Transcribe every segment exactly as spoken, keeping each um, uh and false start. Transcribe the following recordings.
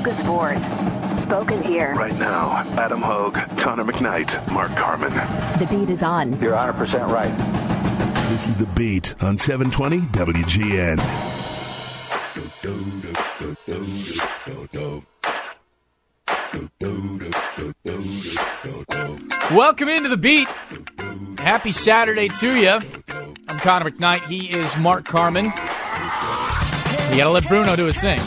Hogue Sports. Spoken here. Right now, Adam Hogue, Connor McKnight, Mark Carman. The beat is on. You're one hundred percent right. This is The Beat on seven twenty W G N. Welcome into The Beat. Happy Saturday to you. I'm Connor McKnight. He is Mark Carman. You got to let Bruno do his thing.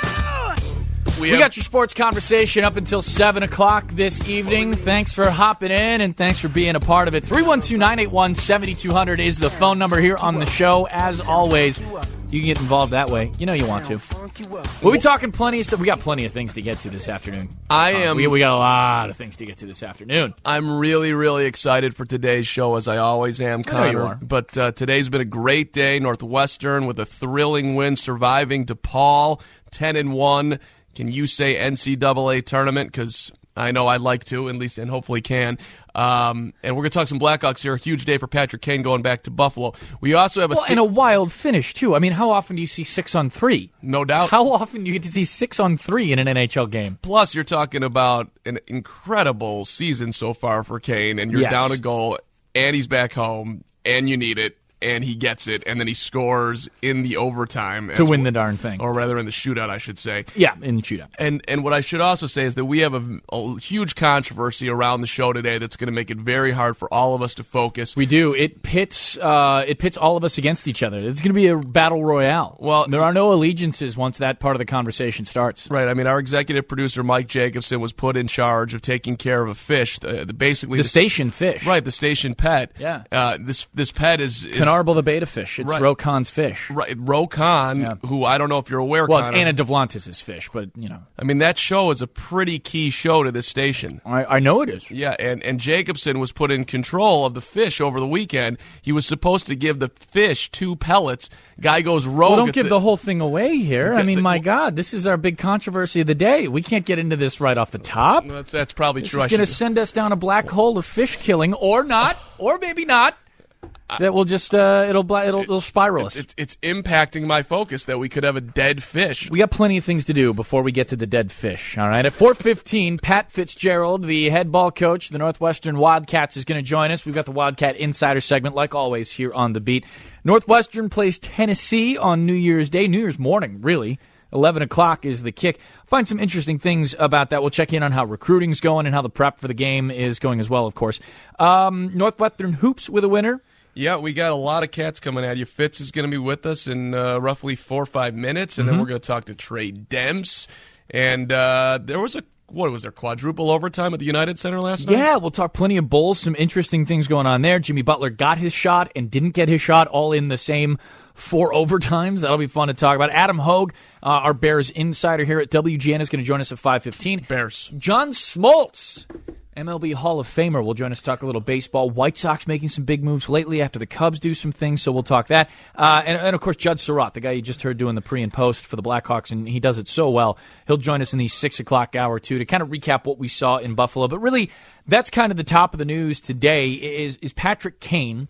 We, we got your sports conversation up until seven o'clock this evening. Thanks for hopping in, and thanks for being a part of it. three one two, nine eight one, seven two zero zero is the phone number here on the show. As always, you can get involved that way. You know you want to. We'll be talking plenty of stuff. We got plenty of things to get to this afternoon. I uh, am. We, we got a lot of things to get to this afternoon. I'm really, really excited for today's show, as I always am, Connor. I know you are. But uh, today's been a great day. Northwestern with a thrilling win, surviving DePaul, ten and one. Can you say N C double A tournament? Because I know I'd like to, at least, and hopefully can. Um, and we're going to talk some Blackhawks here. A huge day for Patrick Kane going back to Buffalo. We also have a... Well, th- and a wild finish, too. I mean, how often do you see six on three? No doubt. How often do you get to see six on three in an N H L game? Plus, you're talking about an incredible season so far for Kane, and you're Yes. down a goal, and he's back home, and you need it. And he gets it, and then he scores in the overtime. To as win well, the darn thing. Or rather in the shootout, I should say. Yeah, in the shootout. And and what I should also say is that we have a, a huge controversy around the show today that's going to make it very hard for all of us to focus. We do. It pits uh, it pits all of us against each other. It's going to be a battle royale. Well, there are no allegiances once that part of the conversation starts. Right. I mean, our executive producer, Mike Jacobson, was put in charge of taking care of a fish, the, the, basically... The, the station fish. Right, the station pet. Yeah. Uh, this this pet is... is Canarbel the beta fish. It's Right. Rokan's fish. Right, Rokan, Yeah. who I don't know if you're aware, Well, Connor. it's Anna Devlantis' fish, but, you know. I mean, that show is a pretty key show to this station. I, I know it is. Yeah, and, and Jacobson was put in control of the fish over the weekend. He was supposed to give the fish two pellets. Guy goes rogue. Well, don't at give the, the whole thing away here. I mean, the, my God, this is our big controversy of the day. We can't get into this right off the top. That's, that's probably This true. is going to send us down a black hole of fish killing, or not, or maybe not. That will just uh, it'll it'll it'll spiral us. It's, it's, it's impacting my focus that we could have a dead fish. We got plenty of things to do before we get to the dead fish. All right, at four fifteen, Pat Fitzgerald, the head ball coach of the Northwestern Wildcats, is going to join us. We've got the Wildcat Insider segment, like always, here on The Beat. Northwestern plays Tennessee on New Year's Day, New Year's morning, really. eleven o'clock is the kick. Find some interesting things about that. We'll check in on how recruiting's going and how the prep for the game is going as well, of course. Um, Northwestern hoops with a winner. Yeah, we got a lot of cats coming at you. Fitz is going to be with us in uh, roughly four or five minutes, and Mm-hmm. then we're going to talk to Trey Demps. And uh, there was a, what was there, quadruple overtime at the United Center last night? Yeah, we'll talk plenty of bowls, some interesting things going on there. Jimmy Butler got his shot and didn't get his shot, all in the same four overtimes. That'll be fun to talk about. Adam Hogue, uh, our Bears insider here at W G N, is going to join us at five fifteen. Bears. John Smoltz, M L B Hall of Famer, will join us to talk a little baseball. White Sox making some big moves lately after the Cubs do some things, so we'll talk that. Uh, and, and, of course, Judd Surratt, the guy you just heard doing the pre and post for the Blackhawks, and he does it so well. He'll join us in the six o'clock hour, too, to kind of recap what we saw in Buffalo. But really, that's kind of the top of the news today is, is Patrick Kane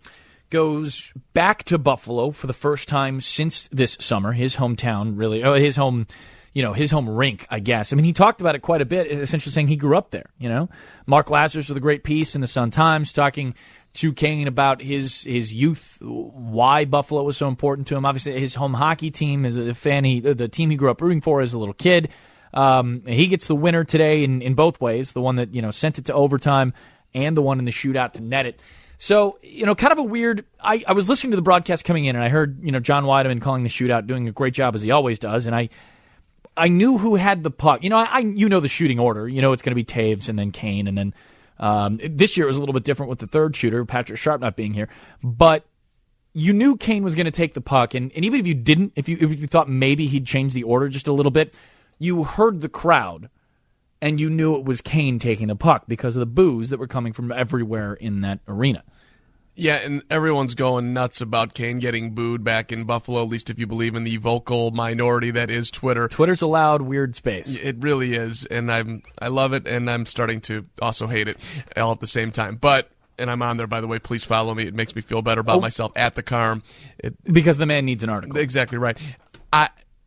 goes back to Buffalo for the first time since this summer, his hometown, really, oh, his home you know, his home rink, I guess. I mean, he talked about it quite a bit, essentially saying he grew up there, you know. Mark Lazarus with a great piece in the Sun-Times talking to Kane about his his youth, why Buffalo was so important to him. Obviously, his home hockey team is a fan. He, the team he grew up rooting for as a little kid. Um, he gets the winner today in, in both ways, the one that, you know, sent it to overtime and the one in the shootout to net it. So, you know, kind of a weird – I I was listening to the broadcast coming in, and I heard, you know, John Weideman calling the shootout, doing a great job as he always does, and I – I knew who had the puck. You know, I, I you know the shooting order. You know it's going to be Taves and then Kane, and then um, this year it was a little bit different with the third shooter, Patrick Sharp, not being here. But you knew Kane was going to take the puck, and, and even if you didn't, if you if you thought maybe he'd change the order just a little bit, you heard the crowd, and you knew it was Kane taking the puck because of the boos that were coming from everywhere in that arena. Yeah, and everyone's going nuts about Kane getting booed back in Buffalo, at least if you believe in the vocal minority that is Twitter. Twitter's a loud, weird space. It really is, and I'm I love it, and I'm starting to also hate it all at the same time. But, and I'm on there, by the way, please follow me. It makes me feel better about oh. myself at the Carm. It, because the man needs an article. Exactly right. I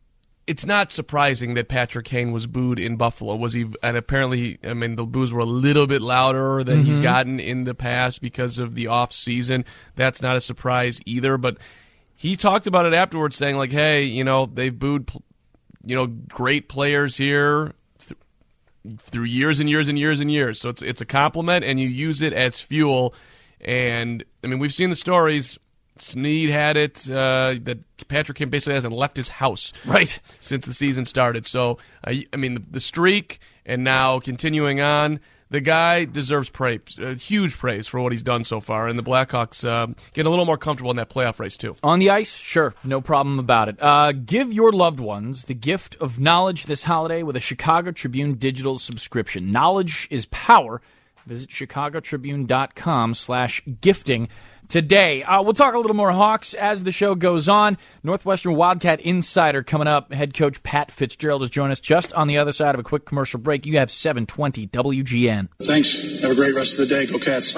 it's not surprising that Patrick Kane was booed in Buffalo. Was he? And apparently, I mean, the boos were a little bit louder than mm-hmm. he's gotten in the past because of the off season. That's not a surprise either. But he talked about it afterwards, saying like, "Hey, you know, they've booed, you know, great players here th- through years and years and years and years. So it's it's a compliment, and you use it as fuel." And I mean, we've seen the stories. Snead had it uh, that Patrick Kane basically hasn't left his house right since the season started. So, uh, I mean, the, the streak and now continuing on, the guy deserves praise, uh, huge praise for what he's done so far. And the Blackhawks uh, get a little more comfortable in that playoff race, too. On the ice? Sure. No problem about it. Uh, give your loved ones the gift of knowledge this holiday with a Chicago Tribune digital subscription. Knowledge is power. Visit chicagotribune.com slash gifting today. Uh, we'll talk a little more Hawks as the show goes on. Northwestern Wildcat Insider coming up. Head coach Pat Fitzgerald has joined us just on the other side of a quick commercial break. You have seven twenty W G N. Thanks. Have a great rest of the day. Go Cats.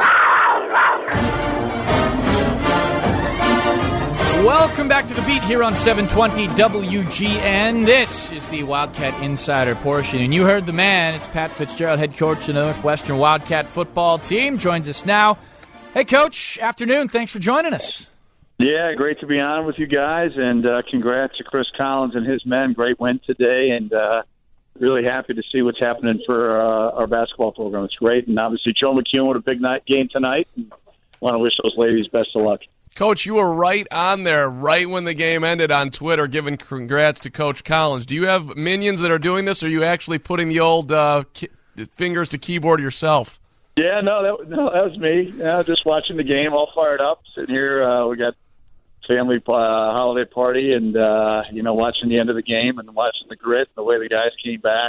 Welcome back to The Beat here on seven twenty W G N. This is the Wildcat Insider portion, and you heard the man. It's Pat Fitzgerald, head coach of the Northwestern Wildcat football team, joins us now. Hey, Coach. Afternoon. Thanks for joining us. Yeah, great to be on with you guys, and uh, congrats to Chris Collins and his men. Great win today, and uh, really happy to see what's happening for uh, our basketball program. It's great, and obviously Joe McEwen with a big night game tonight. And want to wish those ladies best of luck. Coach, you were right on there right when the game ended on Twitter, giving congrats to Coach Collins. Do you have minions that are doing this, or are you actually putting the old uh, ki- fingers to keyboard yourself? Yeah, no, that, no, that was me. Yeah, just watching the game, all fired up. Sitting here, uh, we got family uh, holiday party, and uh, you know, watching the end of the game and watching the grit, and the way the guys came back.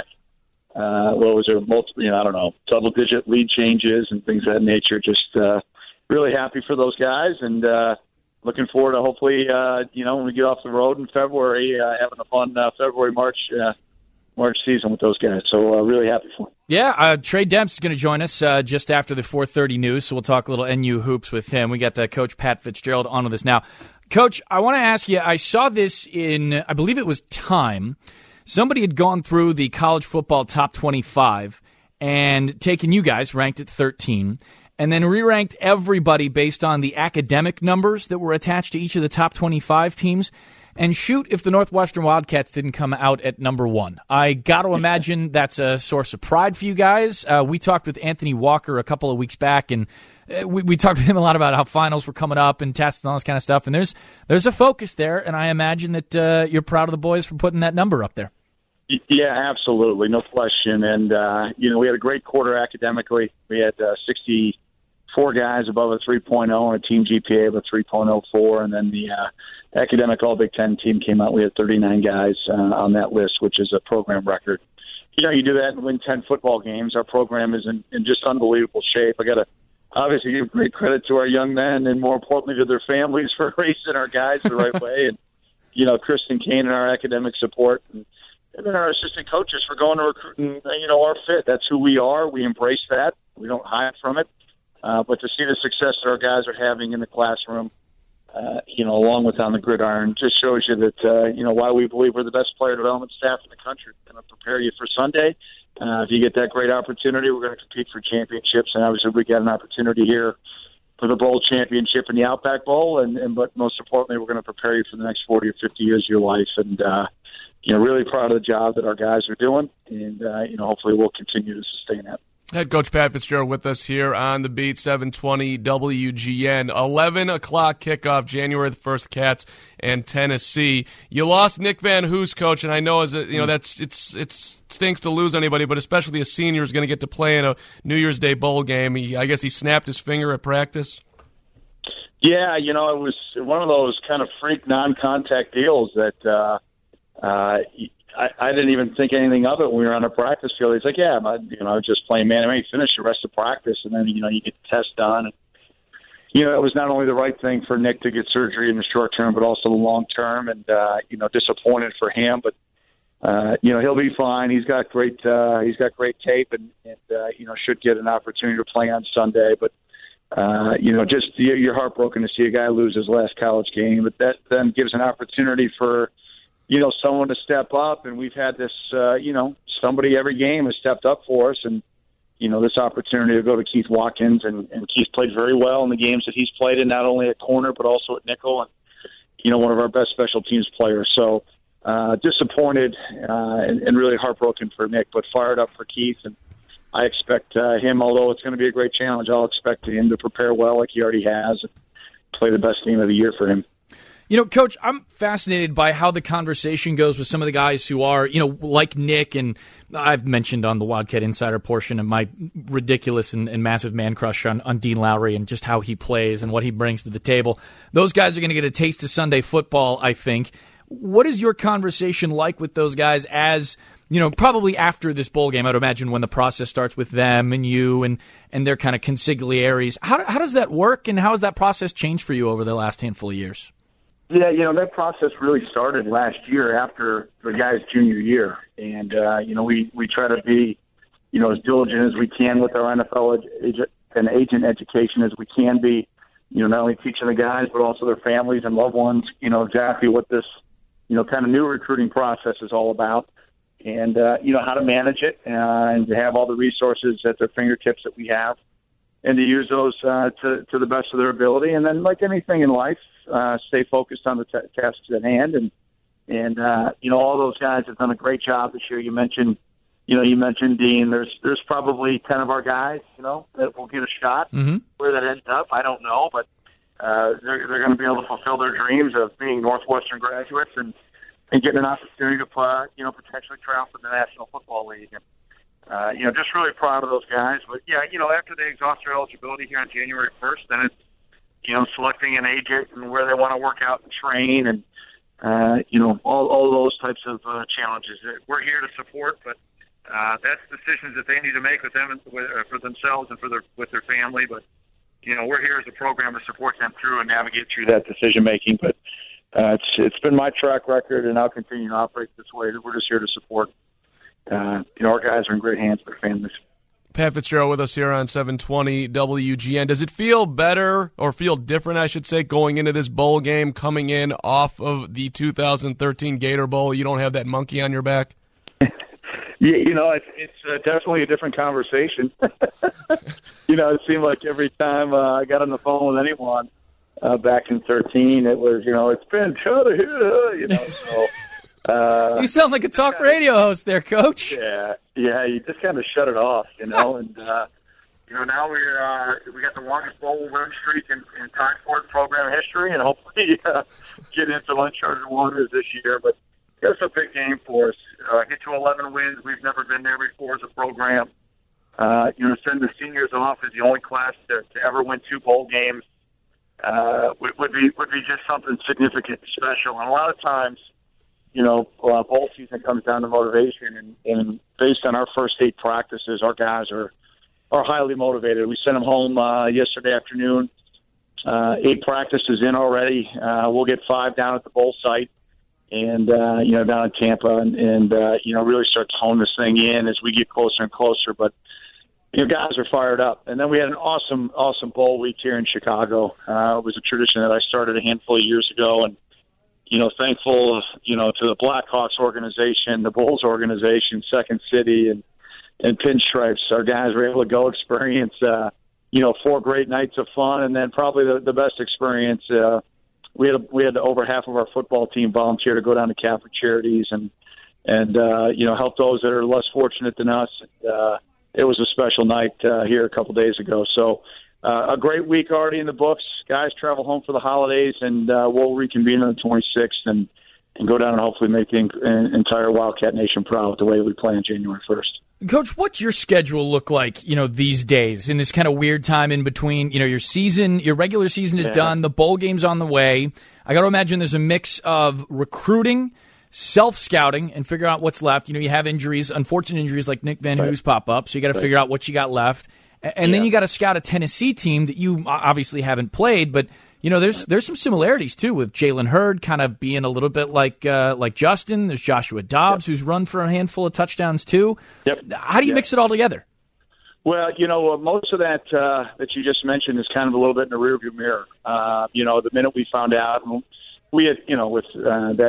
Uh, what was there? Multiple, you know, I don't know, double-digit lead changes and things of that nature. Just uh, really happy for those guys, and uh, looking forward to hopefully, uh, you know, when we get off the road in February, uh, having a fun uh, February March uh, March season with those guys. So uh, really happy for them. Yeah, uh, Trey Demps is going to join us uh, just after the four thirty news, so we'll talk a little N U hoops with him. We got uh, Coach Pat Fitzgerald on with us now. Coach, I want to ask you, I saw this in, I believe it was Time. Somebody had gone through the college football top twenty-five and taken you guys, ranked at thirteen, and then re-ranked everybody based on the academic numbers that were attached to each of the top twenty-five teams. And shoot if the Northwestern Wildcats didn't come out at number one. I got to imagine that's a source of pride for you guys. Uh, we talked with Anthony Walker a couple of weeks back, and we, we talked to him a lot about how finals were coming up and tests and all this kind of stuff. And there's there's a focus there, and I imagine that uh, you're proud of the boys for putting that number up there. Yeah, absolutely, no question. And, uh, you know, we had a great quarter academically. We had uh, sixty-four guys above a three point oh and a team G P A of a three point oh four, and then the uh, academic All-Big Ten team came out. We had thirty-nine guys uh, on that list, which is a program record. You know, you do that and win ten football games. Our program is in, in just unbelievable shape. I got to obviously give great credit to our young men and, more importantly, to their families for raising our guys the right way. And, you know, Kristen Kane and our academic support. And, and then our assistant coaches for going to recruit and, you know, our fit. That's who we are. We embrace that. We don't hide from it. Uh, but to see the success that our guys are having in the classroom, Uh, you know, along with on the gridiron, just shows you that, uh, you know, why we believe we're the best player development staff in the country. We're going to prepare you for Sunday. Uh, if you get that great opportunity, we're going to compete for championships. And obviously we got an opportunity here for the bowl championship and the Outback Bowl. And, and but most importantly, we're going to prepare you for the next forty or fifty years of your life. And, uh, you know, really proud of the job that our guys are doing. And, uh, you know, hopefully we'll continue to sustain that. Head coach Pat Fitzgerald with us here on the Beat, seven twenty W G N. eleven o'clock kickoff, January the first, Cats and Tennessee. You lost Nick Van Hoos, coach, and I know as a, you know that's it's it stinks to lose anybody, but especially a senior is going to get to play in a New Year's Day bowl game. He, I guess he snapped his finger at practice. Yeah, you know, it was one of those kind of freak non-contact deals that uh, uh, I, I didn't even think anything of it when we were on a practice field. He's like, yeah, I, you know, I was just playing man. I mean, finish the rest of practice, and then, you know, you get the test done. And, you know, it was not only the right thing for Nick to get surgery in the short term, but also the long term. And, uh, you know, disappointed for him. But, uh, you know, he'll be fine. He's got great uh, he's got great tape and, and uh, you know, should get an opportunity to play on Sunday. But, uh, you know, just you're heartbroken to see a guy lose his last college game. But that then gives an opportunity for you know, someone to step up. And we've had this, uh, you know, somebody every game has stepped up for us. And, you know, this opportunity to go to Keith Watkins. And, and Keith played very well in the games that he's played in, not only at corner, but also at nickel. And, you know, one of our best special teams players. So uh, disappointed uh, and, and really heartbroken for Nick, but fired up for Keith. And I expect uh, him, although it's going to be a great challenge, I'll expect him to prepare well like he already has and play the best game of the year for him. You know, Coach, I'm fascinated by how the conversation goes with some of the guys who are, you know, like Nick, and I've mentioned on the Wildcat Insider portion of my ridiculous and, and massive man crush on, on Dean Lowry and just how he plays and what he brings to the table. Those guys are going to get a taste of Sunday football, I think. What is your conversation like with those guys as, you know, probably after this bowl game? I'd imagine when the process starts with them and you and, and their kind of consigliaries. How, how does that work, and how has that process changed for you over the last handful of years? Yeah, you know, that process really started last year after the guy's junior year. And, uh, you know, we, we try to be, you know, as diligent as we can with our N F L ed- ed- and agent education as we can be, you know, not only teaching the guys, but also their families and loved ones, you know, exactly what this, you know, kind of new recruiting process is all about. And, uh, you know, how to manage it uh, and to have all the resources at their fingertips that we have and to use those uh, to, to the best of their ability. And then, like anything in life, Uh, stay focused on the t- tasks at hand, and and uh, you know, all those guys have done a great job this year. You mentioned, you know, you mentioned Dean. There's there's probably ten of our guys, you know, that will get a shot. Mm-hmm. Where that ends up, I don't know, but uh, they're they're going to be able to fulfill their dreams of being Northwestern graduates and, and getting an opportunity to play, you know, potentially try out for the National Football League. And uh, you know, just really proud of those guys. But yeah, you know, after they exhaust their eligibility here on January first, then it's, you know, selecting an agent and where they want to work out and train, and uh, you know, all all those types of uh, challenges. We're here to support, but uh, that's decisions that they need to make with them, with, uh, for themselves and for their with their family. But you know, we're here as a program to support them through and navigate through that decision making. But uh, it's it's been my track record, and I'll continue to operate this way. We're just here to support. Uh, you know, our guys are in great hands with their families. Pat Fitzgerald with us here on seven twenty W G N. Does it feel better, or feel different, I should say, going into this bowl game, coming in off of the two thousand thirteen Gator Bowl? You don't have that monkey on your back? Yeah, you know, it's, it's uh, definitely a different conversation. You know, it seemed like every time uh, I got on the phone with anyone uh, back in thirteen, it was, you know, it's been, you know, so... Uh, you sound like a talk radio host there, Coach. Yeah, yeah. You just kind of shut it off, you know. And uh, you know, now we're uh, we got the longest bowl win streak in, in Tide Sport program history, and hopefully uh, get into uncharted waters this year. But it's a big game for us. Uh, get to eleven wins. We've never been there before as a program. Uh, you know, send the seniors off as the only class to, to ever win two bowl games uh, would, would be would be just something significant, special, and a lot of times. You know, uh, bowl season comes down to motivation, and, and based on our first eight practices, our guys are are highly motivated. We sent them home uh, yesterday afternoon. Uh, eight practices in already. Uh, we'll get five down at the bowl site, and uh, you know, down in Tampa, and, and uh, you know, really start to hone this thing in as we get closer and closer. But you know, guys are fired up. And then we had an awesome, awesome bowl week here in Chicago. Uh, it was a tradition that I started a handful of years ago, and you know, thankful, you know, to the Blackhawks organization, the Bulls organization, Second City, and, and Pinstripes. Our guys were able to go experience, uh, you know, four great nights of fun, and then probably the, the best experience. Uh, we had a, we had over half of our football team volunteer to go down to Catholic Charities and and uh, you know, help those that are less fortunate than us. And, uh, it was a special night uh, here a couple days ago. So. Uh, a great week already in the books. Guys travel home for the holidays, and uh, we'll reconvene on the twenty-sixth and, and go down and hopefully make the en- entire Wildcat Nation proud with the way we play on January first. Coach, what's your schedule look like, you know, these days in this kind of weird time in between? You know, your season, your regular season is yeah. done, the bowl game's on the way. I got to imagine there's a mix of recruiting, self-scouting, and figure out what's left. You know, you have injuries, unfortunate injuries like Nick Van right. Hoos pop up, so you got to right. figure out what you got left. And yeah. then you got to scout a Tennessee team that you obviously haven't played, but you know there's there's some similarities too with Jalen Hurd kind of being a little bit like uh, like Justin. There's Joshua Dobbs yep. who's run for a handful of touchdowns too. Yep. How do you yep. mix it all together? Well, you know, most of that uh, that you just mentioned is kind of a little bit in the rearview mirror. Uh, you know, the minute we found out, we had, you know, with uh, that that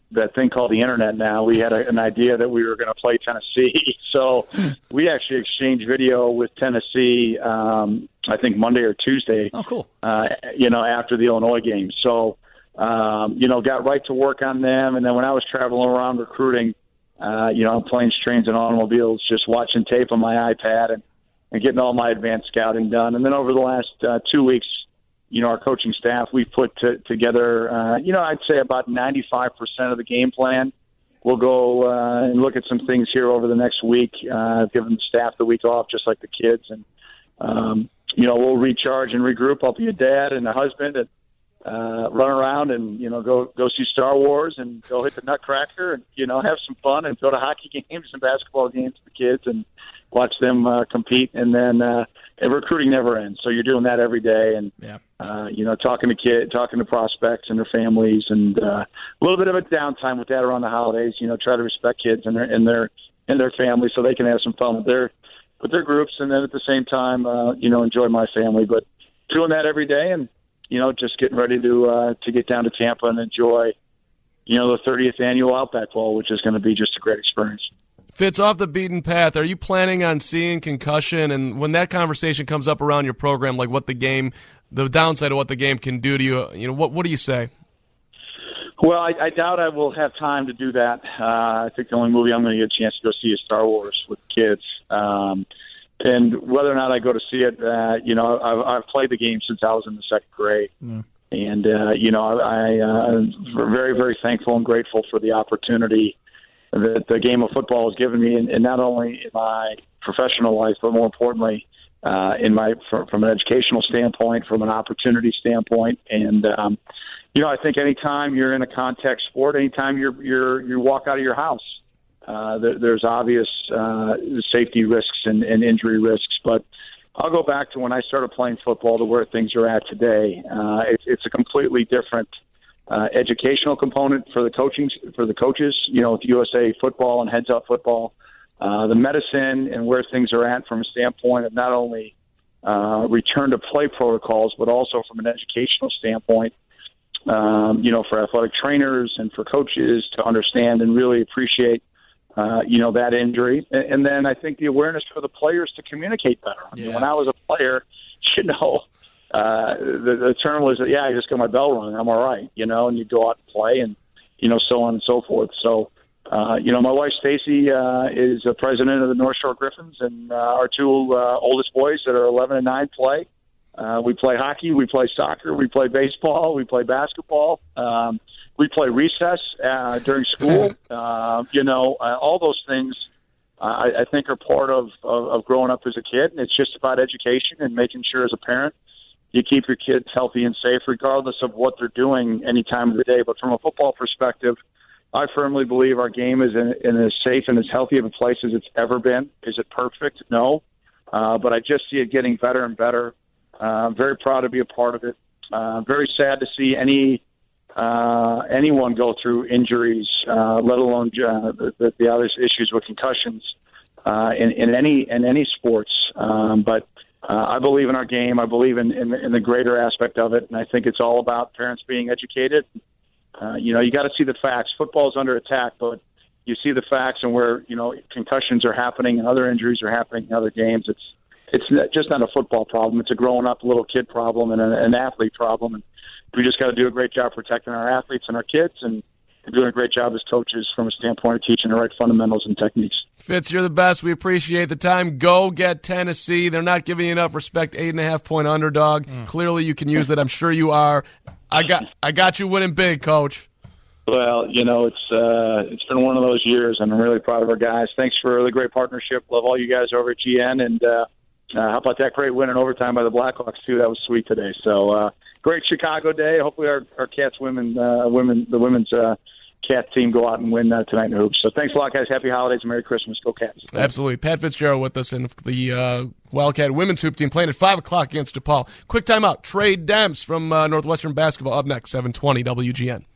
that thing called the internet now. We had a, an idea that we were going to play Tennessee. So we actually exchanged video with Tennessee, um, I think Monday or Tuesday. Oh, cool. Uh, you know, after the Illinois game. So, um, you know, got right to work on them. And then when I was traveling around recruiting, uh, you know, on planes, trains, and automobiles, just watching tape on my iPad and, and getting all my advanced scouting done. And then over the last uh, two weeks, you know, our coaching staff, we've put to, together, uh, you know, I'd say about ninety-five percent of the game plan. We'll go uh, and look at some things here over the next week, uh, giving the staff the week off, just like the kids. And, um, you know, we'll recharge and regroup. I'll be a dad and a husband and uh, run around and, you know, go go see Star Wars and go hit the Nutcracker and, you know, have some fun and go to hockey games and basketball games with the kids and watch them uh, compete. And then uh, and recruiting never ends. So you're doing that every day. And, yeah. uh, you know, talking to kids, talking to prospects and their families, and uh, a little bit of a downtime with that around the holidays. You know, try to respect kids and their and their and their families so they can have some fun with their with their groups, and then at the same time, uh, you know, enjoy my family. But doing that every day, and you know, just getting ready to uh, to get down to Tampa and enjoy, you know, the thirtieth annual Outback Bowl, which is going to be just a great experience. Fitz, off the beaten path, are you planning on seeing concussion? And when that conversation comes up around your program, like what the game, the downside of what the game can do to you, you know, what what do you say? Well, I, I doubt I will have time to do that. Uh, I think the only movie I'm going to get a chance to go see is Star Wars with the kids. Um, and whether or not I go to see it, uh, you know, I've, I've played the game since I was in the second grade. Yeah. And, uh, you know, I, uh, I'm very, very thankful and grateful for the opportunity that the game of football has given me, and, and not only in my professional life, but more importantly, uh, in my from, from an educational standpoint, from an opportunity standpoint. And um, you know, I think anytime you're in a contact sport, anytime you're you're you walk out of your house, uh, there, there's obvious uh, safety risks and, and injury risks. But I'll go back to when I started playing football to where things are at today. Uh, it's, it's a completely different Uh, educational component for the coaching for the coaches, you know, with U S A Football and Heads Up Football, uh, the medicine and where things are at from a standpoint of not only uh, return to play protocols, but also from an educational standpoint, um, you know, for athletic trainers and for coaches to understand and really appreciate, uh, you know, that injury. And, and then I think the awareness for the players to communicate better. I mean, yeah. when I was a player, you know, Uh, the, the term was, yeah, I just got my bell rung, I'm all right, you know, and you go out and play and, you know, so on and so forth. So, uh, you know, my wife, Stacy, uh, is a president of the North Shore Griffins, and uh, our two uh, oldest boys that are eleven and nine play. Uh, we play hockey, we play soccer, we play baseball, we play basketball. Um, we play recess uh, during school. uh, you know, uh, all those things uh, I, I think are part of, of, of growing up as a kid, and it's just about education and making sure as a parent you keep your kids healthy and safe regardless of what they're doing any time of the day. But from a football perspective, I firmly believe our game is in, in as safe and as healthy of a place as it's ever been. Is it perfect? No. Uh, but I just see it getting better and better. Uh, I'm very proud to be a part of it. Uh, very sad to see any uh, anyone go through injuries, uh, let alone uh, the, the other issues with concussions uh, in, in any in any sports. Um, but Uh, I believe in our game. I believe in, in, in the greater aspect of it, and I think it's all about parents being educated. Uh, you know, you got to see the facts. Football's under attack, but you see the facts and where, you know, concussions are happening and other injuries are happening in other games. It's it's just not a football problem. It's a growing-up little kid problem and an, an athlete problem. And we just got to do a great job protecting our athletes and our kids, and doing a great job as coaches from a standpoint of teaching the right fundamentals and techniques. Fitz, you're the best. We appreciate the time. Go get Tennessee. They're not giving you enough respect. Eight and a half point underdog. Mm. Clearly, you can use that. I'm sure you are. I got, I got you winning big, Coach. Well, you know, it's uh, it's been one of those years, and I'm really proud of our guys. Thanks for the great partnership. Love all you guys over at G N, and uh, uh, how about that great win in overtime by the Blackhawks too? That was sweet today. So uh, great Chicago day. Hopefully, our our Cats women, uh, women, the women's. Uh, Cat team go out and win uh, tonight in the hoops. So thanks a lot, guys. Happy holidays and Merry Christmas. Go Cats. Absolutely. Pat Fitzgerald with us, and the uh, Wildcat women's hoop team playing at five o'clock against DePaul. Quick timeout. Trey Demps from uh, Northwestern Basketball up next, seven twenty W G N.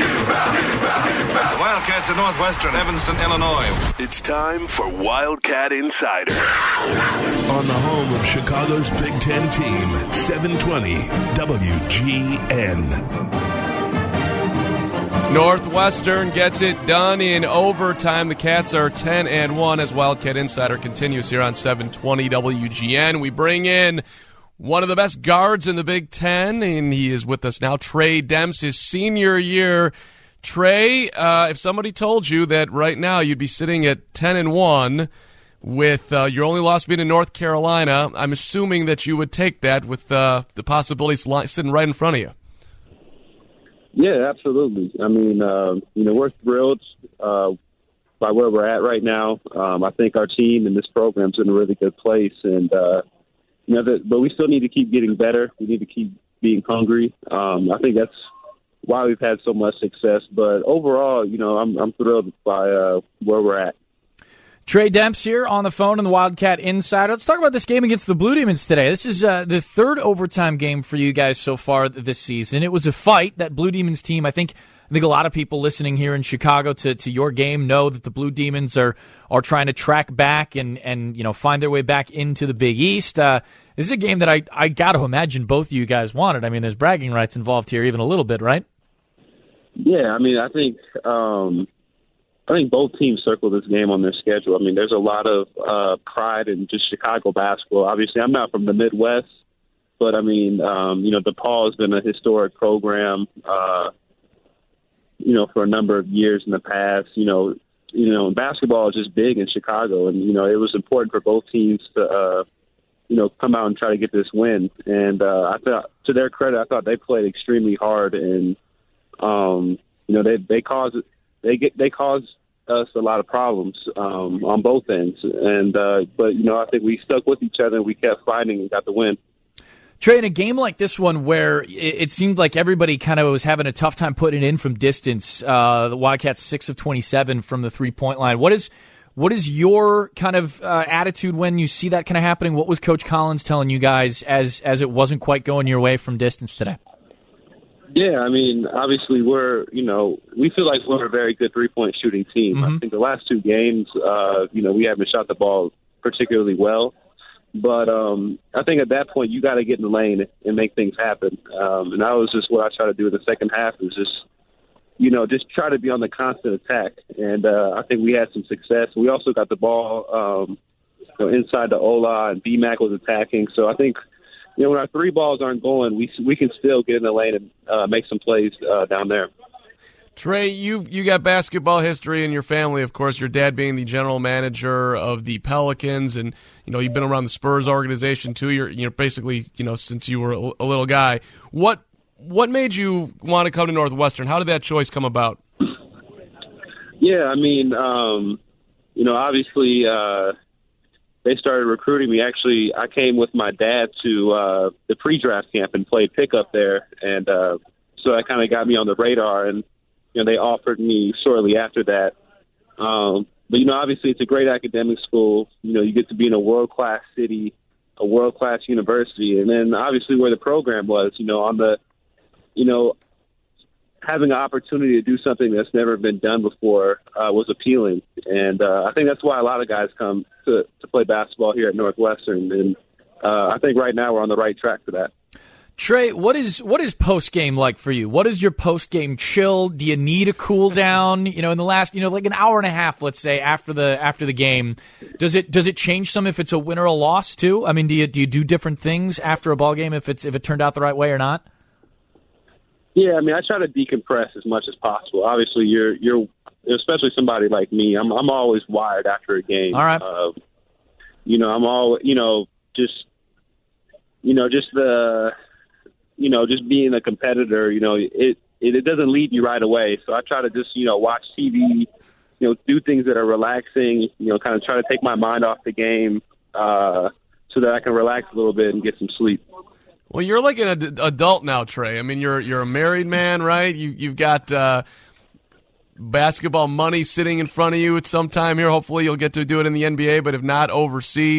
Wildcats at Northwestern, Evanston, Illinois. It's time for Wildcat Insider. On the home of Chicago's Big Ten team, seven twenty W G N. Northwestern gets it done in overtime. The Cats are ten and one as Wildcat Insider continues here on seven twenty W G N. We bring in one of the best guards in the Big Ten, and he is with us now, Trey Demps, his senior year. Trey, uh, if somebody told you that right now you'd be sitting at ten and one with uh, your only loss being in North Carolina, I'm assuming that you would take that with uh, the possibilities li- sitting right in front of you. Yeah, absolutely. I mean, uh, you know, we're thrilled uh, by where we're at right now. Um, I think our team and this program's in a really good place, and uh, you know, the, but we still need to keep getting better. We need to keep being hungry. Um, I think that's why we've had so much success. But overall, you know, I'm, I'm thrilled by uh, where we're at. Trey Demps here on the phone in the Wildcat Insider. Let's talk about this game against the Blue Demons today. This is uh, the third overtime game for you guys so far this season. It was a fight. That Blue Demons team, I think I think a lot of people listening here in Chicago to, to your game know that the Blue Demons are are trying to track back and, and you know find their way back into the Big East. Uh, this is a game that I, I got to imagine both of you guys wanted. I mean, there's bragging rights involved here even a little bit, right? Yeah, I mean, I think um, – I think both teams circle this game on their schedule. I mean, there's a lot of uh, pride in just Chicago basketball. Obviously, I'm not from the Midwest, but I mean, um, you know, DePaul has been a historic program, uh, you know, for a number of years in the past. You know, you know, basketball is just big in Chicago, and you know, it was important for both teams to, uh, you know, come out and try to get this win. And uh, I thought, to their credit, I thought they played extremely hard, and um, you know, they they caused they get they caused. us a lot of problems um, on both ends. And uh, but, you know, I think we stuck with each other and we kept fighting and got the win. Trey, in a game like this one where it seemed like everybody kind of was having a tough time putting it in from distance, uh, the Wildcats six of twenty-seven from the three-point line, what is what is your kind of uh, attitude when you see that kind of happening? What was Coach Collins telling you guys as as it wasn't quite going your way from distance today? Yeah, I mean, obviously we're, you know, we feel like we're a very good three-point shooting team. Mm-hmm. I think the last two games, uh, you know, we haven't shot the ball particularly well. But um, I think at that point you got to get in the lane and make things happen. Um, and that was just what I try to do in the second half is just, you know, just try to be on the constant attack. And uh, I think we had some success. We also got the ball um, you know, inside the Ola, and B-Mac was attacking. So I think, you know, when our three balls aren't going, we we can still get in the lane and uh, make some plays uh, down there. Trey, you you got basketball history in your family, of course, your dad being the general manager of the Pelicans, and, you know, you've been around the Spurs organization, too. You're, you're basically, you know, since you were a, a little guy. What what made you want to come to Northwestern? How did that choice come about? Yeah, I mean, um, you know, obviously uh, – they started recruiting me. Actually, I came with my dad to uh, the pre-draft camp and played pickup there, and uh, so that kind of got me on the radar. And you know, they offered me shortly after that. Um, but you know, obviously, it's a great academic school. You know, you get to be in a world-class city, a world-class university, and then obviously where the program was. You know, on the, you know, having an opportunity to do something that's never been done before uh, was appealing. And uh, I think that's why a lot of guys come to, to play basketball here at Northwestern. And uh, I think right now we're on the right track for that. Trey, what is what is post-game like for you? What is your post-game chill? Do you need a cool down? You know, in the last, you know, like an hour and a half, let's say, after the after the game, does it does it change some if it's a win or a loss too? I mean, do you do you do different things after a ball game if it's if it turned out the right way or not? Yeah, I mean, I try to decompress as much as possible. Obviously, you're you're especially somebody like me. I'm I'm always wired after a game. All right. Uh, you know, I'm all you know, just you know, just the you know, just being a competitor. You know, it it, it doesn't leave you right away. So I try to just you know watch T V, you know, do things that are relaxing. You know, kind of try to take my mind off the game, uh, so that I can relax a little bit and get some sleep. Well, you're like an ad- adult now, Trey. I mean, you're you're a married man, right? You you've got uh, basketball money sitting in front of you at some time here. Hopefully, you'll get to do it in the N B A, but if not, overseas.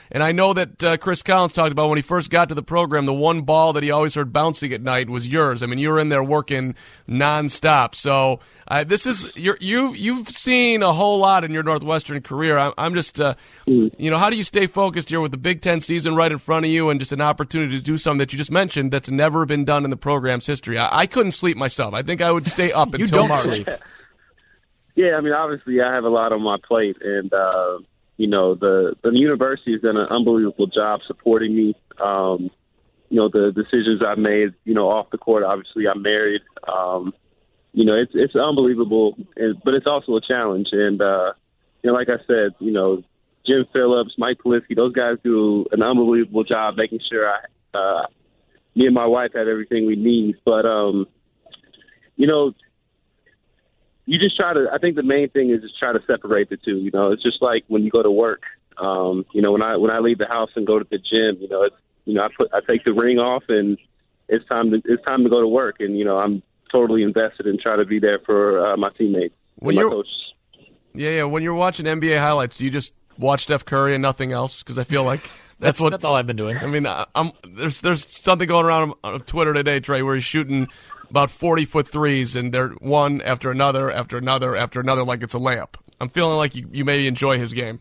And I know that uh, Chris Collins talked about when he first got to the program, the one ball that he always heard bouncing at night was yours. I mean, you were in there working nonstop. So uh, this is you're, you you've seen a whole lot in your Northwestern career. I'm, I'm just, uh, you know, how do you stay focused here with the Big Ten season right in front of you and just an opportunity to do something that you just mentioned that's never been done in the program's history? I, I couldn't sleep myself. I think I would stay up you until don't March. Sleep. Yeah, I mean, obviously, I have a lot on my plate, and uh, you know, the the university has done an unbelievable job supporting me. Um, you know, the decisions I've made, you know, off the court. Obviously, I'm married. Um, you know, it's it's unbelievable, and, but it's also a challenge. And uh, you know, like I said, you know, Jim Phillips, Mike Polisky, those guys do an unbelievable job making sure I, uh, me and my wife have everything we need. But um, you know. You just try to. I think the main thing is just try to separate the two. You know, it's just like when you go to work. Um, you know, when I when I leave the house and go to the gym, you know, it's you know I put I take the ring off and it's time to it's time to go to work. And you know, I'm totally invested in trying to be there for uh, my teammates when and my you're, coaches. Yeah, yeah. When you're watching N B A highlights, do you just watch Steph Curry and nothing else? Because I feel like that's, that's what that's all I've been doing. I mean, I, I'm there's there's something going around on Twitter today, Trey, where he's shooting about forty-foot threes, and they're one after another, after another, after another, like it's a layup. I'm feeling like you, you maybe enjoy his game.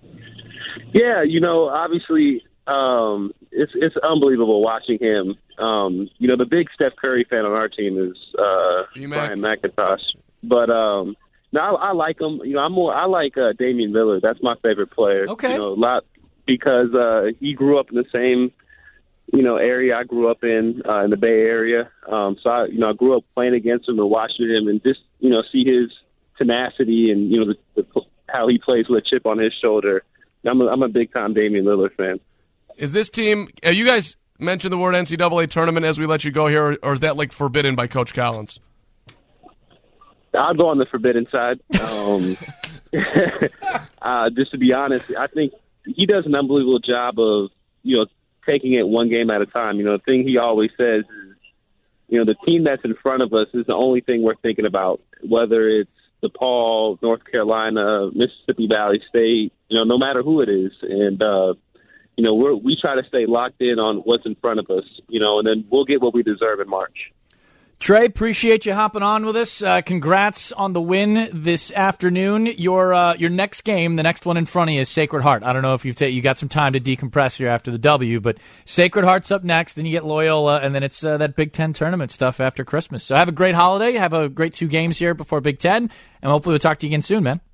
Yeah, you know, obviously, um, it's it's unbelievable watching him. Um, you know, the big Steph Curry fan on our team is uh, Brian McIntosh. But um, no, I, I like him. You know, I'm more I like uh, Damian Lillard. That's my favorite player. Okay, you know, a lot because uh, he grew up in the same. You know, area I grew up in, uh, in the Bay Area. Um, so, I, you know, I grew up playing against him and watching him and just, you know, see his tenacity and, you know, the, the, how he plays with a chip on his shoulder. I'm a, I'm a big-time Damian Lillard fan. Is this team – you guys mentioned the word N C double A tournament as we let you go here, or, or is that, like, forbidden by Coach Collins? I'll go on the forbidden side. Um, uh, just to be honest, I think he does an unbelievable job of, you know, taking it one game at a time. You know, the thing he always says is, you know, the team that's in front of us is the only thing we're thinking about, whether it's DePaul, North Carolina, Mississippi Valley State, you know, no matter who it is. And, uh, you know, we're, we try to stay locked in on what's in front of us, you know, and then we'll get what we deserve in March. Trey, appreciate you hopping on with us. Uh, congrats on the win this afternoon. Your uh, your next game, the next one in front of you, is Sacred Heart. I don't know if you've ta- you got some time to decompress here after the W, but Sacred Heart's up next. Then you get Loyola, and then it's uh, that Big Ten tournament stuff after Christmas. So have a great holiday. Have a great two games here before Big Ten, and hopefully we'll talk to you again soon, man.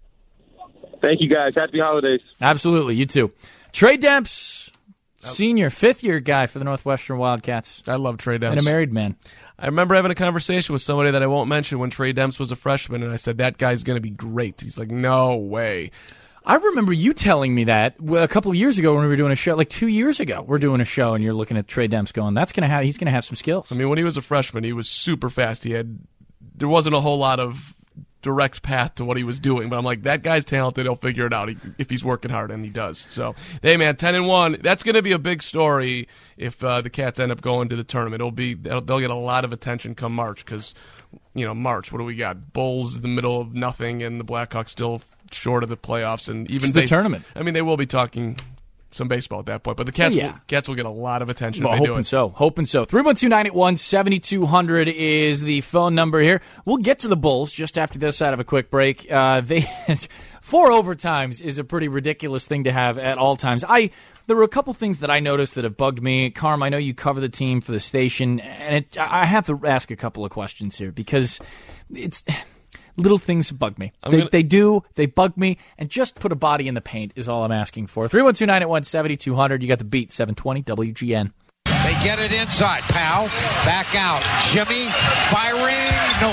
Thank you, guys. Happy holidays. Absolutely. You too. Trey Demps, senior, fifth-year guy for the Northwestern Wildcats. I love Trey Demps. And a married man. I remember having a conversation with somebody that I won't mention when Trey Demps was a freshman, and I said, that guy's going to be great. He's like, no way. I remember you telling me that a couple of years ago when we were doing a show, like two years ago, we're doing a show, and you're looking at Trey Demps going, "That's gonna have, he's going to have some skills." I mean, when he was a freshman, he was super fast. He had, there wasn't a whole lot of direct path to what he was doing, but I'm like, that guy's talented. He'll figure it out if he's working hard, and he does. So, hey, man, ten and one. That's going to be a big story if uh, the Cats end up going to the tournament. It'll be they'll, they'll get a lot of attention come March because, you know, March. What do we got? Bulls in the middle of nothing, and the Blackhawks still short of the playoffs, and even it's the they, tournament. I mean, they will be talking some baseball at that point, but the Cats, yeah. will, Cats will get a lot of attention. Well, if they hoping do it. so. Hoping so. three one two, nine eight one, seven two zero zero is the phone number here. We'll get to the Bulls just after this side of a quick break. Uh, they four overtimes is a pretty ridiculous thing to have at all times. I there were a couple things that I noticed that have bugged me. Carm, I know you cover the team for the station, and it, I have to ask a couple of questions here because it's little things bug me. They, gonna... they do. They bug me. And just put a body in the paint is all I'm asking for. three one two, nine eight one, seven two zero zero. You got the beat. seven twenty W G N. They get it inside. Powell back out. Jimmy firing. No.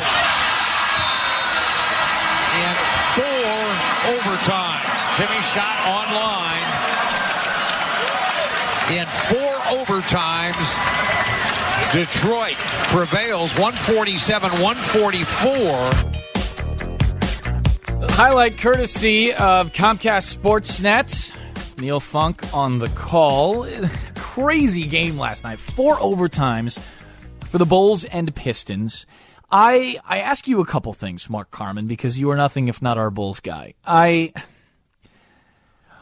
And four overtimes. Jimmy shot online. In four overtimes, Detroit prevails one forty-seven one forty-four. Highlight courtesy of Comcast Sportsnet. Neil Funk on the call. Crazy game last night. Four overtimes for the Bulls and Pistons. I I ask you a couple things, Mark Carman, because you are nothing if not our Bulls guy. I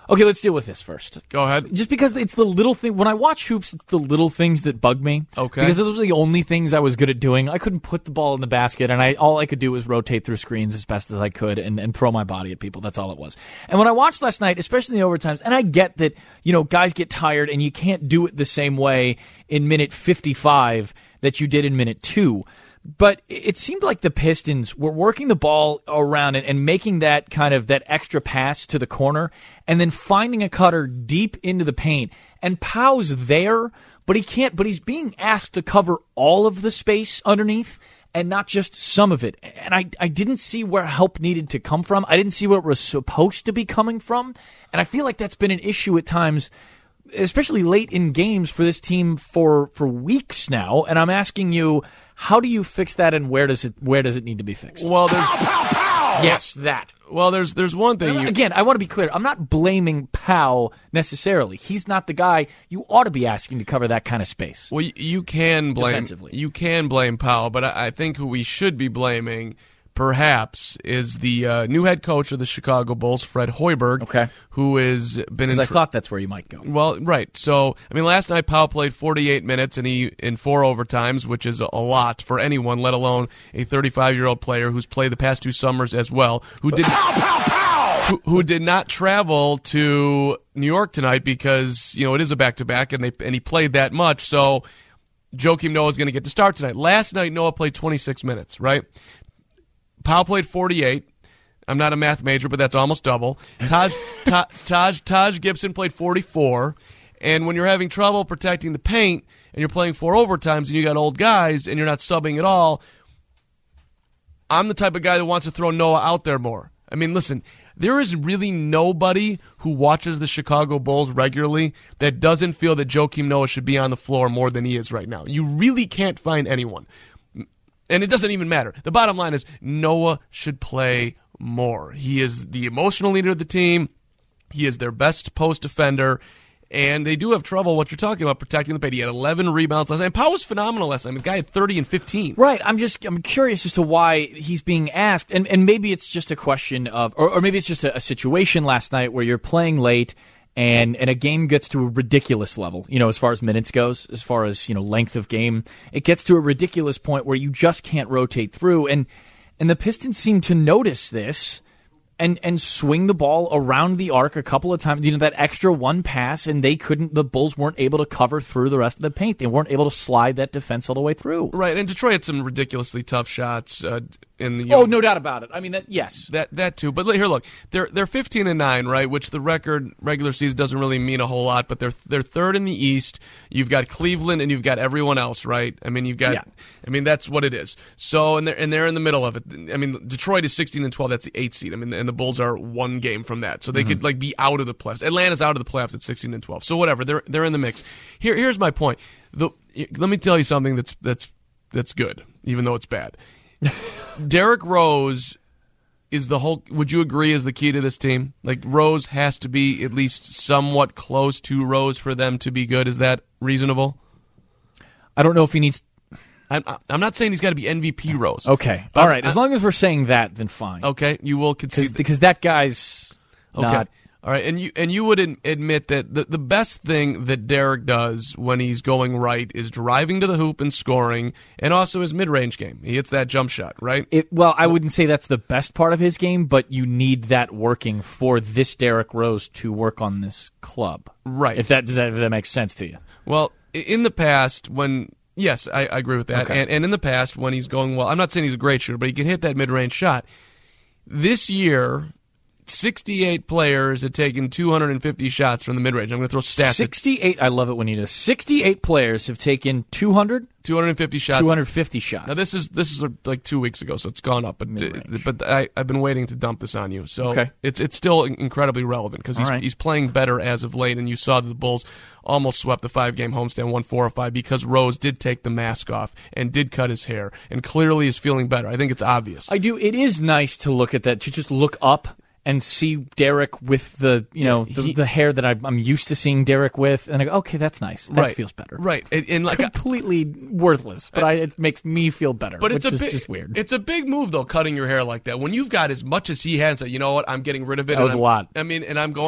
Okay, let's deal with this first. Go ahead. Just because it's the little thing. When I watch hoops, it's the little things that bug me. Okay. Because those were the only things I was good at doing. I couldn't put the ball in the basket, and I all I could do was rotate through screens as best as I could and, and throw my body at people. That's all it was. And when I watched last night, especially in the overtimes, and I get that, you know, guys get tired and you can't do it the same way in minute fifty-five that you did in minute two. But it seemed like the Pistons were working the ball around and, and making that kind of that extra pass to the corner and then finding a cutter deep into the paint. And Pow's there, but he can't. But he's being asked to cover all of the space underneath and not just some of it. And I, I didn't see where help needed to come from. I didn't see where it was supposed to be coming from. And I feel like that's been an issue at times, especially late in games for this team for, for weeks now. And I'm asking you, how do you fix that, and where does it where does it need to be fixed? Well, there's pow, pow, pow! Yes, that. Well, there's there's one thing. You, Again, I want to be clear. I'm not blaming Powell necessarily. He's not the guy you ought to be asking to cover that kind of space. Well, you, you can blame defensively. You can blame Powell, but I, I think who we should be blaming, perhaps, is the uh, new head coach of the Chicago Bulls, Fred Hoiberg, okay. who has been. Because in I tr- thought that's where you might go. Well, right. So, I mean, last night Powell played forty-eight minutes and he in four overtimes, which is a lot for anyone, let alone a thirty-five-year-old player who's played the past two summers as well, who did pow, pow, pow! Who, who did not travel to New York tonight because, you know, it is a back-to-back and they and he played that much. So, Joakim Noah is going to get to start tonight. Last night Noah played twenty-six minutes, right? Powell played forty-eight. I'm not a math major, but that's almost double. Taj, Ta, Taj, Taj Gibson played forty-four. And when you're having trouble protecting the paint and you're playing four overtimes and you got old guys and you're not subbing at all, I'm the type of guy that wants to throw Noah out there more. I mean, listen, there is really nobody who watches the Chicago Bulls regularly that doesn't feel that Joakim Noah should be on the floor more than he is right now. You really can't find anyone. And it doesn't even matter. The bottom line is Noah should play more. He is the emotional leader of the team. He is their best post defender. And they do have trouble, what you're talking about, protecting the paint. He had eleven rebounds last night. And Powell was phenomenal last night. The guy had thirty and fifteen. Right. I'm just I'm curious as to why he's being asked. And, and maybe it's just a question of, or, or maybe it's just a, a situation last night where you're playing late and and a game gets to a ridiculous level, you know, as far as minutes goes, as far as, you know, length of game. It gets to a ridiculous point where you just can't rotate through. And and the Pistons seem to notice this and and swing the ball around the arc a couple of times, you know, that extra one pass, and they couldn't, the Bulls weren't able to cover through the rest of the paint. They weren't able to slide that defense all the way through. Right, and Detroit had some ridiculously tough shots uh, in the. Oh, know, no doubt about it. I mean, that yes, that that too. But here, look, they're they're fifteen and nine, right? Which the record regular season doesn't really mean a whole lot. But they're they're third in the East. You've got Cleveland and you've got everyone else, right? I mean, you've got. Yeah. I mean, that's what it is. So, and they're and they're in the middle of it. I mean, Detroit is sixteen and twelve. That's the eighth seed. I mean, and the Bulls are one game from that, so they mm-hmm. could like be out of the playoffs. Atlanta's out of the playoffs at sixteen and twelve. So whatever, they're they're in the mix. Here, here's my point. The let me tell you something that's that's that's good, even though it's bad. Derrick Rose is the whole. Would you agree is the key to this team? Like Rose has to be at least somewhat close to Rose for them to be good. Is that reasonable? I don't know if he needs. I'm, I'm not saying he's got to be M V P Rose. Okay, all right. As long as we're saying that, then fine. Okay, you will concede because that guy's okay. not. All right, and you and you would admit that the, the best thing that Derrick does when he's going right is driving to the hoop and scoring, and also his mid-range game. He hits that jump shot, right? It, well, I wouldn't say that's the best part of his game, but you need that working for this Derrick Rose to work on this club, right? If that does that, if that makes sense to you. Well, in the past, when yes, I, I agree with that, okay. and, and in the past when he's going well, I'm not saying he's a great shooter, but he can hit that mid-range shot. This year, sixty-eight players had taken two hundred fifty shots from the mid-range. I'm going to throw stats. sixty-eight. I love it when you do. sixty-eight players have taken two hundred. two hundred fifty shots. two hundred fifty shots. Now this is this is like two weeks ago, so it's gone up. But Mid-range. but I, I've been waiting to dump this on you, so okay. it's it's still incredibly relevant because he's right. he's playing better as of late, and you saw that the Bulls almost swept the five game homestand, won four or five because Rose did take the mask off and did cut his hair, and clearly is feeling better. I think it's obvious. I do. It is nice to look at that, to just look up and see Derrick with the, you know, the, he, the hair that I'm used to seeing Derrick with, and I go, okay, that's nice. That right, feels better. Right, and, and like completely worthless, but I, it makes me feel better. But which it's a is big, just weird. It's a big move though, cutting your hair like that. When you've got as much as he has, you know what? I'm getting rid of it. That was I'm, a lot. I mean, and I'm going.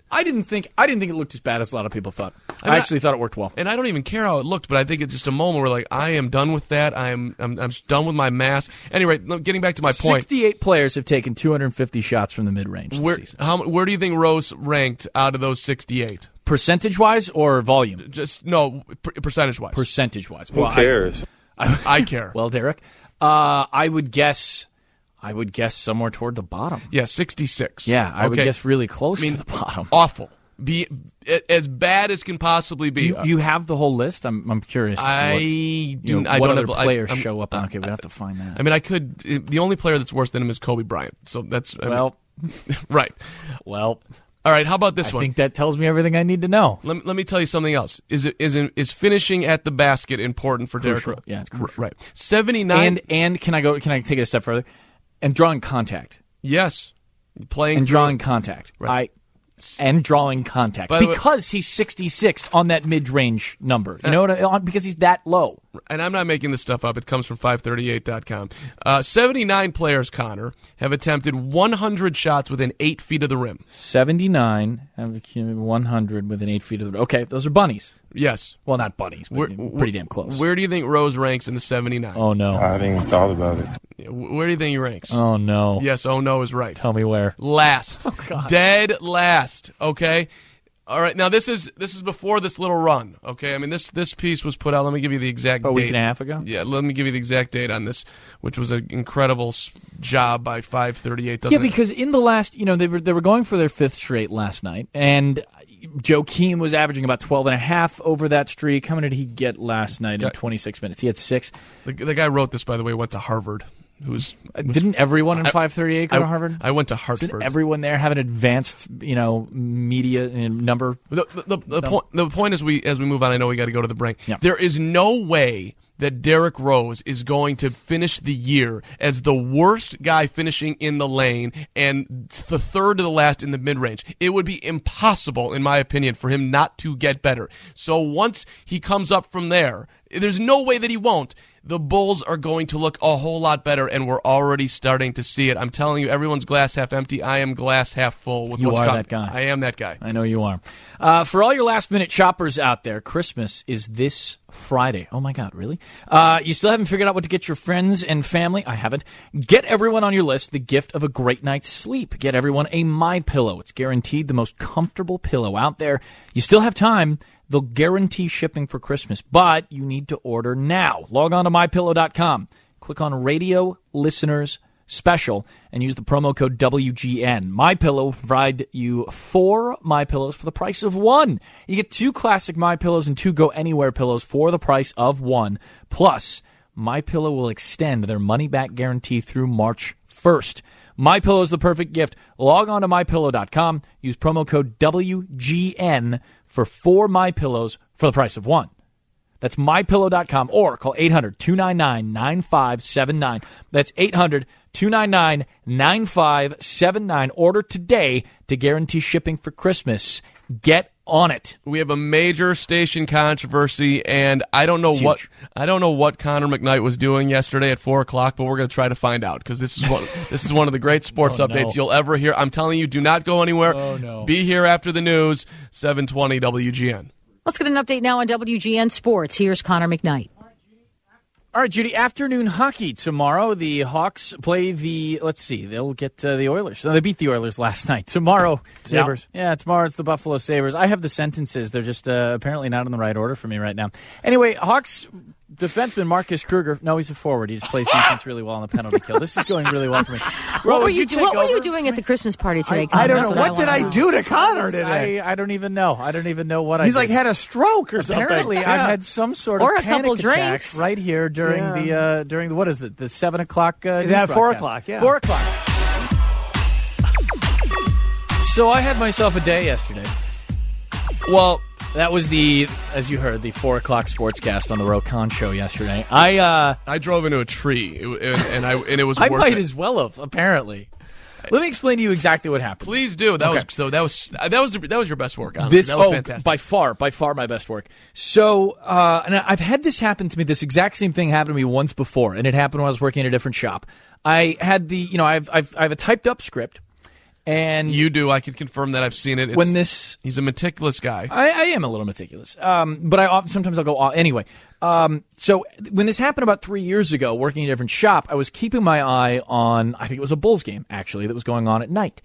I didn't think I didn't think it looked as bad as a lot of people thought. I, mean, I actually I, thought it worked well. And I don't even care how it looked, but I think it's just a moment where, like, I am done with that. I am I'm, I'm done with my mask. Anyway, getting back to my point. sixty-eight players have taken two hundred fifty shots from the mid-range this Where, season. how, where do you think Rose ranked out of those sixty-eight? Percentage-wise or volume? Just no, per- percentage-wise. Percentage-wise. Who well, cares? I, I care. Well, Derek, uh, I would guess. I would guess somewhere toward the bottom. Yeah, sixty-six. Yeah, I okay. would guess really close I mean, to the bottom. Awful. Be as bad as can possibly be. Do you, you have the whole list? I'm I'm curious. I what, do. you know, I what don't other have, players I, show up on? Okay, we have to find that. I mean, I could. The only player that's worse than him is Kobe Bryant. So that's I well, mean, right. Well, all right. How about this I one? I think that tells me everything I need to know. Let, let me tell you something else. Is it is it, is finishing at the basket important for Derrick Crucial. Rose? Yeah, it's crucial. Right. seventy-nine And and can I go? Can I take it a step further? And drawing contact. Yes. Playing and through- drawing contact. Right. I and drawing contact By the way- because he's sixty-sixth on that mid-range number. You know what? I, on, because he's that low. And I'm not making this stuff up. It comes from five thirty-eight dot com. Uh, seventy-nine players, Connor, have attempted one hundred shots within eight feet of the rim. seventy-nine have accumulated one hundred within eight feet of the rim. Okay, those are bunnies. Yes. Well, not bunnies, but Where- pretty damn close. Where do you think Rose ranks in the seventy-nine? Oh, no. I haven't even thought about it. Where do you think he ranks? Oh, no. Yes, oh no is right. Tell me where. Last. Oh, God. Dead last. Okay? All right, now this is this is before this little run, okay? I mean, this this piece was put out. Let me give you the exact A date. week and a half ago? Yeah, let me give you the exact date on this, which was an incredible s- job by five thirty-eight. Yeah, because in the last, you know, they were they were going for their fifth straight last night, and Joakim was averaging about twelve and a half over that streak. How many did he get last night in twenty-six minutes? He had six. The, the guy wrote this, by the way, went to Harvard. Who's Didn't everyone in I- five thirty-eight go I- to Harvard? I went to Hartford. Didn't everyone there have an advanced, you know, media uh, number? The, the, the, the, point, the point is, we as we move on, I know we got to go to the break. Yeah. There is no way that Derrick Rose is going to finish the year as the worst guy finishing in the lane and the third to the last in the mid-range. It would be impossible, in my opinion, for him not to get better. So once he comes up from there, there's no way that he won't. The Bulls are going to look a whole lot better, and we're already starting to see it. I'm telling you, everyone's glass half empty. I am glass half full with You what's are coming. that guy. I am that guy. I know you are. Uh, for all your last-minute shoppers out there, Christmas is this Friday. Oh, my God, really? Uh, you still haven't figured out what to get your friends and family? I haven't. Get everyone on your list the gift of a great night's sleep. Get everyone a MyPillow. It's guaranteed the most comfortable pillow out there. You still have time. They'll guarantee shipping for Christmas, but you need to order now. Log on to my pillow dot com. Click on Radio Listeners Special and use the promo code W G N. MyPillow will provide you four MyPillows for the price of one. You get two classic MyPillows and two Go Anywhere pillows for the price of one. Plus, MyPillow will extend their money-back guarantee through March first. MyPillow is the perfect gift. Log on to my pillow dot com. Use promo code W G N for four MyPillows for the price of one. That's my pillow dot com or call eight hundred, two nine nine, nine five seven nine. That's eight hundred, two nine nine, nine five seven nine. Order today to guarantee shipping for Christmas. Get on it. We have a major station controversy, and I don't know It's what huge. I don't know what Connor McKnight was doing yesterday at four o'clock, but we're going to try to find out because this is one this is one of the great sports Oh, updates no. you'll ever hear. I'm telling you, do not go anywhere. Oh, no. Be here after the news, seven twenty W G N. Let's get an update now on W G N Sports. Here's Connor McKnight. All right, Judy, afternoon hockey tomorrow. The Hawks play the, let's see, they'll get uh, the Oilers. No, they beat the Oilers last night. Tomorrow. Sabres. Yeah, tomorrow it's the Buffalo Sabres. I have the sentences. They're just uh, apparently not in the right order for me right now. Anyway, Hawks defenseman Marcus Kruger, no, he's a forward. He just plays defense really well on the penalty kill. This is going really well for me. What, Ro, were would you, take do- what were you over doing for at the Christmas party today? I- Connor? I don't That's know. what What did wanna I know. do to Connor today? I, I don't even know. I don't even know what He's I like did. had a stroke or something. Apparently, Yeah. I've had some sort Or of a couple panic attack drinks. right here during Yeah. the uh, during the what is it? The seven o'clock. Uh, news Yeah, four broadcast. o'clock, yeah. four o'clock. So I had myself a day yesterday. Well, that was the, as you heard, the four o'clock sportscast on the Ro Khan show yesterday. I uh, I drove into a tree, it, and, and I and it was. I worth might it. as well have. Apparently, let me explain to you exactly what happened. Please do. That Okay. was so. That was that was the, that was your best work. Honestly. This that was oh, fantastic. by far, by far my best work. So, uh, and I've had this happen to me. This exact same thing happened to me once before, and it happened when I was working in a different shop. I had the, you know, I've I've I have a typed up script, And you do. I can confirm that. I've seen it. It's, when this, he's a meticulous guy. I, I am a little meticulous, um, but I often, sometimes I'll go off. Anyway, um, so when this happened about three years ago, working in a different shop, I was keeping my eye on, I think it was a Bulls game, actually, that was going on at night.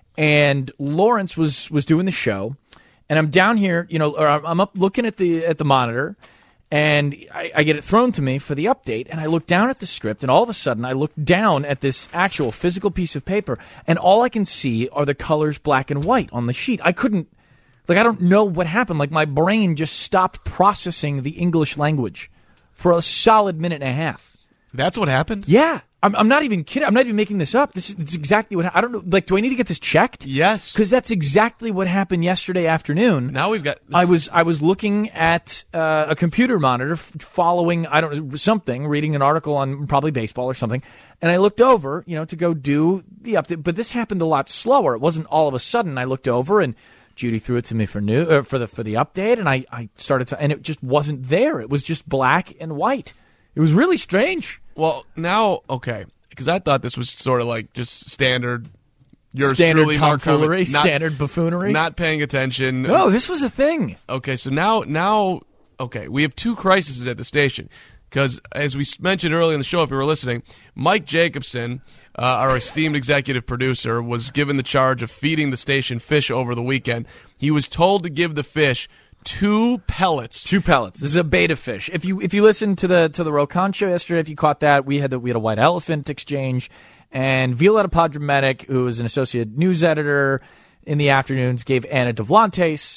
And Lawrence was was doing the show, and I'm down here, you know, or I'm up looking at the at the monitor, and I, I get it thrown to me for the update, and I look down at the script, and all of a sudden I look down at this actual physical piece of paper, and all I can see are the colors black and white on the sheet. I couldn't, like, I don't know what happened. Like, my brain just stopped processing the English language for a solid minute and a half. That's what happened? Yeah. I'm, I'm not even kidding. I'm not even making this up. This is, this is exactly what, I don't know, like, do I need to get this checked? Yes. Because that's exactly what happened yesterday afternoon. Now we've got... This. I was I was looking at uh, a computer monitor, f- following, I don't know, something, reading an article on probably baseball or something, and I looked over, you know, to go do the update, but this happened a lot slower. It wasn't all of a sudden. I looked over, and Judy threw it to me for new uh, for the for the update, and I, I started to, and it just wasn't there. It was just black and white. It was really strange. Well, now, okay, because I thought this was sort of like just standard, yours standard truly, tomfoolery, Mark, not, standard buffoonery, not paying attention. No, this was a thing. Okay, so now, now, okay, we have two crises at the station because, as we mentioned earlier in the show, if you were listening, Mike Jacobson, uh, our esteemed executive producer, was given the charge of feeding the station fish over the weekend. He was told to give the fish Two pellets. Two pellets. This is a beta fish. If you if you listened to the to the Rokan show yesterday, if you caught that, we had the, we had a white elephant exchange, and Violetta Podrometic, who is an associate news editor in the afternoons, gave Anna Devlantes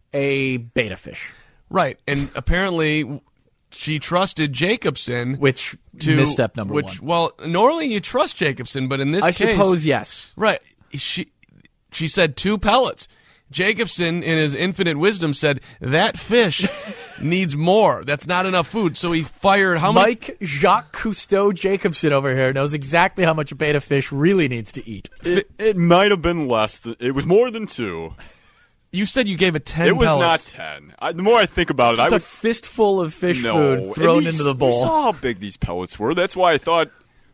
a beta fish. Right, and apparently she trusted Jacobson, which to, misstep number which, one. Well, normally you trust Jacobson, but in this I case, suppose yes. Right. She she said two pellets. Jacobson, in his infinite wisdom, said that fish needs more. That's not enough food. So he fired how much? Mike Jacques Cousteau Jacobson over here knows exactly how much a beta fish really needs to eat. It, it might have been less. Than, it was more than two. You said you gave it ten. It was pellets. not ten. I, the more I think about it, Just I would, a fistful of fish no, food thrown these, into the bowl. We saw how big these pellets were. That's why I thought,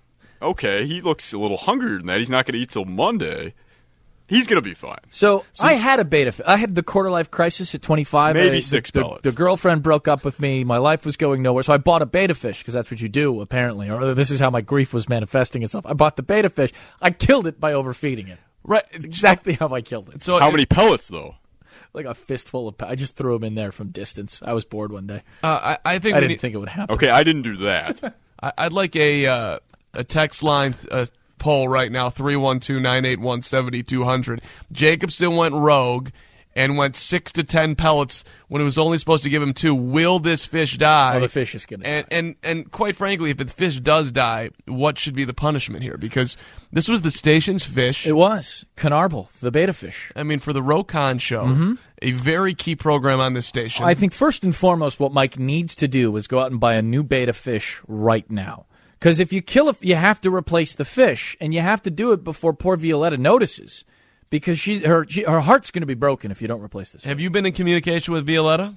okay, he looks a little hungrier than that. He's not going to eat till Monday. He's going to be fine. So, so I had a beta. I had the quarter life crisis at twenty-five. Maybe I, six the, pellets. The, the girlfriend broke up with me. My life was going nowhere. So I bought a beta fish because that's what you do, apparently. Or this is how my grief was manifesting itself. I bought the beta fish. I killed it by overfeeding it. Right. It's exactly how I killed it. So how it, many pellets, though? Like a fistful of. I just threw them in there from distance. I was bored one day. Uh, I, I think I didn't need, think it would happen. Okay, I didn't do that. I, I'd like a uh, a text line. Uh, poll right now, three one two, nine eight one, seven two zero zero. Jacobson went rogue and went six to ten pellets when it was only supposed to give him two. Will this fish die? Oh, the fish is going to and, die. And, and quite frankly, if the fish does die, what should be the punishment here? Because this was the station's fish. It was. Canarbel, the beta fish. I mean, for the Rokan show, mm-hmm. a very key program on this station. I think first and foremost what Mike needs to do is go out and buy a new beta fish right now. Because if you kill it, you have to replace the fish, and you have to do it before poor Violetta notices, because she's her she, her heart's going to be broken if you don't replace this fish. Have you been in communication with Violetta?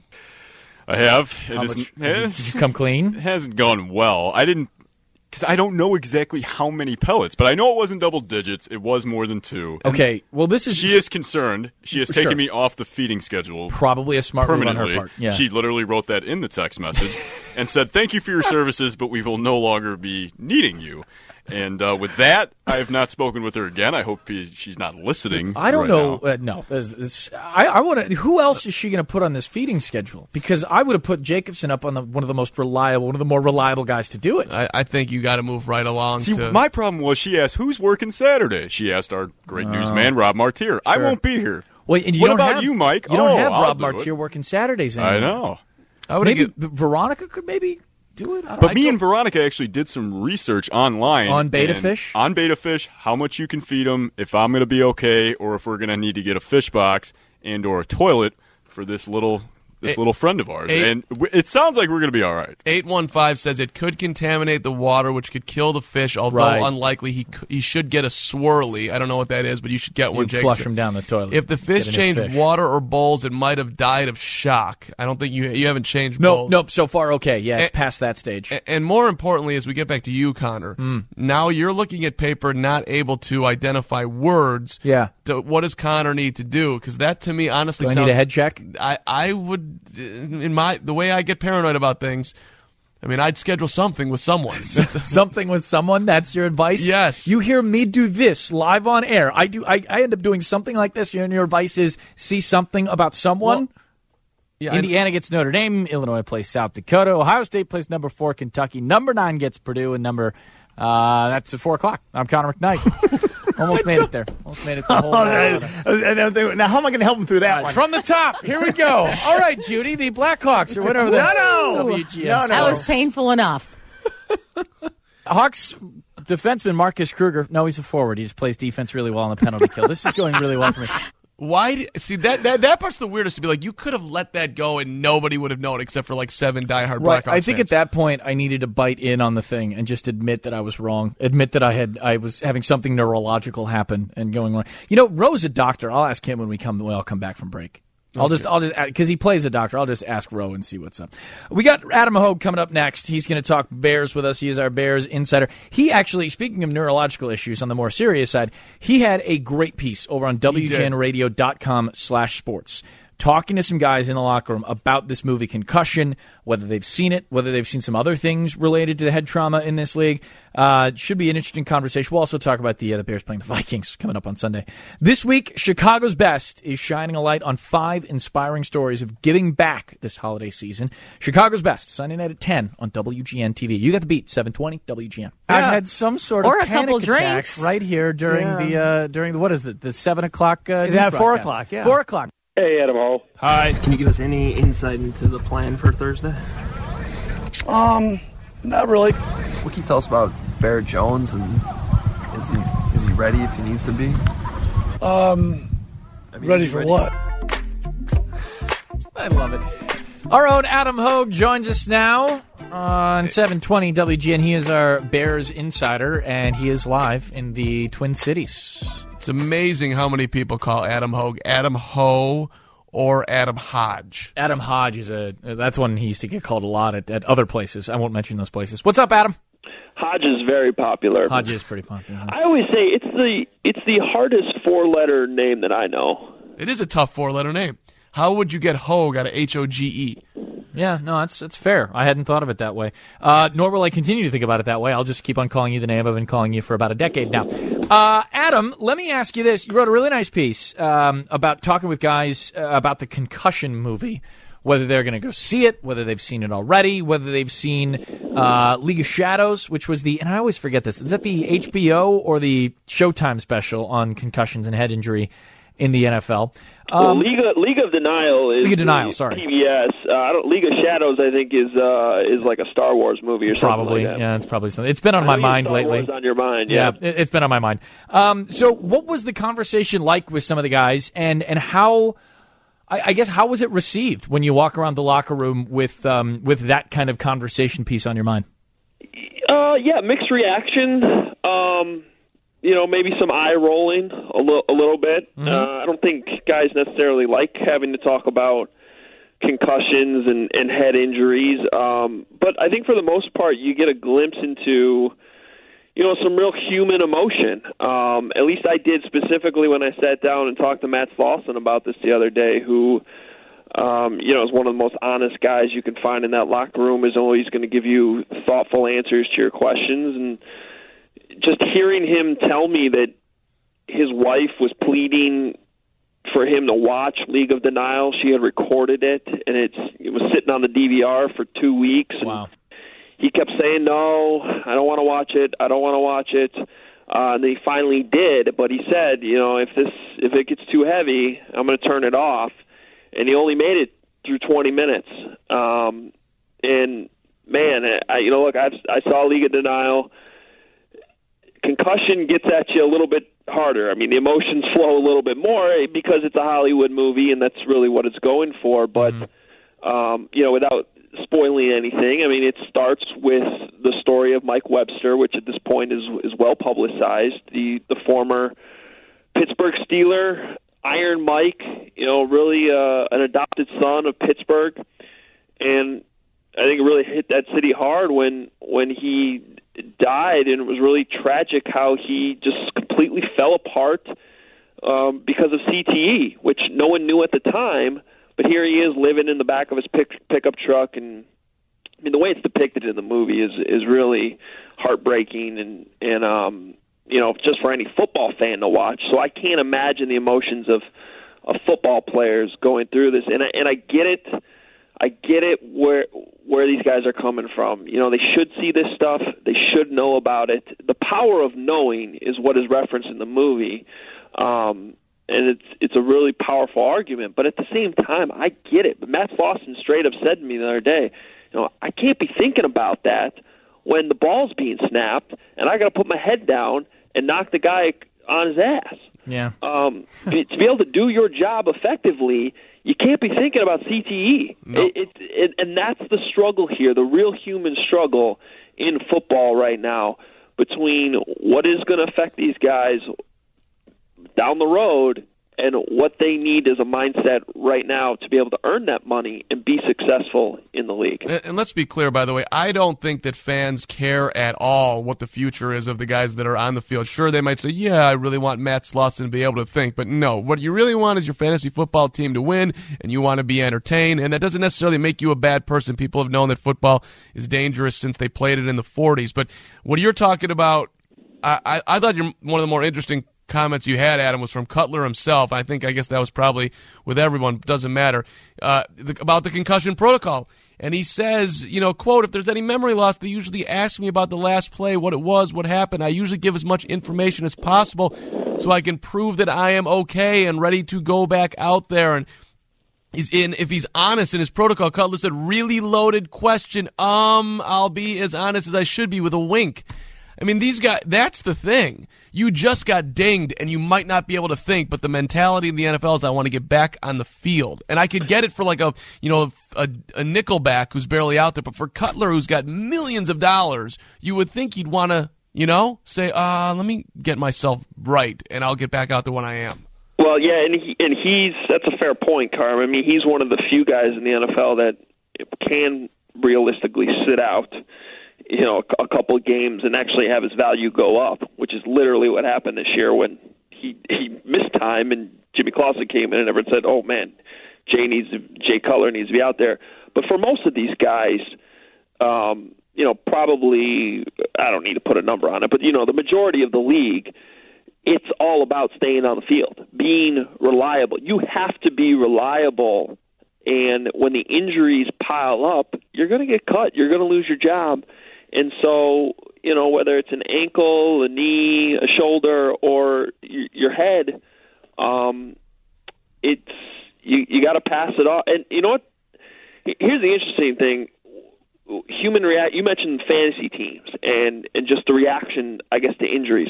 I have. How It much, isn't- did you come clean? It hasn't gone well. I didn't, because I don't know exactly how many pellets, but I know it wasn't double digits. It was more than two. Okay, well, this is... She is concerned. She has taken Sure. me off the feeding schedule. Probably a smart move on permanently. her part. Yeah. She literally wrote that in the text message and said, "Thank you for your services, but we will no longer be needing you." And uh, with that, I have not spoken with her again. I hope he, she's not listening. I don't right know. now. Uh, no, This- this- I, I want to. Who else is she going to put on this feeding schedule? Because I would have put Jacobson up on the, one of the most reliable, one of the more reliable guys to do it. I, I think you got to move right along. See, to... my problem was she asked, "Who's working Saturday?" She asked our great newsman, Rob Martier. I Sure. won't be here. Well, and you what don't about have, you, Mike? You don't oh, have I'll Rob do it. Martier working Saturdays anymore. I know. I would Maybe get... Veronica could maybe do it. I don't, But I me go- and Veronica actually did some research online. On beta and- fish? On beta fish, how much you can feed them, if I'm going to be okay, or if we're going to need to get a fish box and or a toilet for this little this Eight, little friend of ours, eight, and w- it sounds like we're going to be all right. eight one five says it could contaminate the water, which could kill the fish, although right. unlikely. He he should get a swirly. I don't know what that is, but you should get one. You flush them down the toilet. If the fish changed fish. water or bowls, it might have died of shock. I don't think you you haven't changed Nope, bowls. nope, so far okay. Yeah, it's and, past that stage. And more importantly, as we get back to you, Connor, mm. now you're looking at paper, not able to identify words. Yeah. To, what does Connor need to do? Because that, to me, honestly do I sounds... need a head check? I, I would, in my the way I get paranoid about things, I mean, I'd schedule something with someone. Something with someone? That's your advice? Yes. You hear me do this live on air. I do. I, I end up doing something like this. And your advice is see something about someone? Well, yeah, Indiana gets Notre Dame. Illinois plays South Dakota. Ohio State plays number four Kentucky. Number nine gets Purdue. And number, uh, that's at four o'clock. I'm Connor McKnight. Almost made it there. Almost made it the whole way. Now, how am I going to help him through that right, one? From the top. Here we go. All right, Judy, the Blackhawks or whatever. No, no. W G N no, no. That was painful enough. Hawks defenseman Marcus Kruger. No, he's a forward. He just plays defense really well on the penalty kill. This is going really well for me. Why? Do, see that, that that part's the weirdest to be like. You could have let that go and nobody would have known except for like seven diehard right. Blackhawks I think fans. at that point I needed to bite in on the thing and just admit that I was wrong. Admit that I had I was having something neurological happen and going wrong. You know, Roe's a doctor. I'll ask him when we come. When I'll come back from break. I'll Okay. just, I'll just, because he plays a doctor, I'll just ask Roe and see what's up. We got Adam Hogue coming up next. He's going to talk Bears with us. He is our Bears insider. He actually, speaking of neurological issues on the more serious side, he had a great piece over on W G N radio dot com slash sports. Talking to some guys in the locker room about this movie Concussion, whether they've seen it, whether they've seen some other things related to the head trauma in this league. Uh, should be an interesting conversation. We'll also talk about the, uh, the Bears playing the Vikings coming up on Sunday. This week, Chicago's Best is shining a light on five inspiring stories of giving back this holiday season. Chicago's Best, Sunday night at ten on W G N T V. You got the beat, seven twenty W G N. Yeah. I've had some sort of Or a panic couple attack drinks. right here during Yeah. the, uh, during the, what is it, the seven o'clock uh, news Yeah, four broadcast. o'clock, yeah. four o'clock. Hey, Adam Hall. Hi. Can you give us any insight into the plan for Thursday? Um, not really. What can you tell us about Bear Jones, and is he is he ready if he needs to be? Um, I mean, ready is he for what? I love it. Our own Adam Hogue joins us now on seven twenty W G N. He is our Bears insider, and he is live in the Twin Cities. It's amazing how many people call Adam Hogue Adam Ho or Adam Hodge. Adam Hodge is a that's one he used to get called a lot at, at other places. I won't mention those places. What's up, Adam? Hodge is very popular. Hodge is pretty popular. I always say it's the it's the hardest four letter name that I know. It is a tough four letter name. How would you get Hogue out of H O G E? Yeah, no, that's that's fair. I hadn't thought of it that way. Uh, nor will I continue to think about it that way. I'll just keep on calling you the name I've been calling you for about a decade now. Uh, Adam, let me ask you this. You wrote a really nice piece um, about talking with guys uh, about the Concussion movie, whether they're going to go see it, whether they've seen it already, whether they've seen uh, League of Shadows, which was the, and I always forget this, is that the H B O or the Showtime special on concussions and head injury in the N F L? Um, well, League of, League of Denial is League of Denial, the sorry. P B S. Uh, I don't, League of Shadows, I think, is uh, is like a Star Wars movie or Probably, something like that. yeah, it's probably something. It's been on I my know mind Star lately. Wars on your mind, yeah. Yeah, it- it's been on my mind. Um, so, what was the conversation like with some of the guys, and and how? I, I guess how was it received when you walk around the locker room with um, with that kind of conversation piece on your mind? Uh, yeah, mixed reaction. Um, you know, maybe some eye rolling a, li- a little bit. Mm-hmm. Uh, I don't think guys necessarily like having to talk about concussions and, and head injuries. Um, but I think for the most part, you get a glimpse into, you know, some real human emotion. Um, at least I did specifically when I sat down and talked to Matt Slauson about this the other day, who, um, you know, is one of the most honest guys you can find in that locker room, is always going to give you thoughtful answers to your questions. And just hearing him tell me that his wife was pleading for him to watch League of Denial. She had recorded it, and it's it was sitting on the D V R for two weeks. And wow. He kept saying, no, I don't want to watch it. I don't want to watch it. Uh, and then he finally did, but he said, you know, if this if it gets too heavy, I'm going to turn it off. And he only made it through twenty minutes. Um, and, man, I, you know, look, I've, I saw League of Denial. Concussion gets at you a little bit harder. I mean, the emotions flow a little bit more because it's a Hollywood movie, and that's really what it's going for. But um, you know, without spoiling anything, I mean, it starts with the story of Mike Webster, which at this point is is well publicized. The the former Pittsburgh Steeler, Iron Mike, you know, really uh, an adopted son of Pittsburgh, and I think it really hit that city hard when when he died, and it was really tragic how he just completely fell apart um, because of C T E, which no one knew at the time. But here he is living in the back of his pick, pickup truck, and I mean the way it's depicted in the movie is is really heartbreaking, and and um, you know, just for any football fan to watch. So I can't imagine the emotions of of football players going through this, and I, and I get it. I get it where where these guys are coming from. You know, they should see this stuff. They should know about it. The power of knowing is what is referenced in the movie. Um, And it's it's a really powerful argument, but at the same time, I get it. But Matt Slauson straight up said to me the other day, you know, I can't be thinking about that when the ball's being snapped, and I got to put my head down and knock the guy on his ass. Yeah. Um, to be able to do your job effectively, you can't be thinking about C T E. No. It, it, it, and that's the struggle here, the real human struggle in football right now between what is going to affect these guys down the road and what they need as a mindset right now to be able to earn that money and be successful in the league. And, and let's be clear, by the way, I don't think that fans care at all what the future is of the guys that are on the field. Sure, they might say, yeah, I really want Matt Slauson to be able to think, but no, what you really want is your fantasy football team to win, and you want to be entertained, and that doesn't necessarily make you a bad person. People have known that football is dangerous since they played it in the forties, but what you're talking about, I, I, I thought you're one of the more interesting comments you had, Adam, was from Cutler himself. I think, I guess that was probably with everyone, doesn't matter, uh, the, about the concussion protocol. And he says, you know, quote, if there's any memory loss, they usually ask me about the last play, what it was, what happened. I usually give as much information as possible so I can prove that I am okay and ready to go back out there. And he's in, if he's honest in his protocol, Cutler said, really loaded question. Um, I'll be as honest as I should be, with a wink. I mean, these guys, that's the thing. You just got dinged, and you might not be able to think, but the mentality in the N F L is I want to get back on the field. And I could get it for like a, you know, a, a nickelback who's barely out there, but for Cutler, who's got millions of dollars, you would think he'd want to, you know, say, uh, let me get myself right, and I'll get back out there when I am. Well, yeah, and he, and he's, that's a fair point, Carm. I mean, he's one of the few guys in the N F L that can realistically sit out, you know, a couple of games and actually have his value go up, which is literally what happened this year when he he missed time and Jimmy Clausen came in and everyone said, oh, man, Jay needs to, Jay Cutler needs to be out there. But for most of these guys, um, you know, probably, I don't need to put a number on it, but, you know, the majority of the league, it's all about staying on the field, being reliable. You have to be reliable, and when the injuries pile up, you're going to get cut. You're going to lose your job. And so, you know, whether it's an ankle, a knee, a shoulder, or y- your head, um, it's you, you got to pass it off. And you know what? Here's the interesting thing. Human react. You mentioned fantasy teams and, and just the reaction, I guess, to injuries.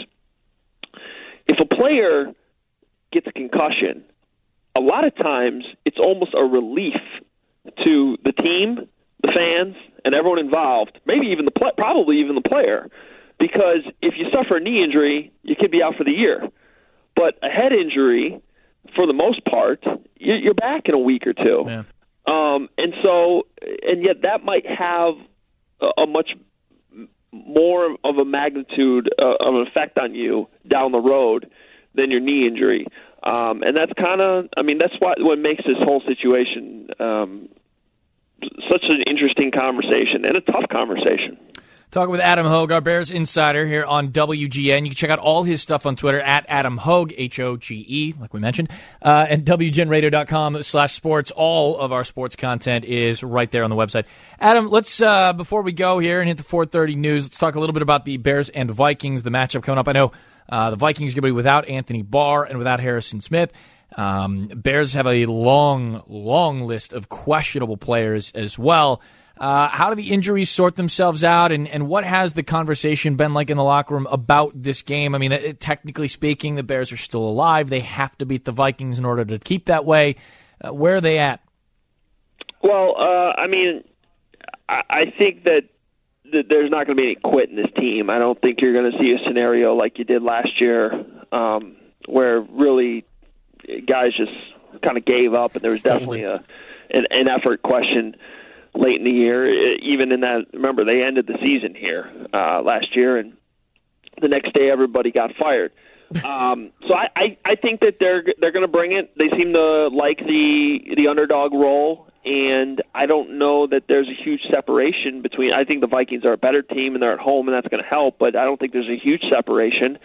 If a player gets a concussion, a lot of times it's almost a relief to the team, the fans, and everyone involved, maybe even the play, probably even the player, because if you suffer a knee injury, you could be out for the year. But a head injury, for the most part, you're back in a week or two. Yeah. Um, and so, and yet that might have a, a much more of a magnitude uh, of an effect on you down the road than your knee injury. Um, and that's kind of, I mean, that's what, what makes this whole situation um, such an interesting conversation and a tough conversation. Talking with Adam Hoge, our Bears insider here on W G N. You can check out all his stuff on Twitter at Adam Hoge, H O G E, like we mentioned, uh, and W G N radio dot com slash sports. All of our sports content is right there on the website. Adam, let's, uh, before we go here and hit the four thirty news, let's talk a little bit about the Bears and Vikings, the matchup coming up. I know uh, the Vikings are going to be without Anthony Barr and without Harrison Smith. Um, Bears have a long, long list of questionable players as well. Uh, how do the injuries sort themselves out, and, and what has the conversation been like in the locker room about this game? I mean, it, technically speaking, the Bears are still alive. They have to beat the Vikings in order to keep that way. Uh, where are they at? Well, uh, I mean, I, I think that, that there's not going to be any quit in this team. I don't think you're going to see a scenario like you did last year, um, where really guys just kind of gave up, and there was definitely a an, an effort question late in the year. Even in that, remember, they ended the season here uh, last year, and the next day everybody got fired. Um, so I, I, I think that they're they're going to bring it. They seem to like the the underdog role, and I don't know that there's a huge separation between. I think the Vikings are a better team, and they're at home, and that's going to help. But I don't think there's a huge separation.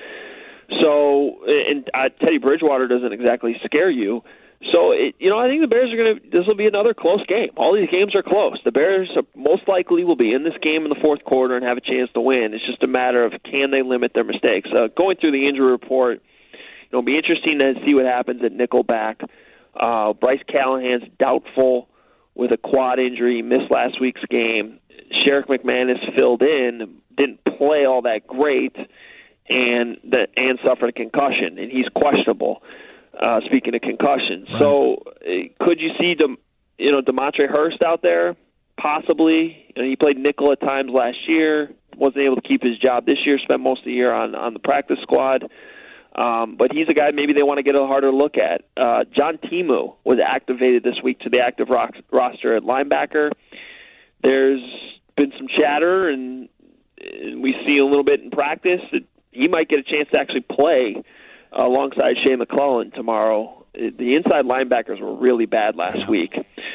So, and uh, Teddy Bridgewater doesn't exactly scare you. So, it, you know, I think the Bears are going to, this will be another close game. All these games are close. The Bears are, most likely will be in this game in the fourth quarter and have a chance to win. It's just a matter of can they limit their mistakes. Uh, going through the injury report, it'll be interesting to see what happens at nickelback. Uh, Bryce Callahan's doubtful with a quad injury. He missed last week's game. Sherrick McManus filled in, didn't play all that great, and, the, and suffered a concussion, and he's questionable. Uh, speaking of concussions, right. So uh, could you see, Dem- you know, Demontre Hurst out there? Possibly. You know, he played nickel at times last year. Wasn't able to keep his job this year. Spent most of the year on on the practice squad. Um, but he's a guy maybe they want to get a harder look at. Uh, John Timu was activated this week to the active rock- roster at linebacker. There's been some chatter, and, and we see a little bit in practice that he might get a chance to actually play alongside Shea McClellan tomorrow. The inside linebackers were really bad last week,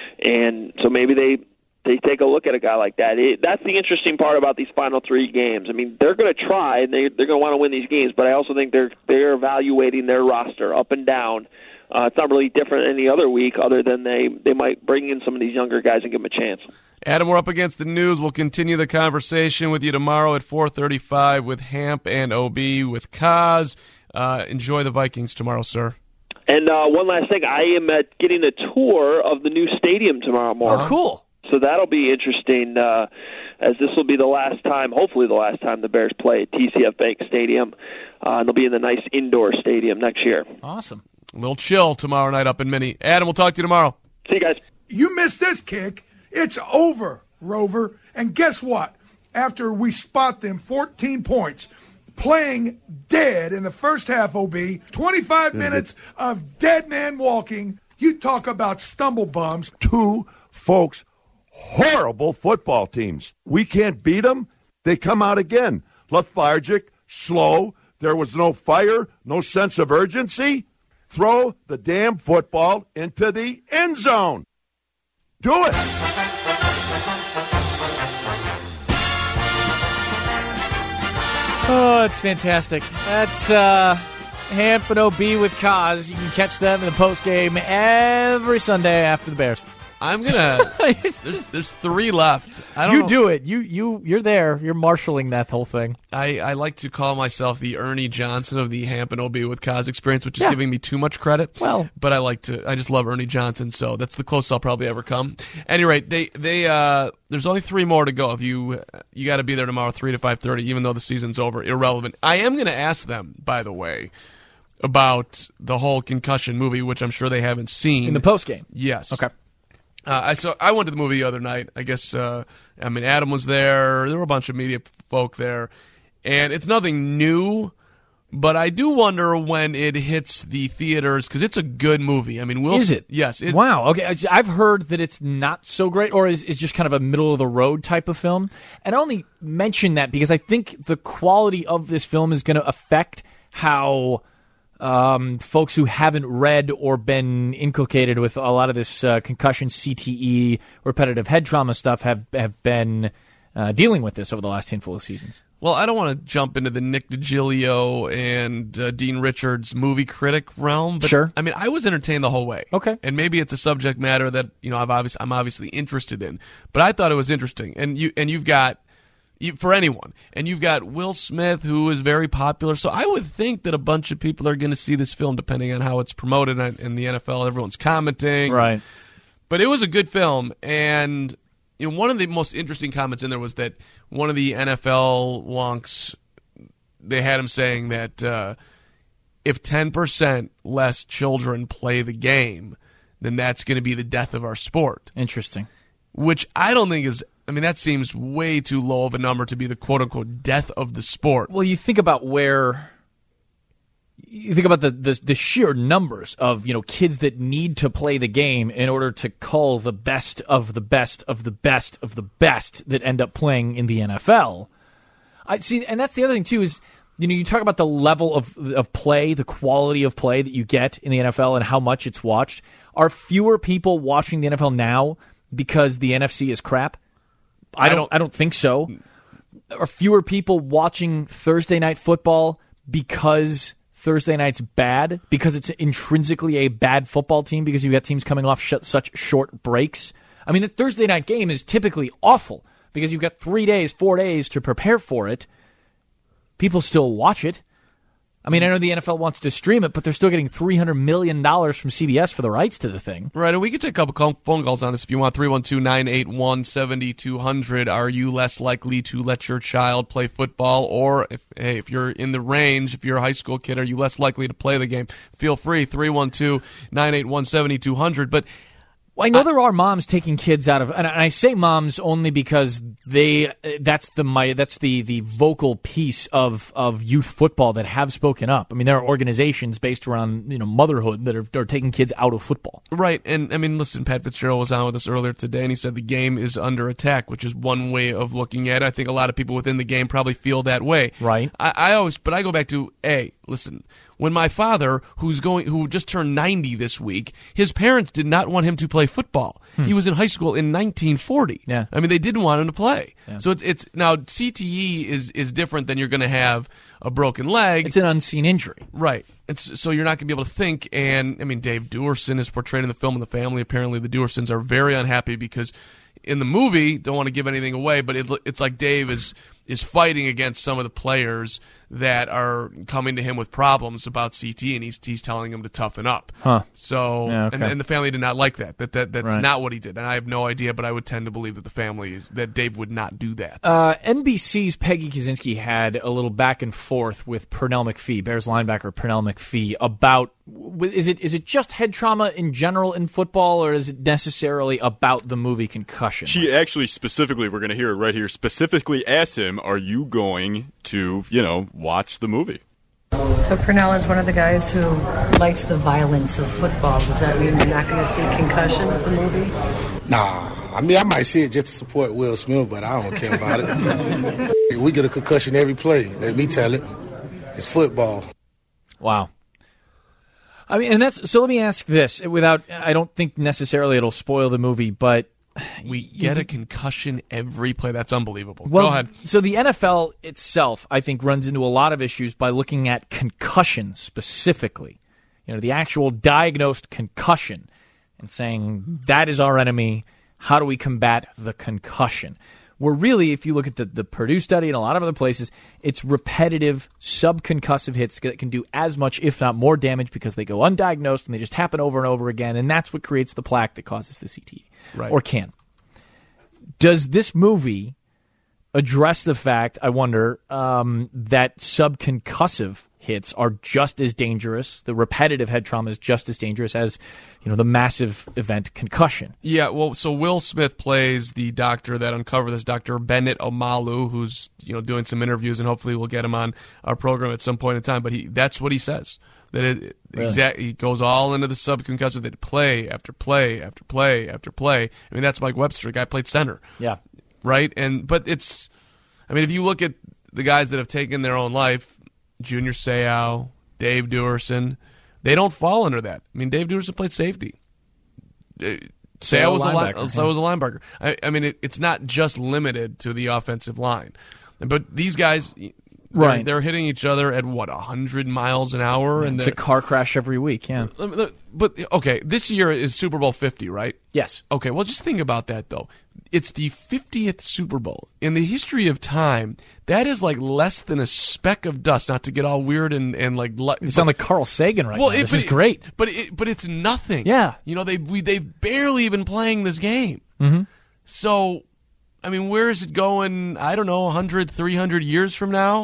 and so maybe they they take a look at a guy like that. It, that's the interesting part about these final three games. I mean, they're going to try, and they, they're going to want to win these games, but I also think they're they're evaluating their roster up and down. Uh, it's not really different than any other week, other than they, they might bring in some of these younger guys and give them a chance. Adam, we're up against the news. We'll continue the conversation with you tomorrow at four thirty-five with Hamp and O B with Kaz. Uh, enjoy the Vikings tomorrow, sir. And uh, one last thing, I am at getting a tour of the new stadium tomorrow morning. Oh, cool. So that'll be interesting, uh, as this will be the last time, hopefully the last time the Bears play at T C F Bank Stadium. Uh, and they'll be in the nice indoor stadium next year. Awesome. A little chill tomorrow night up in Minnie. Adam, we'll talk to you tomorrow. See you guys. You missed this kick. It's over, Rover. And guess what? After we spot them fourteen points, playing dead in the first half, O B. twenty-five minutes of dead man walking. You talk about stumble bums. Two, folks, horrible football teams. We can't beat them. They come out again. Lethargic, slow. There was no fire, no sense of urgency. Throw the damn football into the end zone. Do it. Oh, that's fantastic. That's uh, Hamp and O B with Kaz. You can catch them in the postgame every Sunday after the Bears. I'm gonna. there's, there's three left. I don't you know. do it. You you you're there. You're marshaling that whole thing. I, I like to call myself the Ernie Johnson of the Hamp and O B with Kaz experience, which is Yeah. giving me too much credit. Well, but I like to. I just love Ernie Johnson, so that's the closest I'll probably ever come. At any rate, they they uh, there's only three more to go. If you you got to be there tomorrow, three to five thirty, even though the season's over. Irrelevant. I am going to ask them, by the way, about the whole concussion movie, which I'm sure they haven't seen in the postgame. Yes. Okay. Uh, I saw. I went to the movie the other night. I guess. Uh, I mean, Adam was there. There were a bunch of media folk there, and it's nothing new. But I do wonder when it hits the theaters because it's a good movie. I mean, Will Is it? Yes. It, wow. Okay. I've heard that it's not so great, or is is just kind of a middle of the road type of film. And I only mention that because I think the quality of this film is going to affect how Um, folks who haven't read or been inculcated with a lot of this uh, concussion, C T E, repetitive head trauma stuff have have been uh, dealing with this over the last handful of seasons. Well, I don't want to jump into the Nick DiGilio and uh, Dean Richards movie critic realm, but Sure. I mean, I was entertained the whole way. Okay, and maybe it's a subject matter that you know I've obviously I'm obviously interested in, but I thought it was interesting, and you and you've got. You, for anyone. And you've got Will Smith, who is very popular. So I would think that a bunch of people are going to see this film, depending on how it's promoted in the N F L. Everyone's commenting. Right. But it was a good film. And you know, one of the most interesting comments in there was that one of the N F L wonks, they had him saying that uh, if ten percent less children play the game, then that's going to be the death of our sport. Interesting. Which I don't think is, I mean, that seems way too low of a number to be the quote-unquote death of the sport. Well, you think about where, you think about the, the, the sheer numbers of, you know, kids that need to play the game in order to cull the best of the best of the best of the best that end up playing in the N F L. I see, and that's the other thing, too, is, you know, you talk about the level of of play, the quality of play that you get in the N F L and how much it's watched. Are fewer people watching the N F L now because the N F C is crap? I don't I don't think so. Are fewer people watching Thursday night football because Thursday night's bad? Because it's intrinsically a bad football team because you got teams coming off sh- such short breaks? I mean, the Thursday night game is typically awful because you've got three days, four days to prepare for it. People still watch it. I mean, I know the N F L wants to stream it, but they're still getting three hundred million dollars from C B S for the rights to the thing. Right, and we can take a couple call, phone calls on this if you want. three one two, nine eight one, seven two zero zero. Are you less likely to let your child play football? Or, if hey, if you're in the range, if you're a high school kid, are you less likely to play the game? Feel free, three one two, nine eight one, seven two zero zero. But Well, I know there are moms taking kids out of, and I say moms only because they that's the my that's the the vocal piece of of youth football that have spoken up. I mean, there are organizations based around, you know, motherhood that are, are taking kids out of football. Right, and I mean, listen, Pat Fitzgerald was on with us earlier today, and he said the game is under attack, which is one way of looking at it. I think a lot of people within the game probably feel that way. Right. I, I always, but I go back to a listen. When my father, who's going, who just turned ninety this week, his parents did not want him to play football. Hmm. He was in high school in nineteen forty. Yeah. I mean, they didn't want him to play. Yeah. So it's it's now C T E is is different than you're going to have a broken leg. It's an unseen injury. Right. It's so you're not going to be able to think. And I mean, Dave Duerson is portrayed in the film, and the family apparently the Duersons are very unhappy because in the movie, don't want to give anything away, but it, it's like Dave is is fighting against some of the players that are coming to him with problems about C T E, and he's he's telling them to toughen up. Huh. So, yeah, okay. and, and the family did not like that. That that that's right. not what he did, and I have no idea, but I would tend to believe that the family that Dave would not do that. Uh, N B C's Peggy Kaczynski had a little back and forth with Pernell McPhee, Bears linebacker Pernell McPhee, about is it is it just head trauma in general in football, or is it necessarily about the movie Concussion? She actually specifically, we're going to hear it right here, specifically asked him, are you going to, you know, watch the movie? So Pernell is one of the guys who likes the violence of football. Does that mean you're not going to see Concussion, the movie? Nah. I mean, I might see it just to support Will Smith, but I don't care about it. We get a concussion every play. Let me tell it. It's football. Wow. I mean, and that's so. Let me ask this: without, I don't think necessarily it'll spoil the movie, but we get a concussion every play. That's unbelievable. Well, Go ahead. So the N F L itself, I think, runs into a lot of issues by looking at concussion specifically. You know, the actual diagnosed concussion, and saying that is our enemy. How do we combat the concussion? Where really, if you look at the, the Purdue study and a lot of other places, it's repetitive subconcussive hits that can do as much, if not more, damage because they go undiagnosed and they just happen over and over again, and that's what creates the plaque that causes the C T E, right. or can. Does this movie address the fact, I wonder, um, that subconcussive hits are just as dangerous, the repetitive head trauma is just as dangerous as, you know, the massive event concussion? Yeah, well, so Will Smith plays the doctor that uncovered this, Doctor Bennett Omalu, who's, you know, doing some interviews, and hopefully we'll get him on our program at some point in time, but he that's what he says. That it Really? exact he goes all into the subconcussive, that play after play after play after play. I mean, that's Mike Webster, the guy played center. Yeah. Right? And but it's I mean, if you look at the guys that have taken their own life, Junior Seau, Dave Duerson, they don't fall under that. I mean, Dave Duerson played safety. Uh, Seau was, linebacker, so yeah. was a linebacker. I, I mean, it, it's not just limited to the offensive line. But these guys, they're, Right. they're hitting each other at, what, one hundred miles an hour? and It's a car crash every week, yeah. But, okay, this year is Super Bowl fifty, right? Yes. Okay, well, just think about that, though. It's the fiftieth Super Bowl. In the history of time, that is like less than a speck of dust, not to get all weird and, and like... You sound like Carl Sagan right well, now. it, This but is it- great. But it, but it's nothing. Yeah. You know, they've, we, they've barely been playing this game. Mm-hmm. So, I mean, where is it going, I don't know, one hundred, three hundred years from now?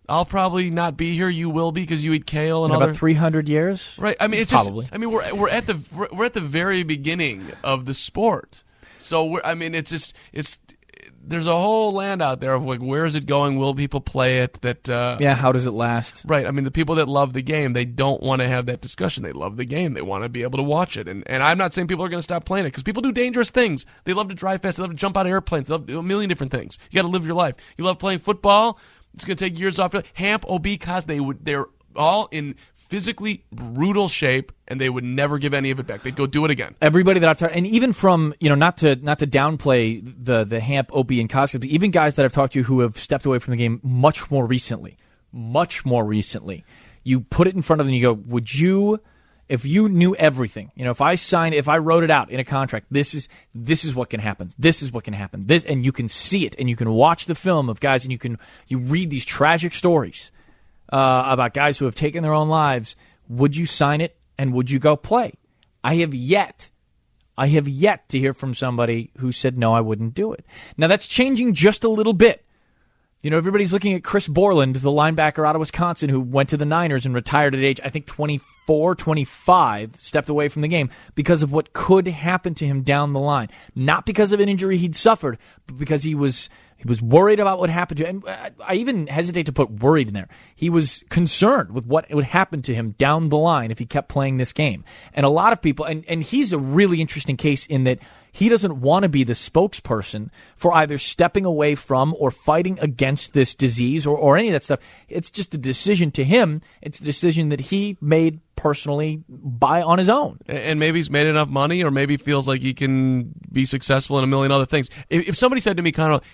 I'll probably not be here. You will be because you eat kale and In other about three hundred years? Right. I mean, it's Probably. just. I mean, we're we're at the we're at the very beginning of the sport. So we're, I mean, it's just it's. There's a whole land out there of like, where is it going? Will people play it? That uh, yeah, how does it last? Right. I mean, the people that love the game, they don't want to have that discussion. They love the game. They want to be able to watch it. And and I'm not saying people are going to stop playing it because people do dangerous things. They love to drive fast. They love to jump out of airplanes. They love to do a million different things. You got to live your life. You love playing football. It's going to take years off. Hamp, O B, Cos, they would. They're all in physically brutal shape, and they would never give any of it back. They'd go do it again. Everybody that I've talked, and even from, you know, not to not to downplay the the Hamp, O B, and Koskinen, but even guys that I've talked to who have stepped away from the game much more recently, much more recently, you put it in front of them and you go, would you, if you knew everything, you know, if I signed, if I wrote it out in a contract, this is this is what can happen, this is what can happen, this, and you can see it, and you can watch the film of guys, and you can you read these tragic stories uh, about guys who have taken their own lives, would you sign it and would you go play? I have yet, I have yet to hear from somebody who said, no, I wouldn't do it. Now, that's changing just a little bit. You know, everybody's looking at Chris Borland, the linebacker out of Wisconsin, who went to the Niners and retired at age, I think, twenty-four, twenty-five, stepped away from the game because of what could happen to him down the line. Not because of an injury he'd suffered, but because he was he was worried about what happened to him. And I even hesitate to put worried in there. He was concerned with what would happen to him down the line if he kept playing this game. And a lot of people, and, and he's a really interesting case in that he doesn't want to be the spokesperson for either stepping away from or fighting against this disease or, or any of that stuff. It's just a decision to him. It's a decision that he made personally by on his own. And maybe he's made enough money, or maybe feels like he can be successful in a million other things. If, if somebody said to me, kind of,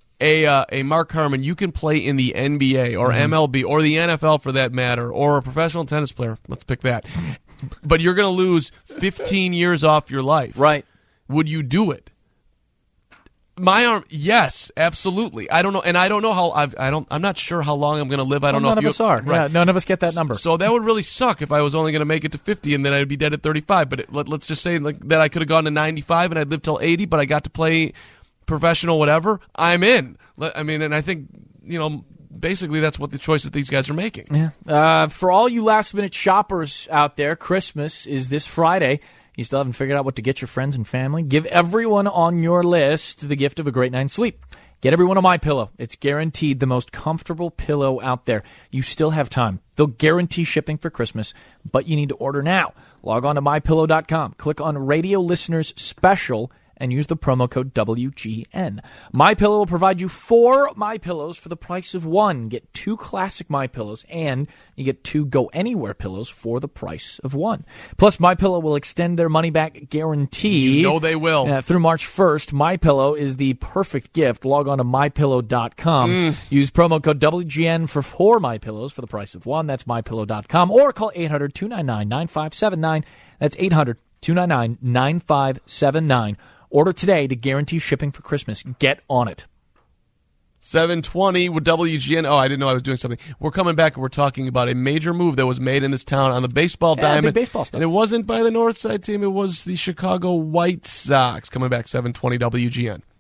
a uh, a Mark Harmon, you can play in the N B A or mm-hmm. M L B or the N F L for that matter, or a professional tennis player, let's pick that, but you're going to lose fifteen years off your life. Right. Would you do it? My arm, yes, absolutely. I don't know, and I don't know how. I've, I don't. I'm not sure how long I'm going to live. I don't well, know. None if of you, us are. Right. Yeah, none of us get that number. So that would really suck if I was only going to make it to fifty, and then I'd be dead at thirty-five. But it, let, let's just say like that I could have gone to ninety-five and I'd live till eighty, but I got to play professional whatever. I'm in. I mean, and I think you know. Basically, that's what the choice that these guys are making. Yeah. Uh, for all you last-minute shoppers out there, Christmas is this Friday. You still haven't figured out what to get your friends and family? Give everyone on your list the gift of a great night's sleep. Get everyone a MyPillow. It's guaranteed the most comfortable pillow out there. You still have time. They'll guarantee shipping for Christmas, but you need to order now. Log on to my pillow dot com. Click on Radio Listeners Special and use the promo code W G N. MyPillow will provide you four MyPillows for the price of one. Get two classic MyPillows, and you get two Go Anywhere pillows for the price of one. Plus, MyPillow will extend their money-back guarantee. You know they will. Uh, through March first, MyPillow is the perfect gift. Log on to my pillow dot com. Mm. Use promo code W G N for four MyPillows for the price of one. That's my pillow dot com. Or call eight hundred, two nine nine, nine five seven nine. That's eight hundred, two nine nine, nine five seven nine. Order today to guarantee shipping for Christmas. Get on it. seven twenty with W G N. Oh, I didn't know I was doing something. We're coming back and we're talking about a major move that was made in this town on the baseball yeah, diamond. Big baseball stuff. And it wasn't by the North Side team. It was the Chicago White Sox. Coming back seven twenty W G N.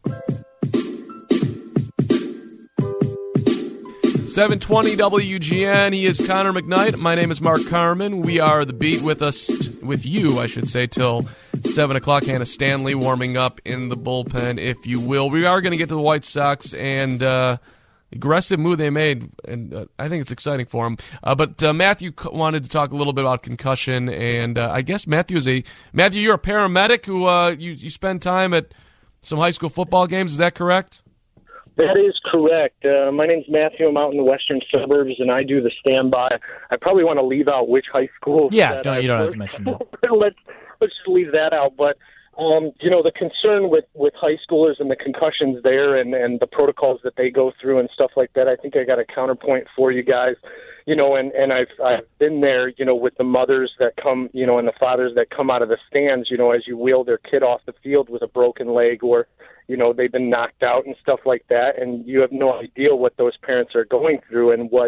seven twenty W G N. He is Connor McKnight. My name is Mark Carman. We are the beat with us, with you, I should say, till seven o'clock. Hannah Stanley warming up in the bullpen, if you will. We are going to get to the White Sox and uh, aggressive move they made, and uh, I think it's exciting for them. Uh, but uh, Matthew wanted to talk a little bit about concussion, and uh, I guess Matthew is a Matthew. You're a paramedic who uh, you you spend time at some high school football games. Is that correct? That is correct. Uh, my name's Matthew. I'm out in the western suburbs, and I do the standby. I probably want to leave out which high school. Yeah, don't, you don't have to mention that. let's let's just leave that out. But um, you know, the concern with, with high schoolers and the concussions there, and, and the protocols that they go through and stuff like that. I think I got a counterpoint for you guys. You know, and, and I've I've been there. You know, with the mothers that come, you know, and the fathers that come out of the stands. You know, as you wheel their kid off the field with a broken leg, or you know, they've been knocked out and stuff like that, and you have no idea what those parents are going through and what,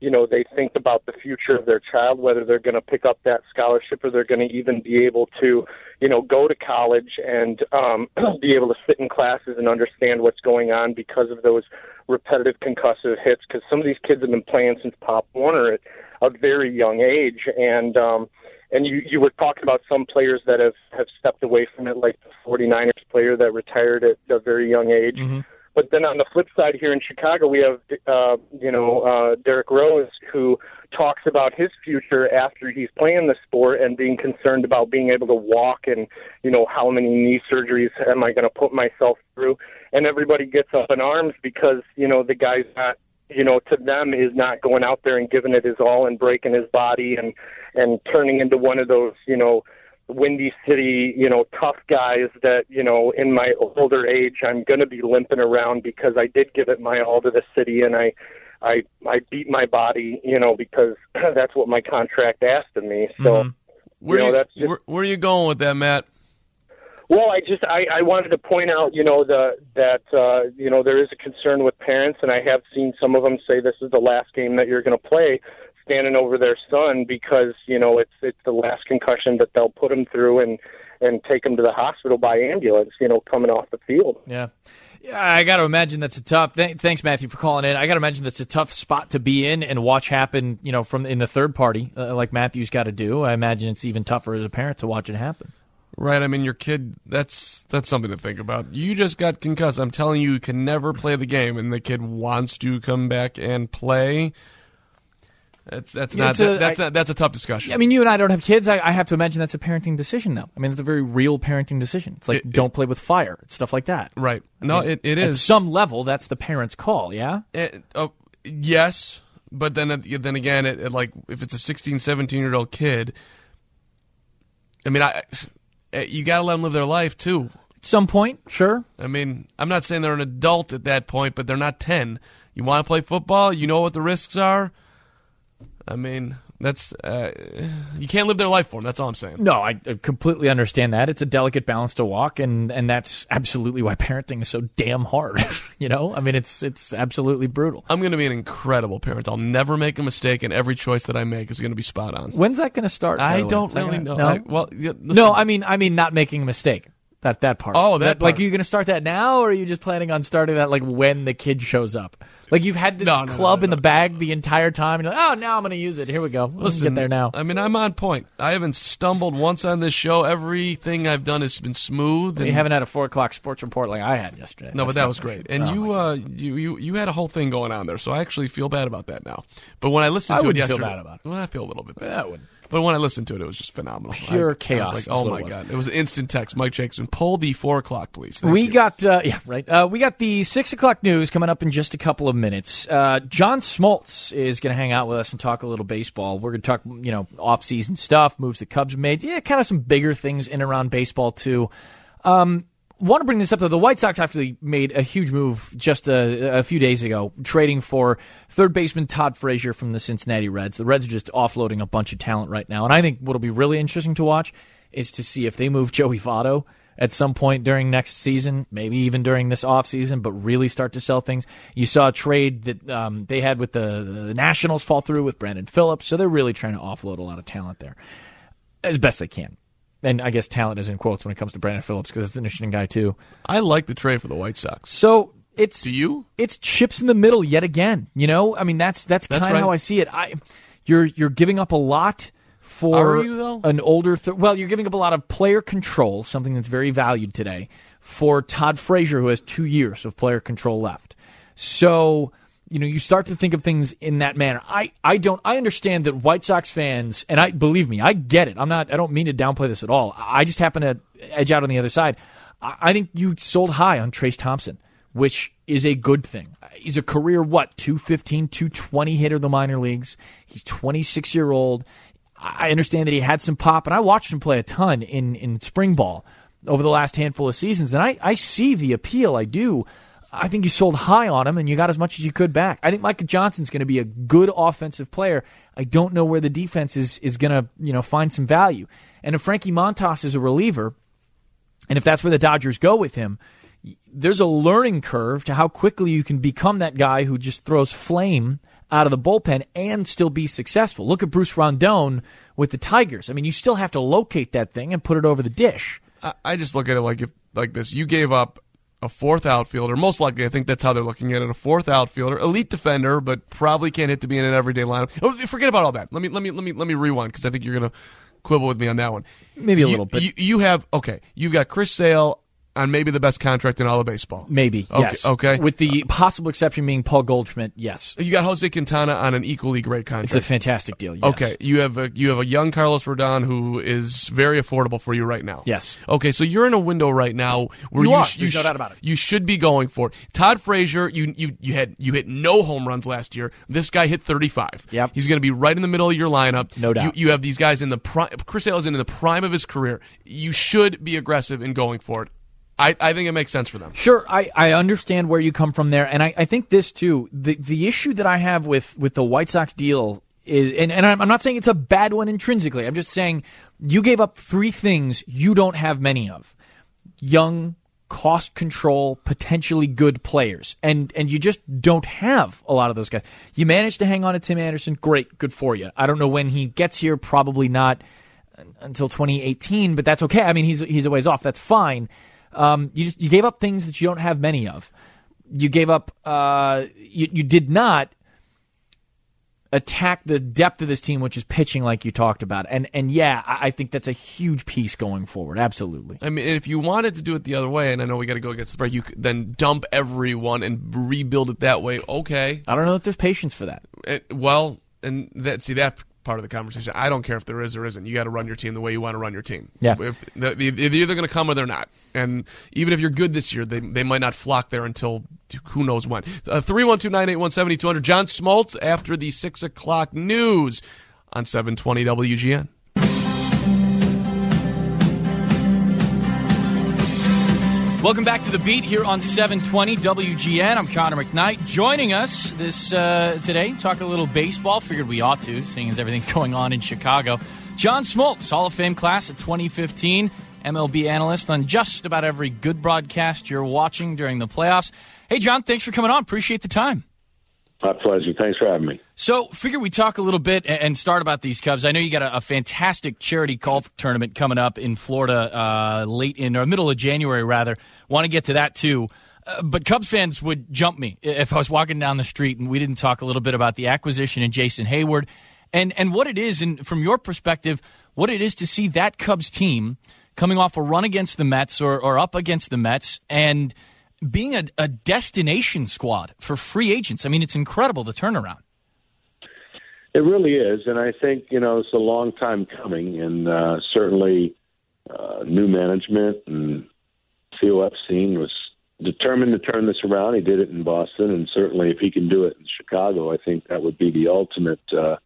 you know, they think about the future of their child, whether they're going to pick up that scholarship or they're going to even be able to, you know, go to college and um, be able to sit in classes and understand what's going on because of those repetitive concussive hits. Because some of these kids have been playing since Pop Warner at a very young age. And, um, and you, you were talking about some players that have, have stepped away from it, like the 49ers player that retired at a very young age. Mm-hmm. But then on the flip side here in Chicago, we have, uh, you know, uh, Derrick Rose, who talks about his future after he's playing the sport and being concerned about being able to walk and, you know, how many knee surgeries am I going to put myself through? And everybody gets up in arms because, you know, the guy's not, you know, to them is not going out there and giving it his all and breaking his body and, and turning into one of those, you know, Windy City, you know, tough guys that, you know, in my older age, I'm going to be limping around because I did give it my all to the city and I, I, I beat my body, you know, because that's what my contract asked of me. So, mm-hmm. where, you know, you, that's just, where, where are you going with that, Matt? Well, I just, I, I wanted to point out, you know, the, that, uh, you know, there is a concern with parents, and I have seen some of them say this is the last game that you're going to play, standing over their son because, you know, it's it's the last concussion that they'll put him through and, and take him to the hospital by ambulance, you know, coming off the field. Yeah. Yeah, I got to imagine that's a tough th- – thanks, Matthew, for calling in. I got to imagine that's a tough spot to be in and watch happen, you know, from in the third party uh, like Matthew's got to do. I imagine it's even tougher as a parent to watch it happen. Right, I mean, your kid, that's that's something to think about. You just got concussed. I'm telling you, you can never play the game, and the kid wants to come back and play – That's that's Yeah, not it's a- that's I- not, that's a tough discussion. I mean, you and I don't have kids. I, I have to imagine that's a parenting decision, though. I mean, it's a very real parenting decision. It's like, It- don't play with fire. It's stuff like that. Right. No, I mean, it, it At is. some level, that's the parent's call, yeah? It, oh, yes, but then it- then again, it, it, like if it's a sixteen, seventeen-year-old kid, I mean, I you got to let them live their life, too. At some point, sure. I mean, I'm not saying they're an adult at that point, but they're not ten. You want to play football? You know what the risks are? I mean, that's uh, you can't live their life for them. That's all I'm saying. No, I I completely understand that. It's a delicate balance to walk, and, and that's absolutely why parenting is so damn hard. You know? I mean, it's it's absolutely brutal. I'm going to be an incredible parent. I'll never make a mistake, and every choice that I make is going to be spot on. When's that going to start? by I the way? don't Is that really gonna- know. No? I, well, yeah, listen. no, I mean, I mean, not making a mistake. That that part. Oh, that Like, part. are you going to start that now, or are you just planning on starting that like when the kid shows up? Like you've had this No, no, no, club no, in no. the bag the entire time, and you're like, oh, now I'm going to use it. Here we go. Let's Listen, get there now. I mean, I'm on point. I haven't stumbled once on this show. Everything I've done has been smooth. And You haven't had a four o'clock sports report like I had yesterday. No, but That's that not was for great. sure. And Oh, you, my uh, you, you, you had a whole thing going on there, so I actually feel bad about that now. But when I listened I to it wouldn't feel yesterday, bad about it. well, I feel a little bit bad. Yeah, I wouldn't. But when I listened to it, it was just phenomenal. Pure I, chaos I was is like, oh what my it was. god, it was an instant text. Mike Jacobson, pull the four o'clock, please. Thank we you. got uh, yeah right. Uh, we got the six o'clock news coming up in just a couple of minutes. Uh, John Smoltz is going to hang out with us and talk a little baseball. We're going to talk, you know, off season stuff, moves the Cubs have made, yeah, kind of some bigger things in and around baseball too. Um, want to bring this up though. The White Sox actually made a huge move just a, a few days ago, trading for third baseman Todd Frazier from the Cincinnati Reds. The Reds are just offloading a bunch of talent right now, and I think what'll be really interesting to watch is to see if they move Joey Votto at some point during next season, maybe even during this offseason, but really start to sell things. You saw a trade that um, they had with the, the Nationals fall through with Brandon Phillips, so they're really trying to offload a lot of talent there as best they can. And I guess talent is in quotes when it comes to Brandon Phillips because it's an interesting guy too. I like the trade for the White Sox. So it's Do you? It's chips in the middle yet again. You know, I mean that's that's, That's kind of right. how I see it. I you're you're giving up a lot for Are you, though? an older. Th- well, you're giving up a lot of player control, something that's very valued today, for Todd Frazier, who has two years of player control left. So you know, you start to think of things in that manner. I, I don't I understand that White Sox fans, and I believe me, I get it. I'm not I don't mean to downplay this at all. I just happen to edge out on the other side. I, I think you sold high on Trace Thompson, which is a good thing. He's a career what, two fifteen, two twenty hitter in the minor leagues. He's twenty-six year old. I understand that he had some pop, and I watched him play a ton in, in spring ball over the last handful of seasons, and I, I see the appeal. I do. I think you sold high on him, and you got as much as you could back. I think Micah Johnson's going to be a good offensive player. I don't know where the defense is is going to you know find some value. And if Frankie Montas is a reliever, and if that's where the Dodgers go with him, there's a learning curve to how quickly you can become that guy who just throws flame out of the bullpen and still be successful. Look at Bruce Rondon with the Tigers. I mean, you still have to locate that thing and put it over the dish. I, I just look at it like if, like this. You gave up a fourth outfielder. Most likely, I think that's how they're looking at it. A fourth outfielder, elite defender, but probably can't hit to be in an everyday lineup. Oh, forget about all that. Let me let me let me let me rewind because I think you're going to quibble with me on that one. Maybe a you, little bit. You, you have okay. You've got Chris Sale on maybe the best contract in all of baseball. Maybe, okay, yes. Okay. With the possible exception being Paul Goldschmidt, yes. You got Jose Quintana on an equally great contract. It's a fantastic deal, yes. Okay. You have a, you have a young Carlos Rodon who is very affordable for you right now. Yes. Okay, so you're in a window right now where you, you, are. sh- you, There's no sh- doubt about it. you should be going for it. Todd Frazier, you you you had you hit no home runs last year. This guy hit thirty-five. Yep. He's going to be right in the middle of your lineup. No doubt. You, you have these guys in the prime. Chris Sale is in the prime of his career. You should be aggressive in going for it. I, I think it makes sense for them. Sure, I, I understand where you come from there, and I, I think this too. The the issue that I have with, with the White Sox deal is, and, and I'm not saying it's a bad one intrinsically. I'm just saying you gave up three things you don't have many of: young, cost control, potentially good players, and and you just don't have a lot of those guys. You managed to hang on to Tim Anderson, great, good for you. I don't know when he gets here, probably not until twenty eighteen, but that's okay. I mean, he's he's a ways off. That's fine. Um, you just, you gave up things that you don't have many of. You gave up. Uh, you, you did not attack the depth of this team, which is pitching, like you talked about. And and yeah, I, I think that's a huge piece going forward. Absolutely. I mean, if you wanted to do it the other way, and I know we got to go against the break, you could then dump everyone and rebuild it that way. Okay. I don't know if there's patience for that. It, well, and that see that. Part of the conversation. I don't care if there is or isn't. You got to run your team the way you want to run your team. Yeah. If they're either going to come or they're not. And even if you're good this year, they they might not flock there until who knows when. Uh, three one two, nine eight one, seven two zero zero. John Smoltz after the six o'clock news on seven twenty W G N. Welcome back to The Beat here on seven twenty W G N. I'm Connor McKnight. Joining us this uh, today, talk a little baseball. Figured we ought to, seeing as everything's going on in Chicago. John Smoltz, Hall of Fame class of twenty fifteen, M L B analyst on just about every good broadcast you're watching during the playoffs. Hey, John, thanks for coming on. Appreciate the time. My pleasure. Thanks for having me. So, figure we talk a little bit and start about these Cubs. I know you got a, a fantastic charity golf tournament coming up in Florida uh, late in, or middle of January, rather. Want to get to that, too. Uh, but Cubs fans would jump me if I was walking down the street and we didn't talk a little bit about the acquisition in Jason Hayward and, and what it is, and from your perspective, what it is to see that Cubs team coming off a run against the Mets or, or up against the Mets and being a, a destination squad for free agents. I mean, it's incredible, the turnaround. It really is, and I think, you know, it's a long time coming, and uh, certainly uh, new management and Theo Epstein was determined to turn this around. He did it in Boston, and certainly if he can do it in Chicago, I think that would be the ultimate uh,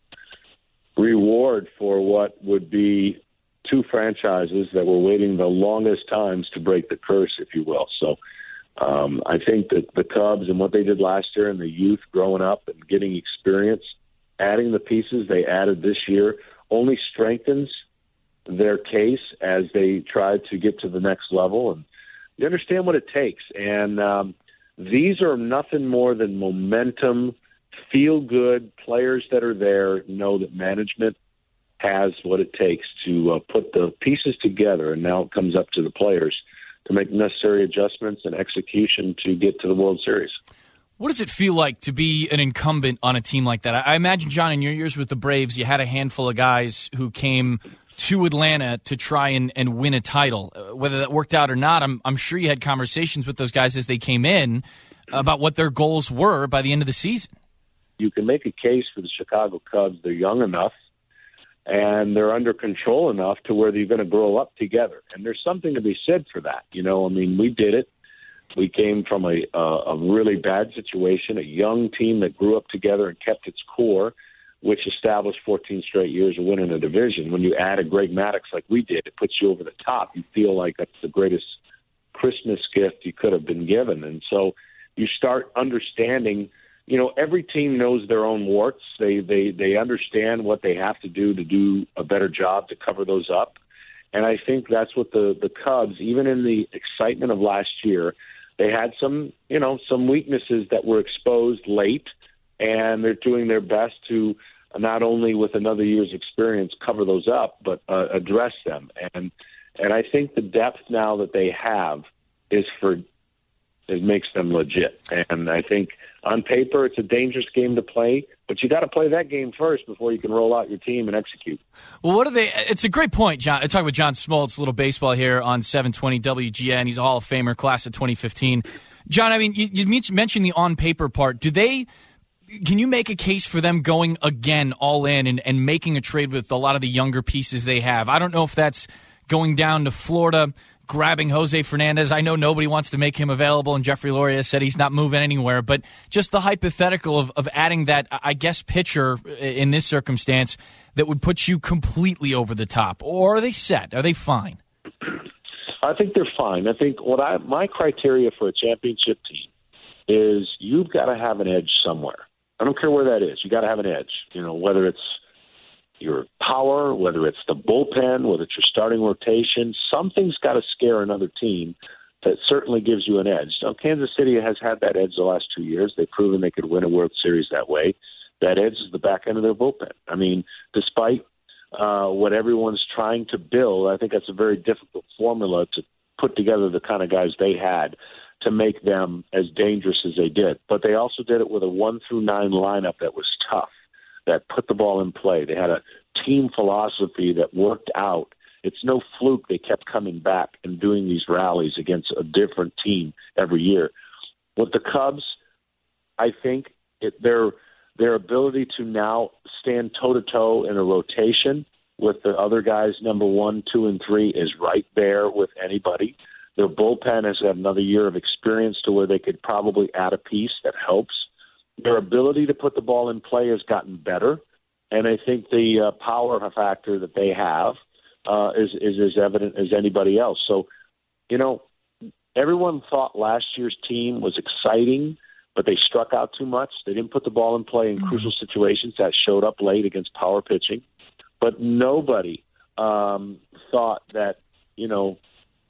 reward for what would be two franchises that were waiting the longest times to break the curse, if you will. So um, I think that the Cubs and what they did last year and the youth growing up and getting experience, adding the pieces they added this year, only strengthens their case as they try to get to the next level. And you understand what it takes. And um, these are nothing more than momentum, feel-good players that are there, know that management has what it takes to uh, put the pieces together, and now it comes up to the players to make necessary adjustments and execution to get to the World Series. What does it feel like to be an incumbent on a team like that? I imagine, John, in your years with the Braves, you had a handful of guys who came to Atlanta to try and, and win a title. Uh, whether that worked out or not, I'm, I'm sure you had conversations with those guys as they came in about what their goals were by the end of the season. You can make a case for the Chicago Cubs. They're young enough, and they're under control enough to where they're going to grow up together. And there's something to be said for that. You know, I mean, we did it. We came from a, a, a really bad situation, a young team that grew up together and kept its core, which established fourteen straight years of winning a division. When you add a Greg Maddux like we did, it puts you over the top. You feel like that's the greatest Christmas gift you could have been given. And so you start understanding, you know, every team knows their own warts. They, they, they understand what they have to do to do a better job to cover those up. And I think that's what the, the Cubs, even in the excitement of last year, they had some, you know, some weaknesses that were exposed late and they're doing their best to not only with another year's experience cover those up, but uh, address them. And and I think the depth now that they have is for it makes them legit. And I think on paper it's a dangerous game to play, but you got to play that game first before you can roll out your team and execute. Well, what are they? It's a great point, John. I talk with John Smoltz, a little baseball here on seven twenty W G N. He's a Hall of Famer, class of twenty fifteen. John, I mean, you, you mentioned the on paper part. Do they? Can you make a case for them going again all in and, and making a trade with a lot of the younger pieces they have? I don't know if that's going down to Florida, grabbing Jose Fernandez. I know nobody wants to make him available, and Jeffrey Loria said he's not moving anywhere. But just the hypothetical of, of adding that, I guess, pitcher in this circumstance that would put you completely over the top. Or are they set? Are they fine? I think they're fine. I think what I my criteria for a championship team is you've got to have an edge somewhere. I don't care where that is. You got to have an edge. You know, whether it's your power, whether it's the bullpen, whether it's your starting rotation, something's got to scare another team that certainly gives you an edge. Now, Kansas City has had that edge the last two years. They've proven they could win a World Series that way. That edge is the back end of their bullpen. I mean, despite uh, what everyone's trying to build, I think that's a very difficult formula to put together the kind of guys they had to make them as dangerous as they did. But they also did it with a one through nine lineup that was tough, that put the ball in play. They had a team philosophy that worked out. It's no fluke they kept coming back and doing these rallies against a different team every year. With the Cubs, I think it, their their ability to now stand toe-to-toe in a rotation with the other guys, number one, two, and three, is right there with anybody. Their bullpen has had another year of experience to where they could probably add a piece that helps. Their ability to put the ball in play has gotten better, and I think the uh, power factor that they have uh, is, is as evident as anybody else. So, you know, everyone thought last year's team was exciting, but they struck out too much. They didn't put the ball in play in mm-hmm. crucial situations. That showed up late against power pitching. But nobody um, thought that, you know,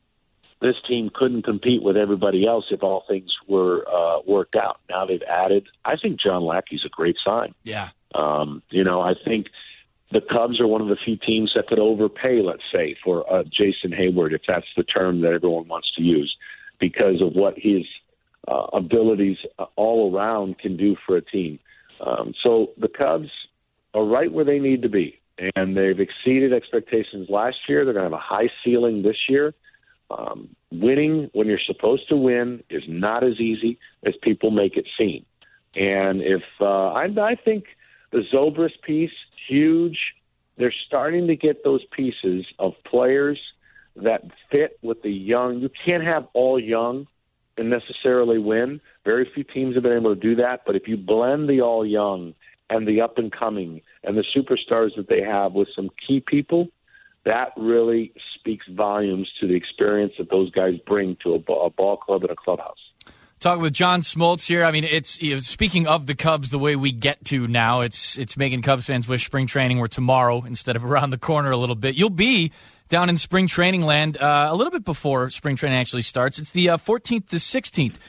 this team couldn't compete with everybody else if all things were uh, worked out. Now they've added, I think John Lackey's a great sign. Yeah. Um, you know, I think the Cubs are one of the few teams that could overpay, let's say, for uh, Jason Hayward, if that's the term that everyone wants to use, because of what his uh, abilities all around can do for a team. Um, so the Cubs are right where they need to be, and they've exceeded expectations last year. They're going to have a high ceiling this year. Um, winning when you're supposed to win is not as easy as people make it seem. And if uh, I, I think the Zobrist piece, huge. They're starting to get those pieces of players that fit with the young. You can't have all young and necessarily win. Very few teams have been able to do that. But if you blend the all young and the up and coming and the superstars that they have with some key people, that really speaks volumes to the experience that those guys bring to a ball, a ball club and a clubhouse. Talking with John Smoltz here. I mean, it's you know, speaking of the Cubs, the way we get to now, it's it's making Cubs fans wish spring training were tomorrow instead of around the corner a little bit. You'll be down in spring training land uh, a little bit before spring training actually starts. It's the uh, fourteenth to sixteenth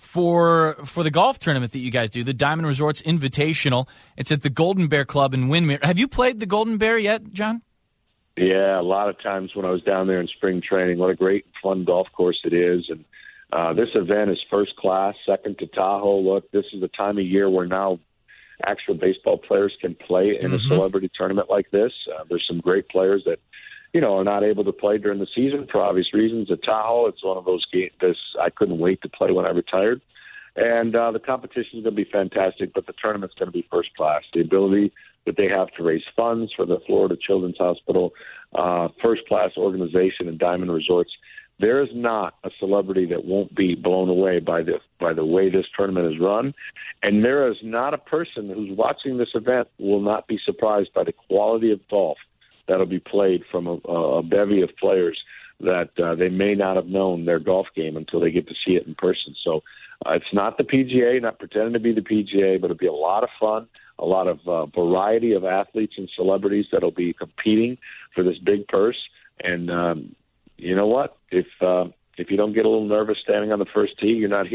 for for the golf tournament that you guys do, the Diamond Resorts Invitational. It's at the Golden Bear Club in Windermere. Have you played the Golden Bear yet, John? Yeah, a lot of times when I was down there in spring training. What a great, fun golf course it is. And uh, this event is first class, second to Tahoe. Look, this is the time of year where now actual baseball players can play in mm-hmm. a celebrity tournament like this. Uh, there's some great players that, you know, are not able to play during the season for obvious reasons. At Tahoe, it's one of those games this I couldn't wait to play when I retired. And uh, the competition is going to be fantastic, but the tournament's going to be first class. The ability that they have to raise funds for the Florida Children's Hospital, uh, first-class organization and Diamond Resorts. There is not a celebrity that won't be blown away by the by the way this tournament is run, and there is not a person who's watching this event who will not be surprised by the quality of golf that'll be played from a, a bevy of players that uh, they may not have known their golf game until they get to see it in person. So uh, it's not the P G A, not pretending to be the P G A, but it'll be a lot of fun. A lot of uh, variety of athletes and celebrities that'll be competing for this big purse. And um, you know what? If uh, if you don't get a little nervous standing on the first tee, you're not human.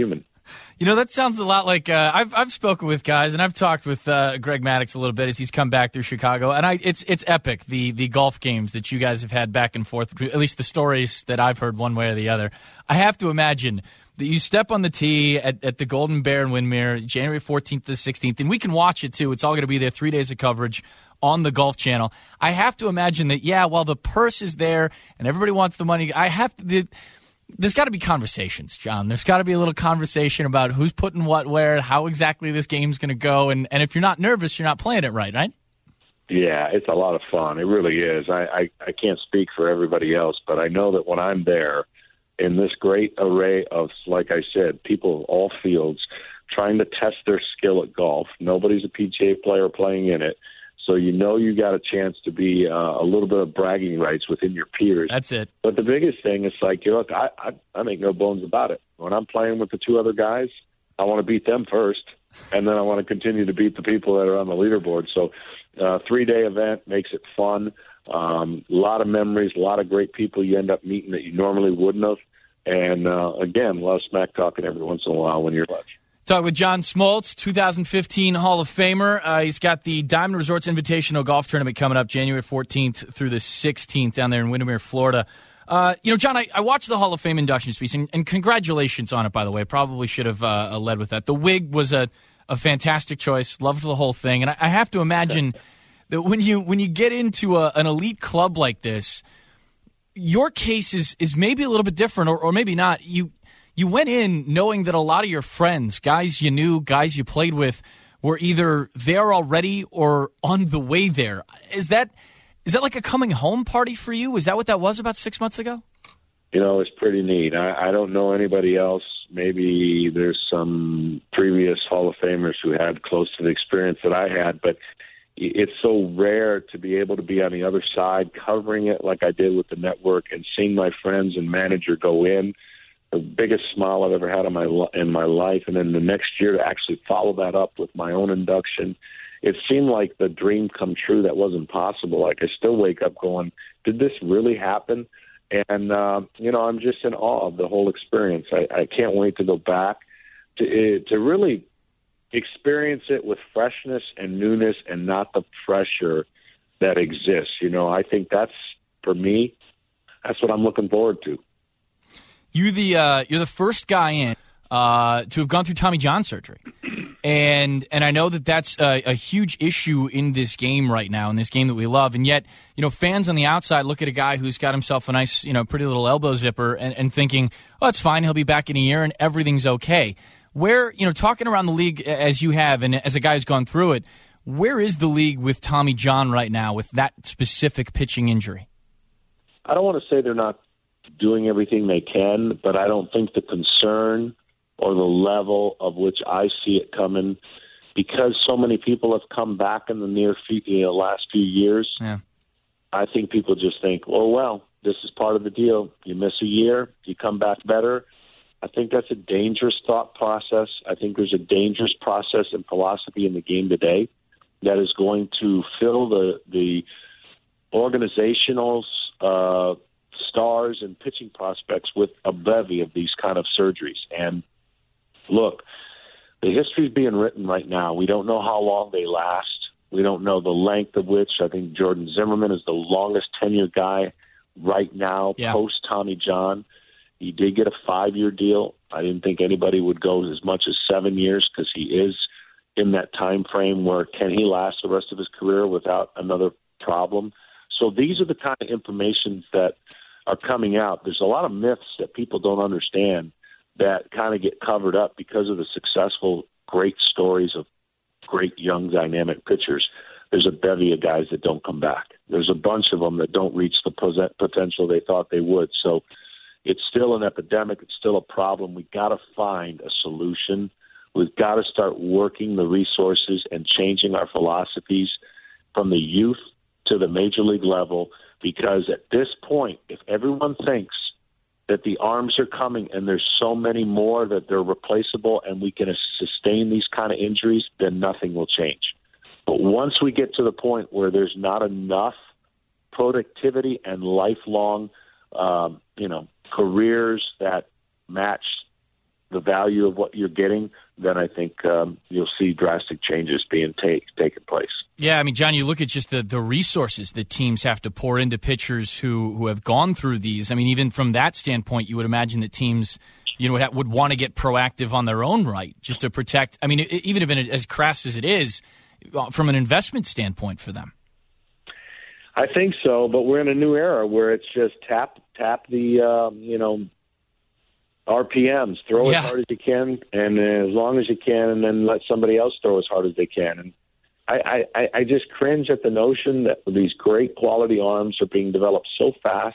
You know, that sounds a lot like uh, I've I've spoken with guys, and I've talked with uh, Greg Maddux a little bit as he's come back through Chicago, and I it's it's epic the the golf games that you guys have had back and forth. At least the stories that I've heard, one way or the other. I have to imagine that you step on the tee at, at the Golden Bear in Windermere, January fourteenth to the sixteenth, and we can watch it too. It's all going to be there, three days of coverage on the Golf Channel. I have to imagine that, yeah, while the purse is there and everybody wants the money, I have to. The, There's got to be conversations, John. There's got to be a little conversation about who's putting what where, how exactly this game's going to go. And, and if you're not nervous, you're not playing it right, right? Yeah, it's a lot of fun. It really is. I, I, I can't speak for everybody else, but I know that when I'm there in this great array of, like I said, people of all fields trying to test their skill at golf, nobody's a P G A player playing in it. So you know you got a chance to be uh, a little bit of bragging rights within your peers. That's it. But the biggest thing is like, you know, look, I, I, I make no bones about it. When I'm playing with the two other guys, I want to beat them first, and then I want to continue to beat the people that are on the leaderboard. So uh, three-day event makes it fun. Um, a lot of memories, a lot of great people you end up meeting that you normally wouldn't have. And, uh, again, a lot of smack talking every once in a while when you're lucky. Talk with John Smoltz, two thousand fifteen Hall of Famer. Uh, he's got the Diamond Resorts Invitational Golf Tournament coming up January fourteenth through the sixteenth down there in Windermere, Florida. Uh, you know, John, I, I watched the Hall of Fame induction speech, and, and congratulations on it, by the way. Probably should have uh, led with that. The wig was a, a fantastic choice. Loved the whole thing. And I, I have to imagine that when you when you get into a, an elite club like this, your case is, is maybe a little bit different, or, or maybe not. You You went in knowing that a lot of your friends, guys you knew, guys you played with, were either there already or on the way there. Is that is that like a coming home party for you? Is that what that was about six months ago? You know, it's pretty neat. I, I don't know anybody else. Maybe there's some previous Hall of Famers who had close to the experience that I had, but it's so rare to be able to be on the other side, covering it like I did with the network and seeing my friends and manager go in. The biggest smile I've ever had in my in my life, and then the next year to actually follow that up with my own induction, it seemed like the dream come true that wasn't possible. Like I still wake up going, did this really happen? And uh, you know, I'm just in awe of the whole experience. I, I can't wait to go back to to really experience it with freshness and newness, and not the pressure that exists. You know, I think that's for me. That's what I'm looking forward to. You the uh, you're the first guy in uh, to have gone through Tommy John surgery, and and I know that that's a, a huge issue in this game right now, in this game that we love. And yet, you know, fans on the outside look at a guy who's got himself a nice, you know, pretty little elbow zipper, and, and thinking, oh, it's fine, he'll be back in a year, and everything's okay. Where, you know, talking around the league as you have, and as a guy who's gone through it, where is the league with Tommy John right now with that specific pitching injury? I don't want to say they're not doing everything they can, but I don't think the concern or the level of which I see it coming, because so many people have come back in the near future, you know, last few years. Yeah. I think people just think, oh, well, this is part of the deal. You miss a year, you come back better. I think that's a dangerous thought process. I think there's a dangerous process and philosophy in the game today that is going to fill the the organizational uh stars and pitching prospects with a bevy of these kind of surgeries. And look, the history's being written right now. We don't know how long they last. We don't know the length of which. I think Jordan Zimmerman is the longest tenured guy right now, yeah. post Tommy John. He did get a five-year deal. I didn't think anybody would go as much as seven years because he is in that time frame where can he last the rest of his career without another problem. So these are the kind of information that are coming out. There's a lot of myths that people don't understand that kind of get covered up because of the successful, great stories of great young dynamic pitchers. There's a bevy of guys that don't come back. There's a bunch of them that don't reach the potential they thought they would. So it's still an epidemic. It's still a problem. We've got to find a solution. We've got to start working the resources and changing our philosophies from the youth to the major league level, because at this point, if everyone thinks that the arms are coming and there's so many more that they're replaceable and we can sustain these kind of injuries, then nothing will change. But once we get to the point where there's not enough productivity and lifelong, um, you know, careers that match the value of what you're getting, then I think um, you'll see drastic changes being take, taking place. Yeah, I mean, John, you look at just the, the resources that teams have to pour into pitchers who, who have gone through these. I mean, even from that standpoint, you would imagine that teams, you know, would, would want to get proactive on their own right, just to protect. I mean, even if it, as crass as it is, from an investment standpoint for them. I think so, but we're in a new era where it's just tap tap the um, you know R P Ms, throw yeah. as hard as you can, and as long as you can, and then let somebody else throw as hard as they can. And I, I, I just cringe at the notion that these great quality arms are being developed so fast.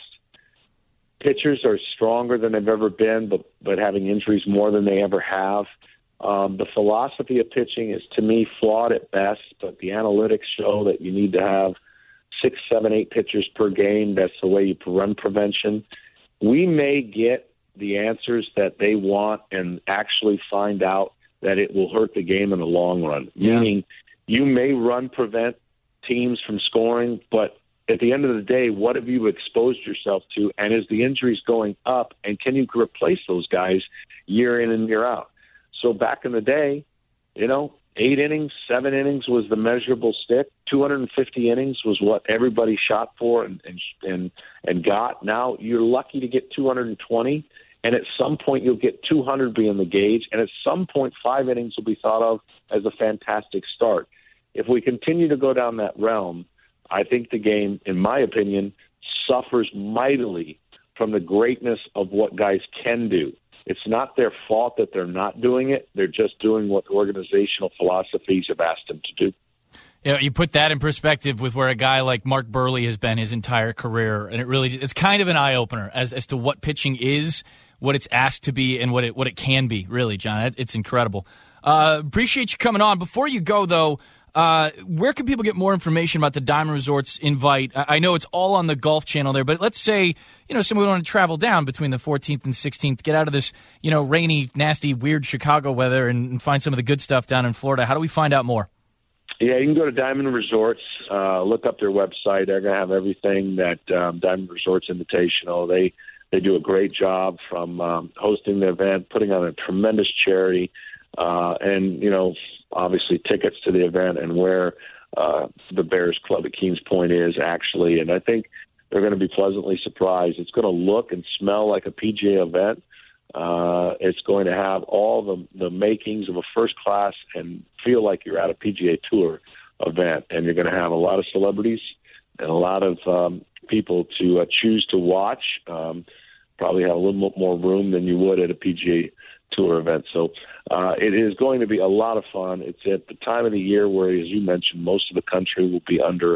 Pitchers are stronger than they've ever been, but but having injuries more than they ever have. Um, the philosophy of pitching is, to me, flawed at best, but the analytics show that you need to have six, seven, eight pitchers per game. That's the way you run prevention. We may get the answers that they want and actually find out that it will hurt the game in the long run. Yeah. Meaning you may run prevent teams from scoring, but at the end of the day, what have you exposed yourself to? And is the injuries going up? And can you replace those guys year in and year out? So back in the day, you know, eight innings, seven innings was the measurable stick. two hundred fifty innings was what everybody shot for and and and, and got. Now you're lucky to get two hundred twenty, and at some point you'll get two hundred being the gauge, and at some point five innings will be thought of as a fantastic start. If we continue to go down that realm, I think the game, in my opinion, suffers mightily from the greatness of what guys can do. It's not their fault that they're not doing it. They're just doing what organizational philosophies have asked them to do. You know, you put that in perspective with where a guy like Mark Burley has been his entire career, and it really it's kind of an eye-opener as, as to what pitching is, what it's asked to be, and what it what it can be, really, John. It's incredible. Uh, appreciate you coming on. Before you go, though, Uh, where can people get more information about the Diamond Resorts invite? I know it's all on the Golf Channel there, but let's say, you know, someone want to travel down between the fourteenth and sixteenth, get out of this, you know, rainy, nasty, weird Chicago weather and, and find some of the good stuff down in Florida. How do we find out more? Yeah, you can go to Diamond Resorts, uh, look up their website. They're going to have everything that um, Diamond Resorts Invitational. They they do a great job from um, hosting the event, putting on a tremendous charity, uh, and, you know, obviously tickets to the event and where uh, the Bears Club at Kings Point is actually. And I think they're going to be pleasantly surprised. It's going to look and smell like a P G A event. Uh, it's going to have all the, the makings of a first class and feel like you're at a P G A Tour event. And you're going to have a lot of celebrities and a lot of um, people to uh, choose to watch. Um, probably have a little bit more room than you would at a P G A Tour event. So uh, it is going to be a lot of fun. It's at the time of the year where, as you mentioned, most of the country will be under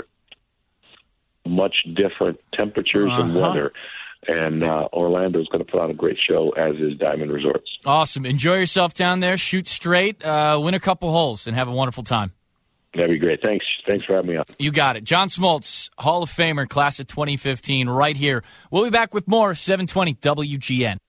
much different temperatures uh-huh. and weather. And uh, Orlando is going to put on a great show, as is Diamond Resorts. Awesome. Enjoy yourself down there. Shoot straight. Uh, win a couple holes and have a wonderful time. That'd be great. Thanks. Thanks for having me on. You got it. John Smoltz, Hall of Famer, class of twenty fifteen, right here. We'll be back with more seven twenty W G N.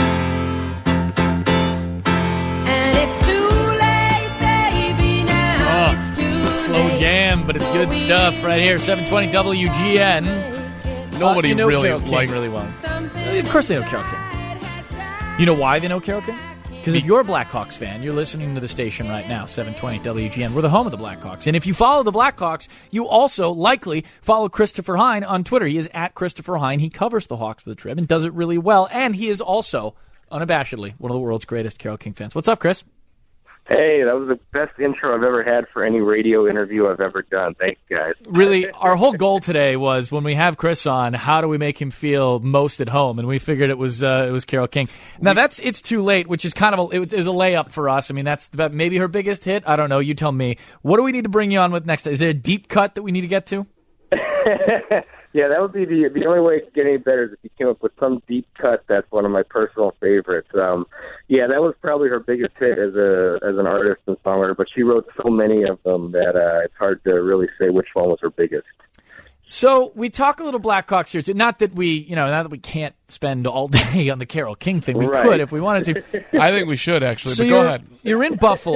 Slow jam, but it's good stuff right here. seven twenty W G N. Nobody uh, you know really Carole King like really well. Of course they know Carole King. You know why they know Carole King? Because if you're a Blackhawks fan, you're listening to the station right now, seven twenty W G N. We're the home of the Blackhawks. And if you follow the Blackhawks, you also likely follow Christopher Hine on Twitter. He is at Christopher Hine. He covers the Hawks for the Trib and does it really well. And he is also, unabashedly, one of the world's greatest Carole King fans. What's up, Chris? Hey, that was the best intro I've ever had for any radio interview I've ever done. Thanks, guys. Really, our whole goal today was when we have Chris on, how do we make him feel most at home? And we figured it was uh, it was Carole King. Now that's It's Too Late, which is kind of a, it was a layup for us. I mean, that's the, maybe her biggest hit. I don't know. You tell me. What do we need to bring you on with next? Is there a deep cut that we need to get to? Yeah, that would be the the only way it could get any better is if you came up with some deep cut. That's one of my personal favorites. Um, yeah, that was probably her biggest hit as a as an artist and songwriter, but she wrote so many of them that uh, it's hard to really say which one was her biggest. So we talk a little Blackhawks here. Not that we, you know, not that we can't spend all day on the Carole King thing. We right. could if we wanted to. I think we should actually. So but go you're, ahead. You're in Buffalo.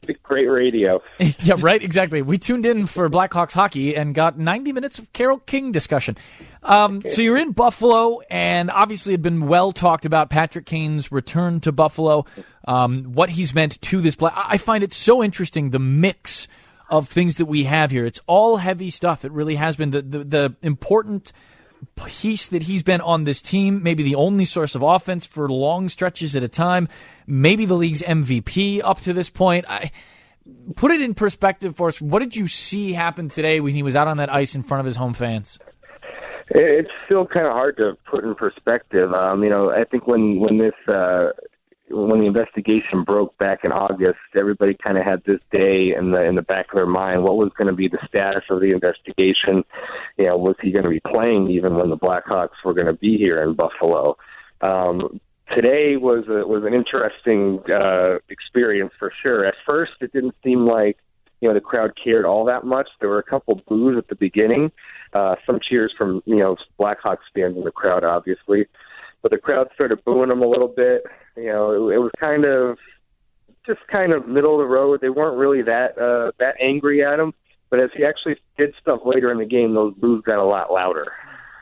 Great radio. Yeah, right, exactly. We tuned in for Blackhawks hockey and got ninety minutes of Carole King discussion. Um, so you're in Buffalo, and obviously had been well talked about Patrick Kane's return to Buffalo, um, what he's meant to this play. I find it so interesting, the mix of things that we have here. It's all heavy stuff. It really has been the, the, the important piece that he's been on this team, maybe the only source of offense for long stretches at a time, maybe the league's M V P up to this point. I put it in perspective for us. What did you see happen today when he was out on that ice in front of his home fans? It's still kind of hard to put in perspective. Um, you know, I think when when this uh, when the investigation broke back in August, everybody kind of had this day in the in the back of their mind. What was going to be the status of the investigation? You know, was he going to be playing even when the Blackhawks were going to be here in Buffalo? Um, today was a, was an interesting uh, experience for sure. At first, it didn't seem like you know the crowd cared all that much. There were a couple boos at the beginning, uh, some cheers from you know Blackhawks fans in the crowd, obviously. But the crowd started booing him a little bit. You know, it, it was kind of just kind of middle of the road. They weren't really that uh, that angry at him. But as he actually did stuff later in the game, those boos got a lot louder.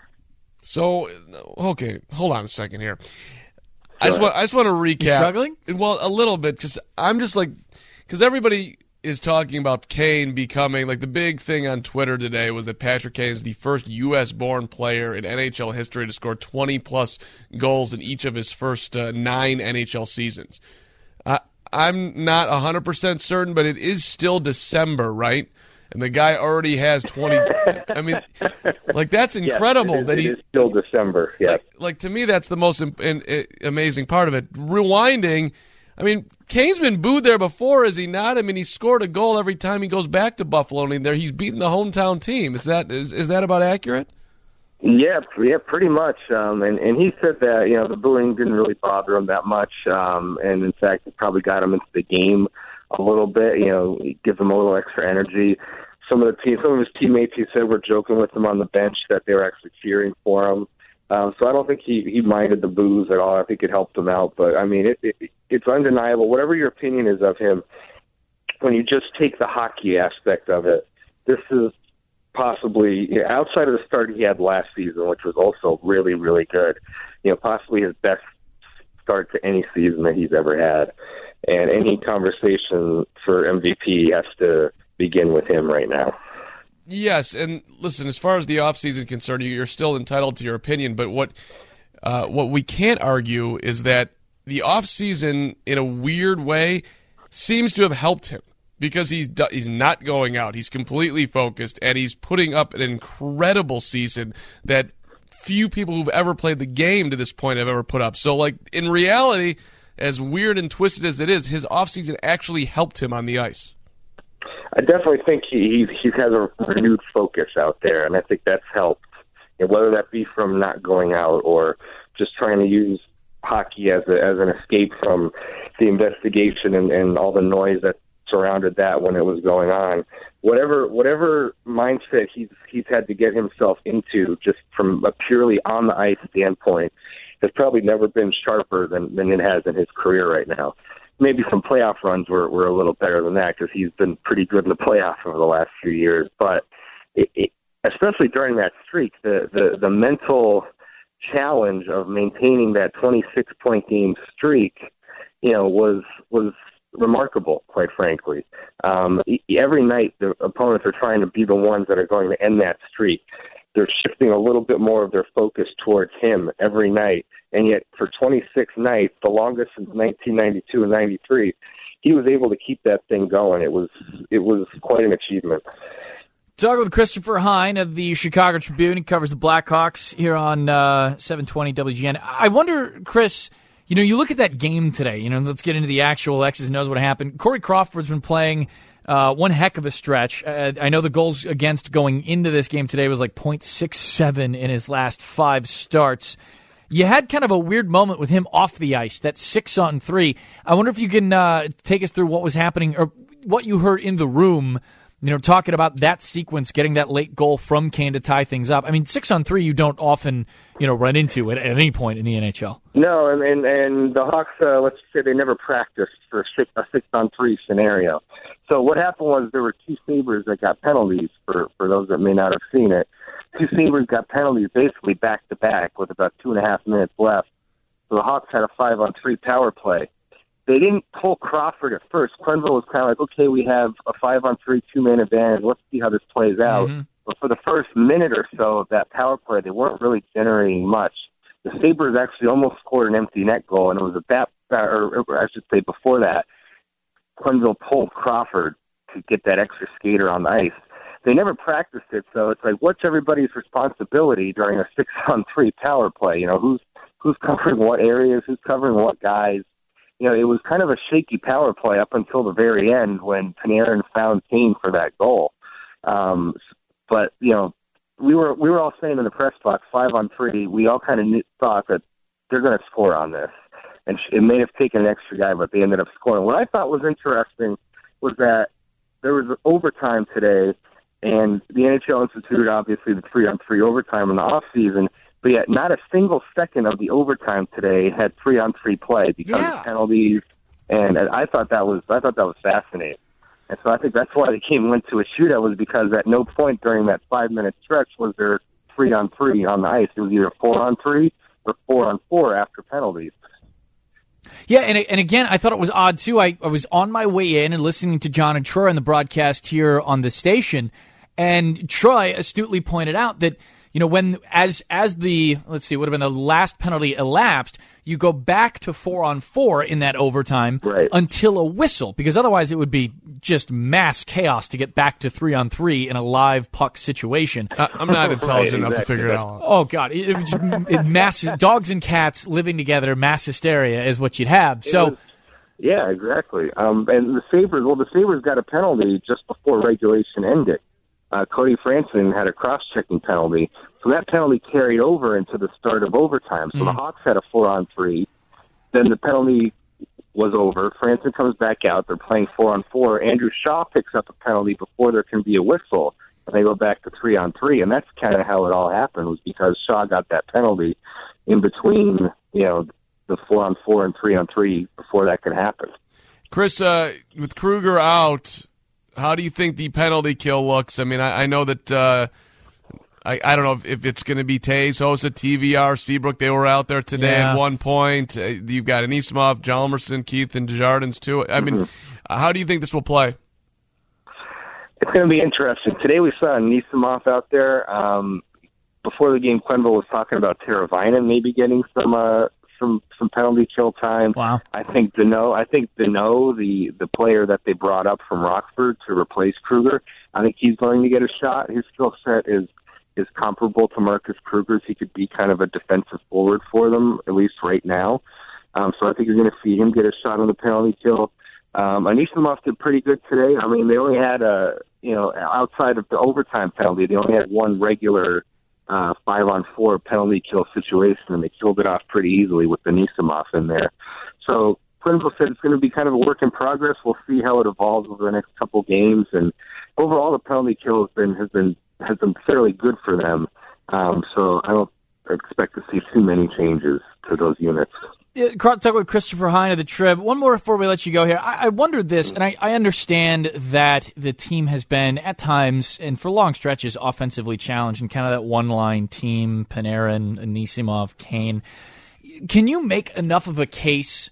So, okay, hold on a second here. I just want I just want to recap. You struggling? Well, a little bit, because I'm just like, because everybody is talking about Kane becoming, like the big thing on Twitter today was that Patrick Kane is the first U S-born player in N H L history to score twenty-plus goals in each of his first uh, nine N H L seasons. Uh, I'm not one hundred percent certain, but it is still December, right? And the guy already has twenty. I mean, like, that's incredible. Yes, it is, that he, it is still December, yes. Like, like, to me, that's the most in, in, in, amazing part of it. Rewinding, I mean, Kane's been booed there before, is he not? I mean, he scored a goal every time he goes back to Buffalo, and there he's beaten the hometown team. Is that is, is that about accurate? Yeah, yeah, pretty much. Um, and, and he said that, you know, the booing didn't really bother him that much. Um, and, in fact, it probably got him into the game a little bit, you know, give him a little extra energy. Some of the team, some of his teammates, he said, were joking with him on the bench that they were actually cheering for him. Um, so I don't think he, he minded the boos at all. I think it helped him out. But, I mean, it, it, it's undeniable. Whatever your opinion is of him, when you just take the hockey aspect of it, this is possibly, you know, outside of the start he had last season, which was also really, really good, you know, possibly his best start to any season that he's ever had. And any conversation for M V P has to begin with him right now. Yes, and listen, as far as the offseason is concerned, you're still entitled to your opinion, but what uh, what we can't argue is that the offseason, in a weird way, seems to have helped him because he's he's not going out. He's completely focused, and he's putting up an incredible season that few people who've ever played the game to this point have ever put up. So, like, in reality, as weird and twisted as it is, his offseason actually helped him on the ice. I definitely think he he, he has a renewed focus out there, and I think that's helped. And whether that be from not going out or just trying to use hockey as a, as an escape from the investigation and, and all the noise that surrounded that when it was going on. Whatever whatever mindset he's he's had to get himself into, just from a purely on the ice standpoint, has probably never been sharper than, than it has in his career right now. Maybe some playoff runs were, were a little better than that because he's been pretty good in the playoffs over the last few years. But it, it, especially during that streak, the, the, the mental challenge of maintaining that twenty-six point game streak, you know, was was remarkable, quite frankly. Um, every night the opponents are trying to be the ones that are going to end that streak. They're shifting a little bit more of their focus towards him every night. And yet for twenty-six nights, the longest since nineteen ninety-two and ninety-three, he was able to keep that thing going. It was it was quite an achievement. Talking with Christopher Hine of the Chicago Tribune. He covers the Blackhawks here on uh, seven twenty W G N. I wonder, Chris, you know, you look at that game today. You know, let's get into the actual X's and O's what happened. Corey Crawford's been playing uh, one heck of a stretch. Uh, I know the goals against going into this game today was like point six seven in his last five starts. You had kind of a weird moment with him off the ice, that six on three. I wonder if you can uh, take us through what was happening or what you heard in the room you know, talking about that sequence, getting that late goal from Kane to tie things up. I mean, six on three you don't often, you know, run into at, at any point in the N H L. No, and and, and the Hawks, uh, let's say they never practiced for a six, a six on three scenario. So what happened was there were two Sabres that got penalties, for, for those that may not have seen it. Two Sabres got penalties basically back-to-back with about two and a half minutes left. So the Hawks had a five on three power play. They didn't pull Crawford at first. Quenneville was kind of like, okay, we have a five on three, two-man advantage. Let's see how this plays out. Mm-hmm. But for the first minute or so of that power play, they weren't really generating much. The Sabres actually almost scored an empty net goal, and it was at that, or, or I should say before that, Quenneville pulled Crawford to get that extra skater on the ice. They never practiced it, so it's like, what's everybody's responsibility during a six on three power play? You know, who's who's covering what areas, who's covering what guys? You know, it was kind of a shaky power play up until the very end when Panarin found Kane for that goal. Um, but you know, we were we were all saying in the press box, five on three, we all kind of knew, thought that they're going to score on this, and it may have taken an extra guy, but they ended up scoring. What I thought was interesting was that there was overtime today, and the N H L instituted obviously the three on three overtime in the off season. But yet, not a single second of the overtime today had three-on-three play because yeah. of penalties, and, and I thought that was I thought that was fascinating. And so I think that's why the game went to a shootout, was because at no point during that five-minute stretch was there three-on-three on the ice. It was either four-on-three or four-on-four after penalties. Yeah, and and again, I thought it was odd too. I, I was on my way in and listening to John and Troy on the broadcast here on the station, and Troy astutely pointed out that, you know, when as as the, let's see, it would have been the last penalty elapsed, you go back to four on four in that overtime right. until a whistle, because otherwise it would be just mass chaos to get back to three on three in a live puck situation. Uh, I'm not intelligent right, enough exactly. to figure it out. Oh God, it, it was it mass dogs and cats living together, mass hysteria is what you'd have. So. Was, yeah, exactly. Um, and the Sabres, well, the Sabres got a penalty just before regulation ended. Uh, Cody Franson had a cross-checking penalty, so that penalty carried over into the start of overtime. So mm. the Hawks had a four-on-three. Then the penalty was over. Franson comes back out. They're playing four-on-four. Andrew Shaw picks up a penalty before there can be a whistle, and they go back to three-on-three. And that's kind of how it all happened, was because Shaw got that penalty in between, you know, the four-on-four and three-on-three before that could happen. Chris, uh, with Kruger out, how do you think the penalty kill looks? I mean, I, I know that uh, I, I don't know if, if it's going to be Taves, Hossa, T V R, Seabrook. They were out there today yeah. at one point. Uh, you've got Anisimov, Hjalmarsson, Keith, and Desjardins too. I mean, mm-hmm. how do you think this will play? It's going to be interesting. Today we saw Anisimov out there. Um, before the game, Quenneville was talking about Teravainen maybe getting some uh, some some penalty kill time. Wow. I think Deneau, I think Deneau, the the player that they brought up from Rockford to replace Kruger, I think he's going to get a shot. His skill set is is comparable to Marcus Kruger's. He could be kind of a defensive forward for them, at least right now. Um, so I think you're going to see him get a shot on the penalty kill. Um, Anisimov did pretty good today. I mean, they only had a, you know, outside of the overtime penalty, they only had one regular Uh, five-on-four penalty kill situation, and they killed it off pretty easily with Anisimov in there. So Quenneville said it's going to be kind of a work in progress. We'll see how it evolves over the next couple games. And overall, the penalty kill has been has been has been fairly good for them. Um, so I don't expect to see too many changes to those units. Yeah, talk with Christopher Hine of the Trib. One more before we let you go here. I, I wondered this, and I, I understand that the team has been, at times, and for long stretches, offensively challenged and kind of that one-line team, Panarin, Anisimov, Kane. Can you make enough of a case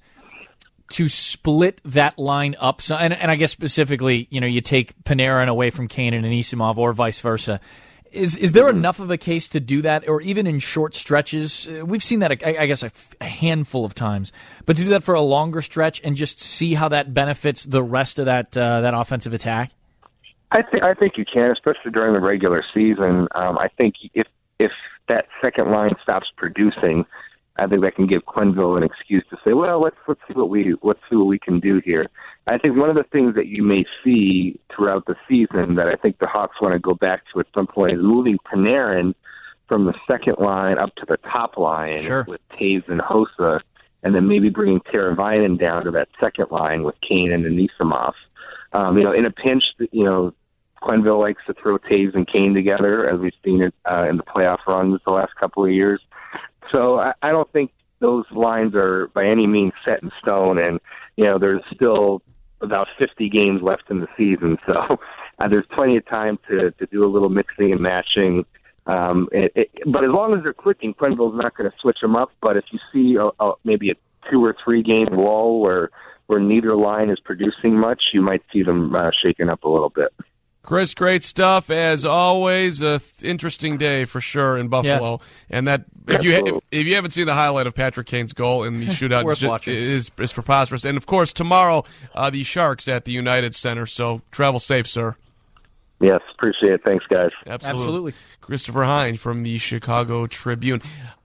to split that line up? So, and, and I guess specifically, you know, you take Panarin away from Kane and Anisimov, or vice versa. Is is there enough of a case to do that, or even in short stretches? We've seen that, I, I guess, a, a handful of times. But to do that for a longer stretch and just see how that benefits the rest of that uh, that offensive attack? I think I think you can, especially during the regular season. Um, I think if if that second line stops producing, I think that can give Quenneville an excuse to say, well, let's let's see what we let's see what we can do here. I think one of the things that you may see throughout the season that I think the Hawks want to go back to at some point is moving Panarin from the second line up to the top line sure. with Taves and Hossa, and then maybe bringing Teravainen down to that second line with Kane and Anisimov. Um, you know, in a pinch, you know, Quenneville likes to throw Taves and Kane together, as we've seen it uh, in the playoff runs the last couple of years. So I, I don't think those lines are by any means set in stone, and you know there's still about fifty games left in the season, so uh, there's plenty of time to, to do a little mixing and matching. Um, it, it, but as long as they're clicking, Quenneville's not going to switch them up. But if you see a, a, maybe a two or three game lull where where neither line is producing much, you might see them uh, shaken up a little bit. Chris, great stuff as always. A th- interesting day for sure in Buffalo, yeah. and that if you ha- if you haven't seen the highlight of Patrick Kane's goal in the shootout, Worth it's just, is is preposterous. And of course, tomorrow uh, the Sharks at the United Center. So travel safe, sir. Yes, appreciate it. Thanks, guys. Absolutely. Absolutely. Christopher Hine from the Chicago Tribune.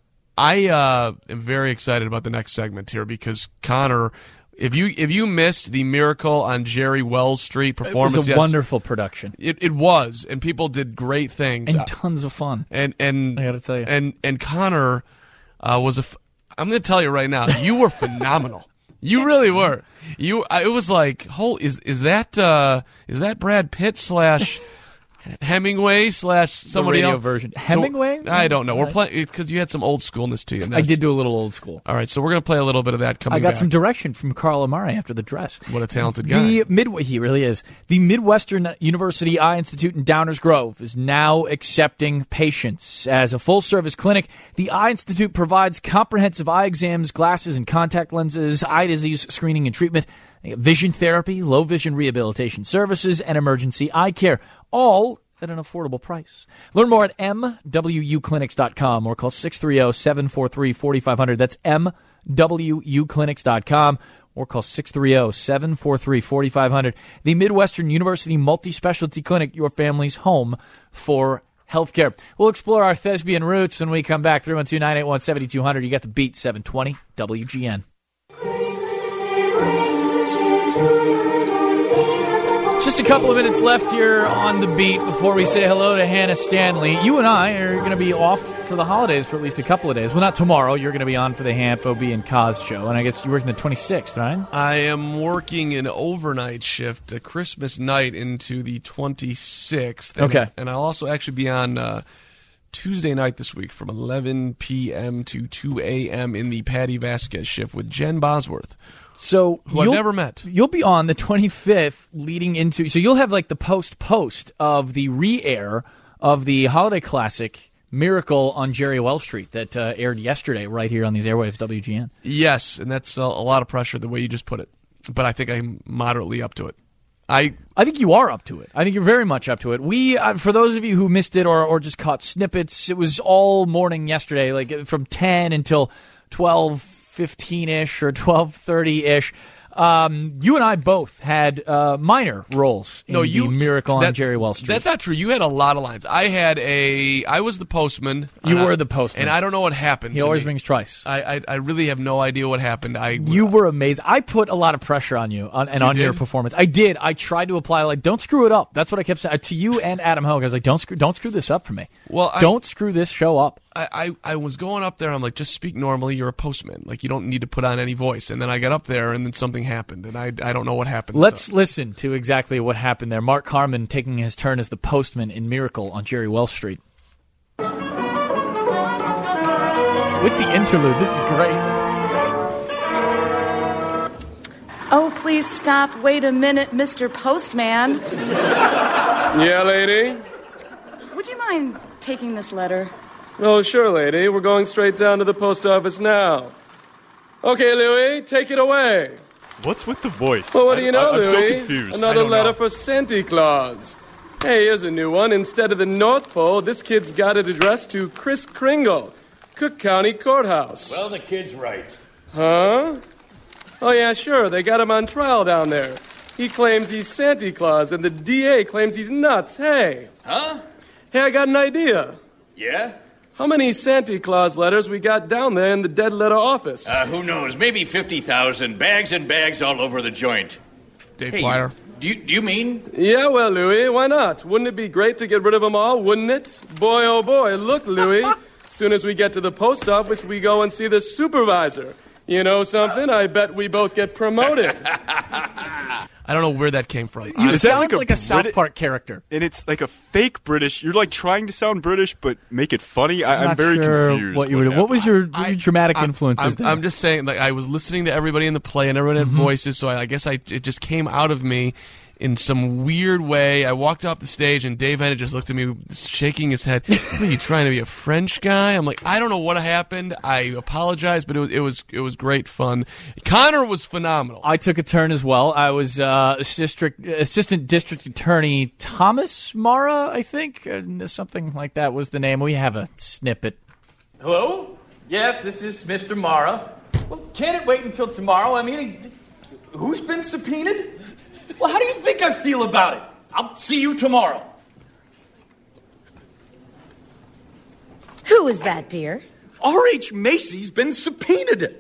I uh, am very excited about the next segment here because Connor. If you if you missed the Miracle on Jerry Wells Street performance, it was a yes, wonderful production. It it was, and people did great things and tons of fun. And and I got to tell you, and and Connor uh, was a. F- I'm going to tell you right now, you were phenomenal. You really were. You. It was like, whole is is that uh, is that Brad Pitt slash Hemingway slash somebody the radio else version. Hemingway? So, I don't know. We're playing because you had some old schoolness to you. I did do a little old school. All right, so we're gonna play a little bit of that coming. I got back. some direction from Carl Amari after the dress. What a talented guy! The Midway, he really is. The Midwestern University Eye Institute in Downers Grove is now accepting patients as a full-service clinic. The Eye Institute provides comprehensive eye exams, glasses and contact lenses, eye disease screening and treatment, vision therapy, low vision rehabilitation services, and emergency eye care, all at an affordable price. Learn more at m w u clinics dot com or call six three zero, seven four three, four five zero zero. That's m w u clinics dot com or call six three zero, seven four three, four five zero zero. The Midwestern University Multi-Specialty Clinic, your family's home for healthcare. We'll explore our thespian roots when we come back. three one two, nine eight one, seven two zero zero. You got the beat, seven twenty W G N. Just a couple of minutes left here on the beat before we say hello to Hannah Stanley. You and I are going to be off for the holidays for at least a couple of days. Well, not tomorrow. You're going to be on for the Hamp, O B, and Kaz show. And I guess you're working the twenty-sixth, right? I am working an overnight shift, a Christmas night into the twenty-sixth. And, okay. And I'll also actually be on uh, Tuesday night this week from eleven p.m. to two a.m. in the Patty Vasquez shift with Jen Bosworth. So who I've never met. You'll be on the twenty-fifth leading into... So you'll have like the post-post of the re-air of the Holiday Classic Miracle on Jerry Wells Street that uh, aired yesterday right here on these airwaves, W G N. Yes, and that's a, a lot of pressure the way you just put it. But I think I'm moderately up to it. I I think you are up to it. I think you're very much up to it. We, uh, for those of you who missed it or, or just caught snippets, it was all morning yesterday, like from ten until twelve fifteen-ish or twelve thirty-ish. Um, you and I both had uh, minor roles in no, you, the Miracle that, on Jerry Wells Street. That's not true. You had a lot of lines. I had a. I was the postman. You were I, the postman, and I don't know what happened. He to always me. rings twice. I, I I really have no idea what happened. I you were amazing. I put a lot of pressure on you on, and you on did? your performance. I did. I tried to apply like, don't screw it up. That's what I kept saying to you and Adam Hogue. I was like, don't screw, don't screw this up for me. Well, I, don't screw this show up. I, I, I was going up there. I'm like, just speak normally. You're a postman. Like, you don't need to put on any voice. And then I got up there, and then something happened, and I, I don't know what happened. Let's so. listen to exactly what happened there. Mark Carman taking his turn as the postman in Miracle on Jerry Wells Street. With the interlude, this is great. Oh, please stop. Wait a minute, Mister Postman. Yeah, lady? Would you mind taking this letter? Oh, sure, lady. We're going straight down to the post office now. Okay, Louie, take it away. What's with the voice? Well, what do you know, I, I'm Louie? so confused. Another letter know. for Santa Claus. Hey, here's a new one. Instead of the North Pole, this kid's got it addressed to Chris Kringle, Cook County Courthouse. Well, the kid's right. Huh? Oh, yeah, sure. They got him on trial down there. He claims he's Santa Claus, and the D A claims he's nuts. Hey. Huh? Hey, I got an idea. Yeah? How many Santa Claus letters we got down there in the dead letter office? Uh, who knows? Maybe fifty thousand. Bags and bags all over the joint. Dave hey, Plyer. Do you, do you mean? Yeah, well, Louie, why not? Wouldn't it be great to get rid of them all, wouldn't it? Boy, oh boy, look, Louie. As soon as we get to the post office, we go and see the supervisor. You know something? I bet we both get promoted. I don't know where that came from. You Honestly. sound like a South Brit- Park character. And it's like a fake British. You're like trying to sound British, but make it funny. I, I'm Not very sure confused. What you would? What was your, your dramatic I- influences? I'm, there? I'm just saying, like I was listening to everybody in the play, and everyone had Mhm. voices, so I, I guess I it just came out of me in some weird way. I walked off the stage, and Dave Bennett just looked at me, shaking his head. What, are you trying to be a French guy? I'm like, I don't know what happened. I apologize, but it was it was it was great fun. Connor was phenomenal. I took a turn as well. I was uh, district, Assistant District Attorney Thomas Mara, I think. Uh, something like that was the name. We have a snippet. Hello? Yes, this is Mister Mara. Well, can't it wait until tomorrow? I mean, who's been subpoenaed? Well, how do you think I feel about it? I'll see you tomorrow. Who is that, dear? R H. Macy's been subpoenaed.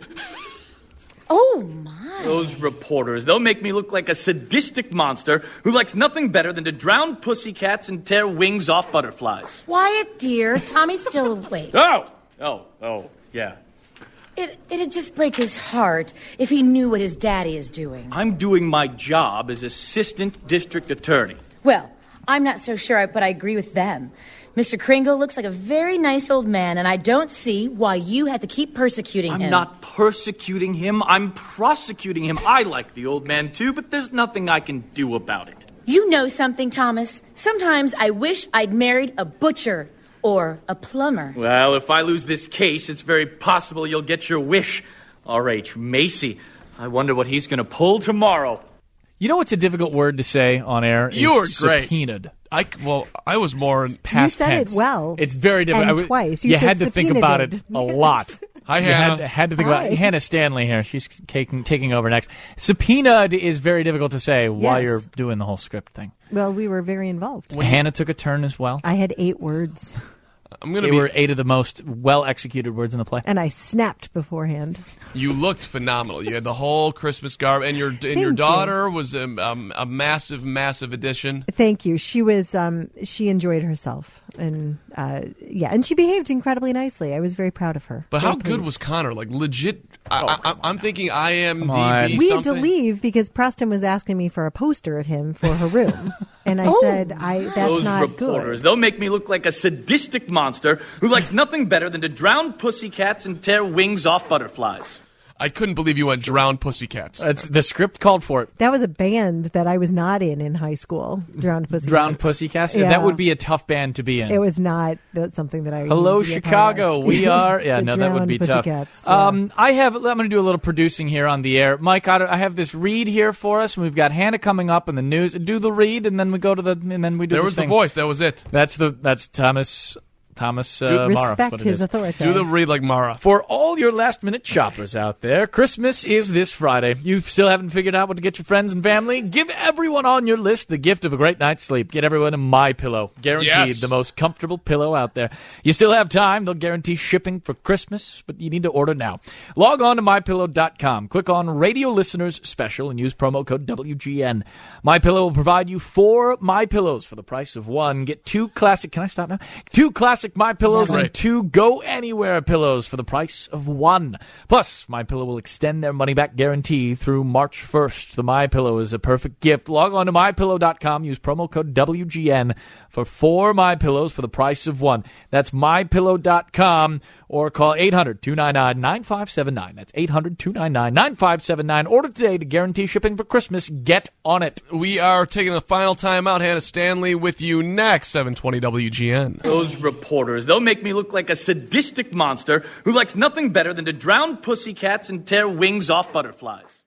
Oh, my. Those reporters, they'll make me look like a sadistic monster who likes nothing better than to drown pussycats and tear wings off butterflies. Quiet, dear. Tommy's still awake. Oh! Oh, oh, yeah. It, it'd just break his heart if he knew what his daddy is doing. I'm doing my job as assistant district attorney. Well, I'm not so sure, I- but I agree with them. Mister Kringle looks like a very nice old man, and I don't see why you had to keep persecuting I'm him. not persecuting him. I'm prosecuting him. I like the old man, too, but there's nothing I can do about it. You know something, Thomas? Sometimes I wish I'd married a butcher or a plumber. Well, if I lose this case, it's very possible you'll get your wish. R H. Macy. I wonder what he's going to pull tomorrow. You know what's a difficult word to say on air? You were great. Subpoenaed. I, well, I was more in past You said tense. it well. It's very difficult. And I w- twice. You You said had to think about it subpoenaed. a lot. Hi, You Hannah. had, had to think about Hi. it. Hannah Stanley here. She's taking, taking over next. Subpoenaed is very difficult to say while Yes. you're doing the whole script thing. Well, we were very involved. Hannah took a turn as well. I had eight words, I'm gonna They be. were eight of the most well-executed words in the play. and I snapped beforehand. You looked phenomenal. You had the whole Christmas garb, and your and your you. daughter was a, um, a massive, massive addition. Thank you. She was. Um, she enjoyed herself, and uh, yeah, and she behaved incredibly nicely. I was very proud of her. But Very how good pleased. was Connor? Like legit. I, I, I'm thinking I am Come on. D B We had to something. leave because Preston was asking me for a poster of him for her room, and I Oh, said, "I that's Those not reporters, good." they'll make me look like a sadistic monster who likes nothing better than to drown pussycats and tear wings off butterflies. I couldn't believe you went drown pussycats. That's the script called for it. That was a band that I was not in in high school. Drowned Pussycats. Drowned Pussycats. Yeah. That would be a tough band to be in. It was not. That's something that I. Hello, needed to be a part Chicago. of. We are. Yeah, The no, that would Drowned be tough. Pussycats, yeah. Um, I have. I'm going to do a little producing here on the air. Mike, I I have this read here for us, and we've got Hannah coming up in the news. Do the read, and then we go to the, and then we do. There the was thing. the voice. That was it. That's the. That's Thomas. Thomas uh, Do- Mara. Respect what it his is. authority. Do the read like Mara. For all your last-minute shoppers out there, Christmas is this Friday. You still haven't figured out what to get your friends and family? Give everyone on your list the gift of a great night's sleep. Get everyone a MyPillow. Guaranteed Yes. the most comfortable pillow out there. You still have time. They'll guarantee shipping for Christmas, but you need to order now. Log on to my pillow dot com. Click on Radio Listeners Special and use promo code W G N. MyPillow will provide you four MyPillows for the price of one. Get two classic... Can I stop now? Two classic MyPillows Right. and two Go Anywhere pillows for the price of one. Plus, MyPillow will extend their money-back guarantee through March first. The MyPillow is a perfect gift. Log on to my pillow dot com. Use promo code W G N for four MyPillows for the price of one. That's my pillow dot com or call eight hundred, two nine nine, nine five seven nine. That's eight hundred, two nine nine, nine five seven nine. Order today to guarantee shipping for Christmas. Get on it. We are taking a final time out. Hannah Stanley with you next. seven twenty W G N. Those reporters, they'll make me look like a sadistic monster who likes nothing better than to drown pussycats and tear wings off butterflies.